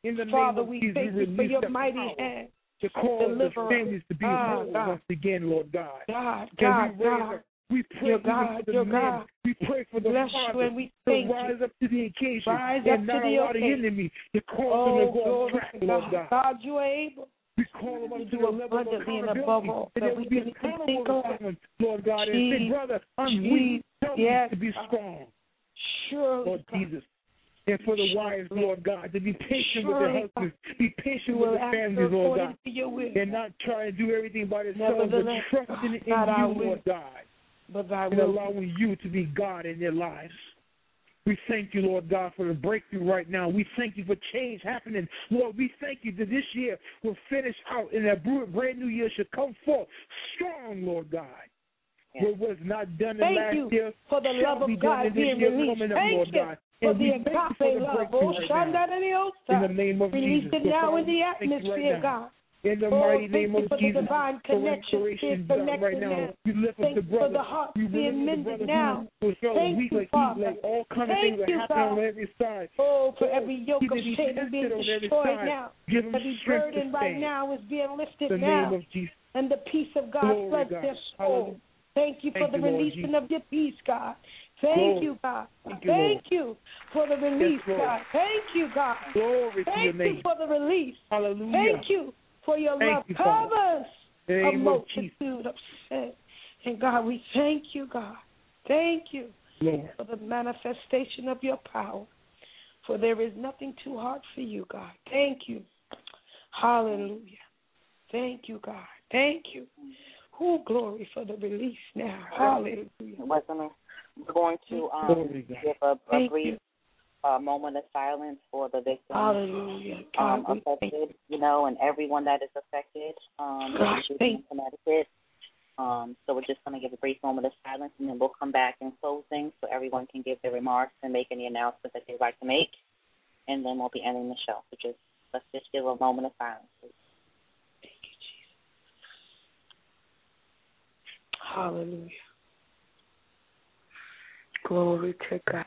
In the Father, name of we Jesus, thank you for your mighty hand. To cause the Deliver us. families to be whole once again, Lord God. God. We pray for the men. We pray for the fathers to rise up to the occasion and not allow the enemy to cause them to go off track, Lord God. God, you are able. We call them up to do the level of abundantly and accountability, above all and that they we will be can accountable think to of. someone, Lord God, and say, brother, I'm weak. Help me to be strong. Surely, Lord Jesus. And for the wives, Lord God, to be patient with their husbands, be patient with their families, Lord God, and not try to do everything by themselves, but trusting in you, Lord God, and allowing you to be God in their lives. We thank you, Lord God, for the breakthrough right now. We thank you for change happening. Lord, we thank you that this year will finish out and that brand new year should come forth strong, Lord God. What was not done in last year for the love of God being released. Thank you for the agape love. In the name of release Jesus. it now in the atmosphere, God. In the mighty name of for Jesus, the divine connection right now. We lift up the brother. For the heart being mended now. Thank you, Father. All kinds of things are happening on every side. Oh, for every yoke of Satan being destroyed now. Give him every burden right now is being lifted the now. Name of Jesus. And the peace of God floods their soul. Thank you for the releasing of your peace, God. Thank you, God. Thank you for the release, God. Thank you, God. Glory Thank to your name. you for the release. Hallelujah. Thank you for your love covers a multitude of sin. And God, we thank you, God. Thank you for the manifestation of your power. For there is nothing too hard for you, God. Thank you. Hallelujah. Thank you, God. Thank you. Who glory for the release now. Hallelujah. We're going to give a brief moment of silence for the victims affected, and everyone that is affected in Connecticut. So we're just going to give a brief moment of silence, and then we'll come back in closing so everyone can give their remarks and make any announcements that they'd like to make, and then we'll be ending the show. So let's just give a moment of silence, please. Thank you, Jesus. Hallelujah. Glory to God.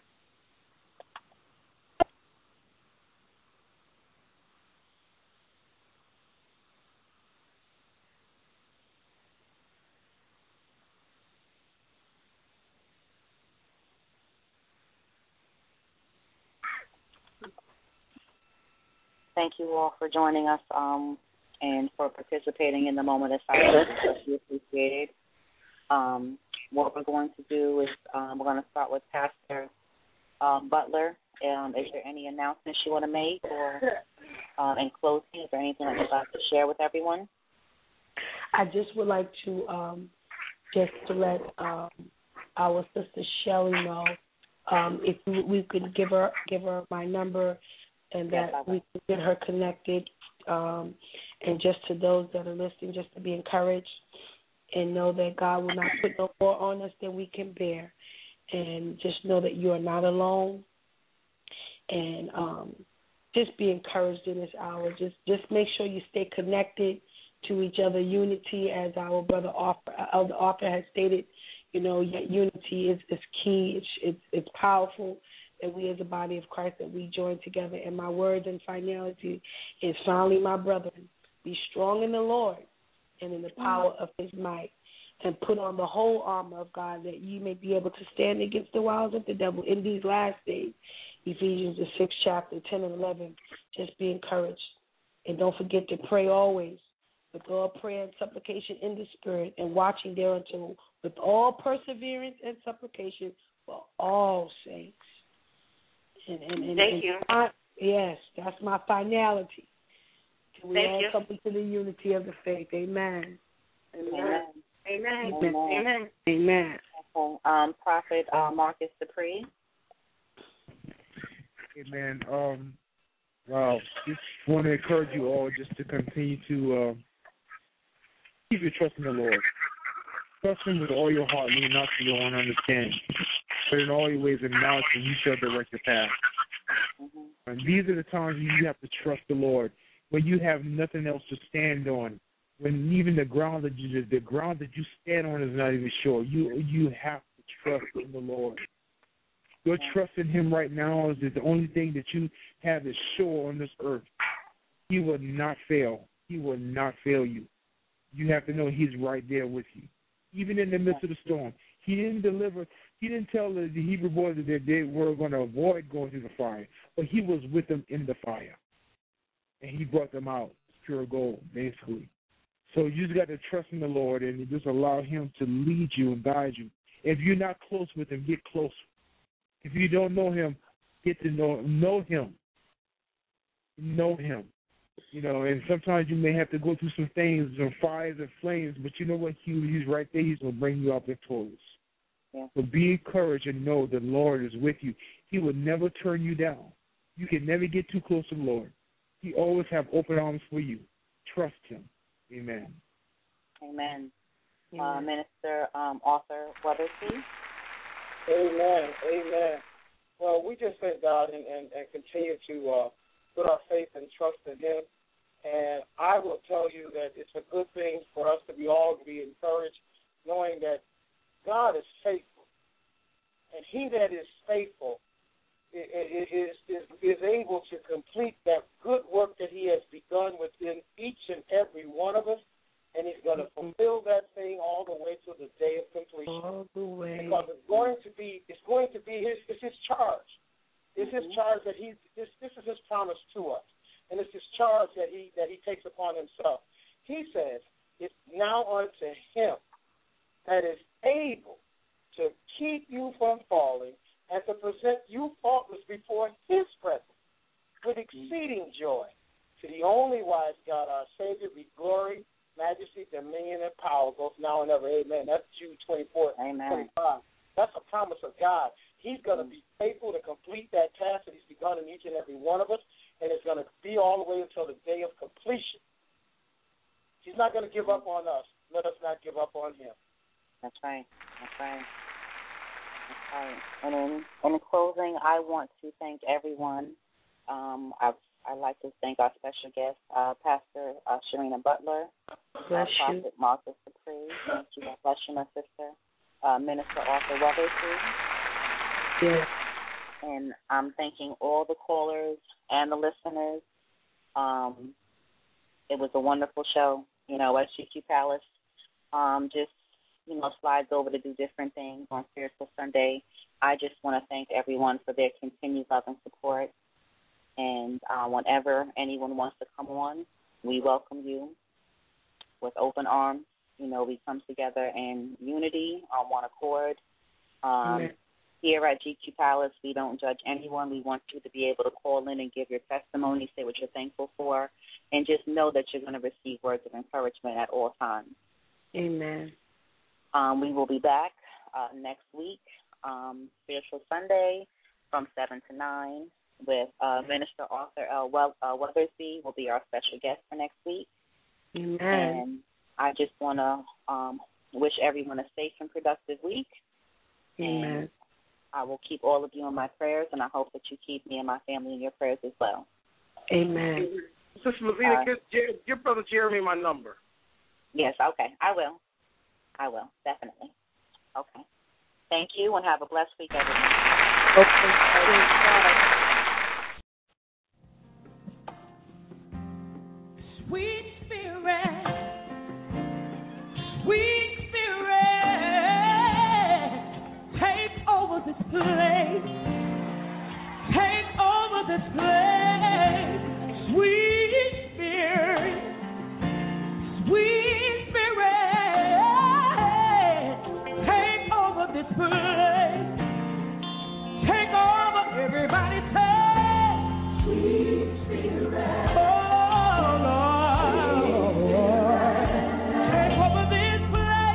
Thank you all for joining us and for participating in the moment of silence. We appreciate it. What we're going to do is we're going to start with Pastor Butler. Is there any announcements you want to make, or in closing, is there anything that you'd like to share with everyone? I just would like to let our sister Shelly know if we could give her my number, and that we can get her connected. And just to those that are listening, just to be encouraged and know that God will not put no more on us than we can bear. And just know that you are not alone. And just be encouraged in this hour. Just make sure you stay connected to each other. Unity, as our brother Elder Arthur has stated, unity is key. It's powerful that we as a body of Christ, that we join together. And my words and finality is, finally, my brethren, be strong in the Lord and in the power of his might, and put on the whole armor of God, that ye may be able to stand against the wiles of the devil in these last days. Ephesians, the 6th chapter, 10 and 11. Just be encouraged. And don't forget to pray always, with all prayer and supplication in the Spirit, and watching thereunto with all perseverance and supplication for all saints. Thank you. Yes, that's my finality. We all you. come into the unity of the faith. Amen. Amen. Amen. Amen. Amen. Okay. Prophet Marcus Dupree. Amen. Just want to encourage you all just to continue to keep your trust in the Lord. Trust him with all your heart, lean not to your own understanding. But in all your ways acknowledge him, you shall direct your path. And these are the times when you have to trust the Lord, when you have nothing else to stand on, when even the ground that you stand on is not even sure. You have to trust in the Lord. Your trust in him right now is the only thing that you have is sure on this earth. He will not fail. He will not fail you. You have to know He's right there with you. Even in the midst of the storm. He didn't tell the Hebrew boys that they were going to avoid going through the fire, but He was with them in the fire. And He brought them out, pure gold, basically. So you just got to trust in the Lord and just allow Him to lead you and guide you. If you're not close with Him, get closer. If you don't know Him, get to know Him. Know Him. You know, and sometimes you may have to go through some things, some fires and flames, but you know what? He's right there. He's going to bring you out victorious. Yeah. So be encouraged and know the Lord is with you. He will never turn you down. You can never get too close to the Lord. He always have open arms for you. Trust Him. Amen. Amen. Minister Arthur Weathersby. Amen. Amen. Well, we just thank God and continue to put our faith and trust in Him. And I will tell you that it's a good thing for us to be encouraged, knowing that God is faithful. And He that is faithful is able to complete that good work that He has begun within each and every one of us. And He's going to fulfill that thing all the way to the day of completion. All the way. Because it's going to be His charge. It's His charge that this is His promise to us. And it's His charge that he takes upon Himself. He says, it's now unto Him that is able to keep you from falling and to present you faultless before His presence with exceeding joy. To the only wise God, our Savior, be glory, majesty, dominion, and power, both now and ever. Amen. That's Jude 24:25. That's a promise of God. He's going to be faithful to complete that task that He's begun in each and every one of us, and it's going to be all the way until the day of completion. He's not going to give up on us. Let us not give up on Him. That's right. That's right. That's right. And in closing, I want to thank everyone. I'd like to thank our special guest, Pastor Sharina Butler, Prophet Marcus Dupree. Thank you. God bless you, my sister. Minister Arthur Weathersby. Yes. And I'm thanking all the callers and the listeners. It was a wonderful show. You know, SGQ Palace just, slides over to do different things on Spiritual Sunday. I just want to thank everyone for their continued love and support. And whenever anyone wants to come on, we welcome you with open arms. We come together in unity on one accord. Here at GQ Palace, we don't judge anyone. We want you to be able to call in and give your testimony, say what you're thankful for, and just know that you're going to receive words of encouragement at all times. Amen. We will be back next week, Spiritual Sunday, from 7 to 9, with Minister Arthur Weathersby will be our special guest for next week. Amen. And I just want to wish everyone a safe and productive week. Amen. And I will keep all of you in my prayers, and I hope that you keep me and my family in your prayers as well. Amen. Sister Lavina, give Brother Jeremy my number. Yes, okay. I will, definitely. Okay. Thank you, and have a blessed week, everyone. Okay. Sweet Spirit, sweet Spirit, take over this place. Take over this place. Sweet Spirit, sweet Spirit, take over this place. Take over, everybody say, sweet Spirit. Oh, Lord. Take over this place.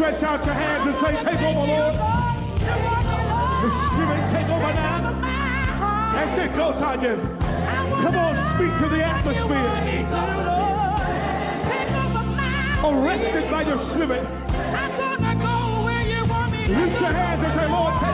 stretch out your hands and say, take over, Lord. The Spirit, take over now. That's it, go, Sergeant. Come on, speak to the atmosphere. Arrested by your Spirit. Lift your hands and say, Lord,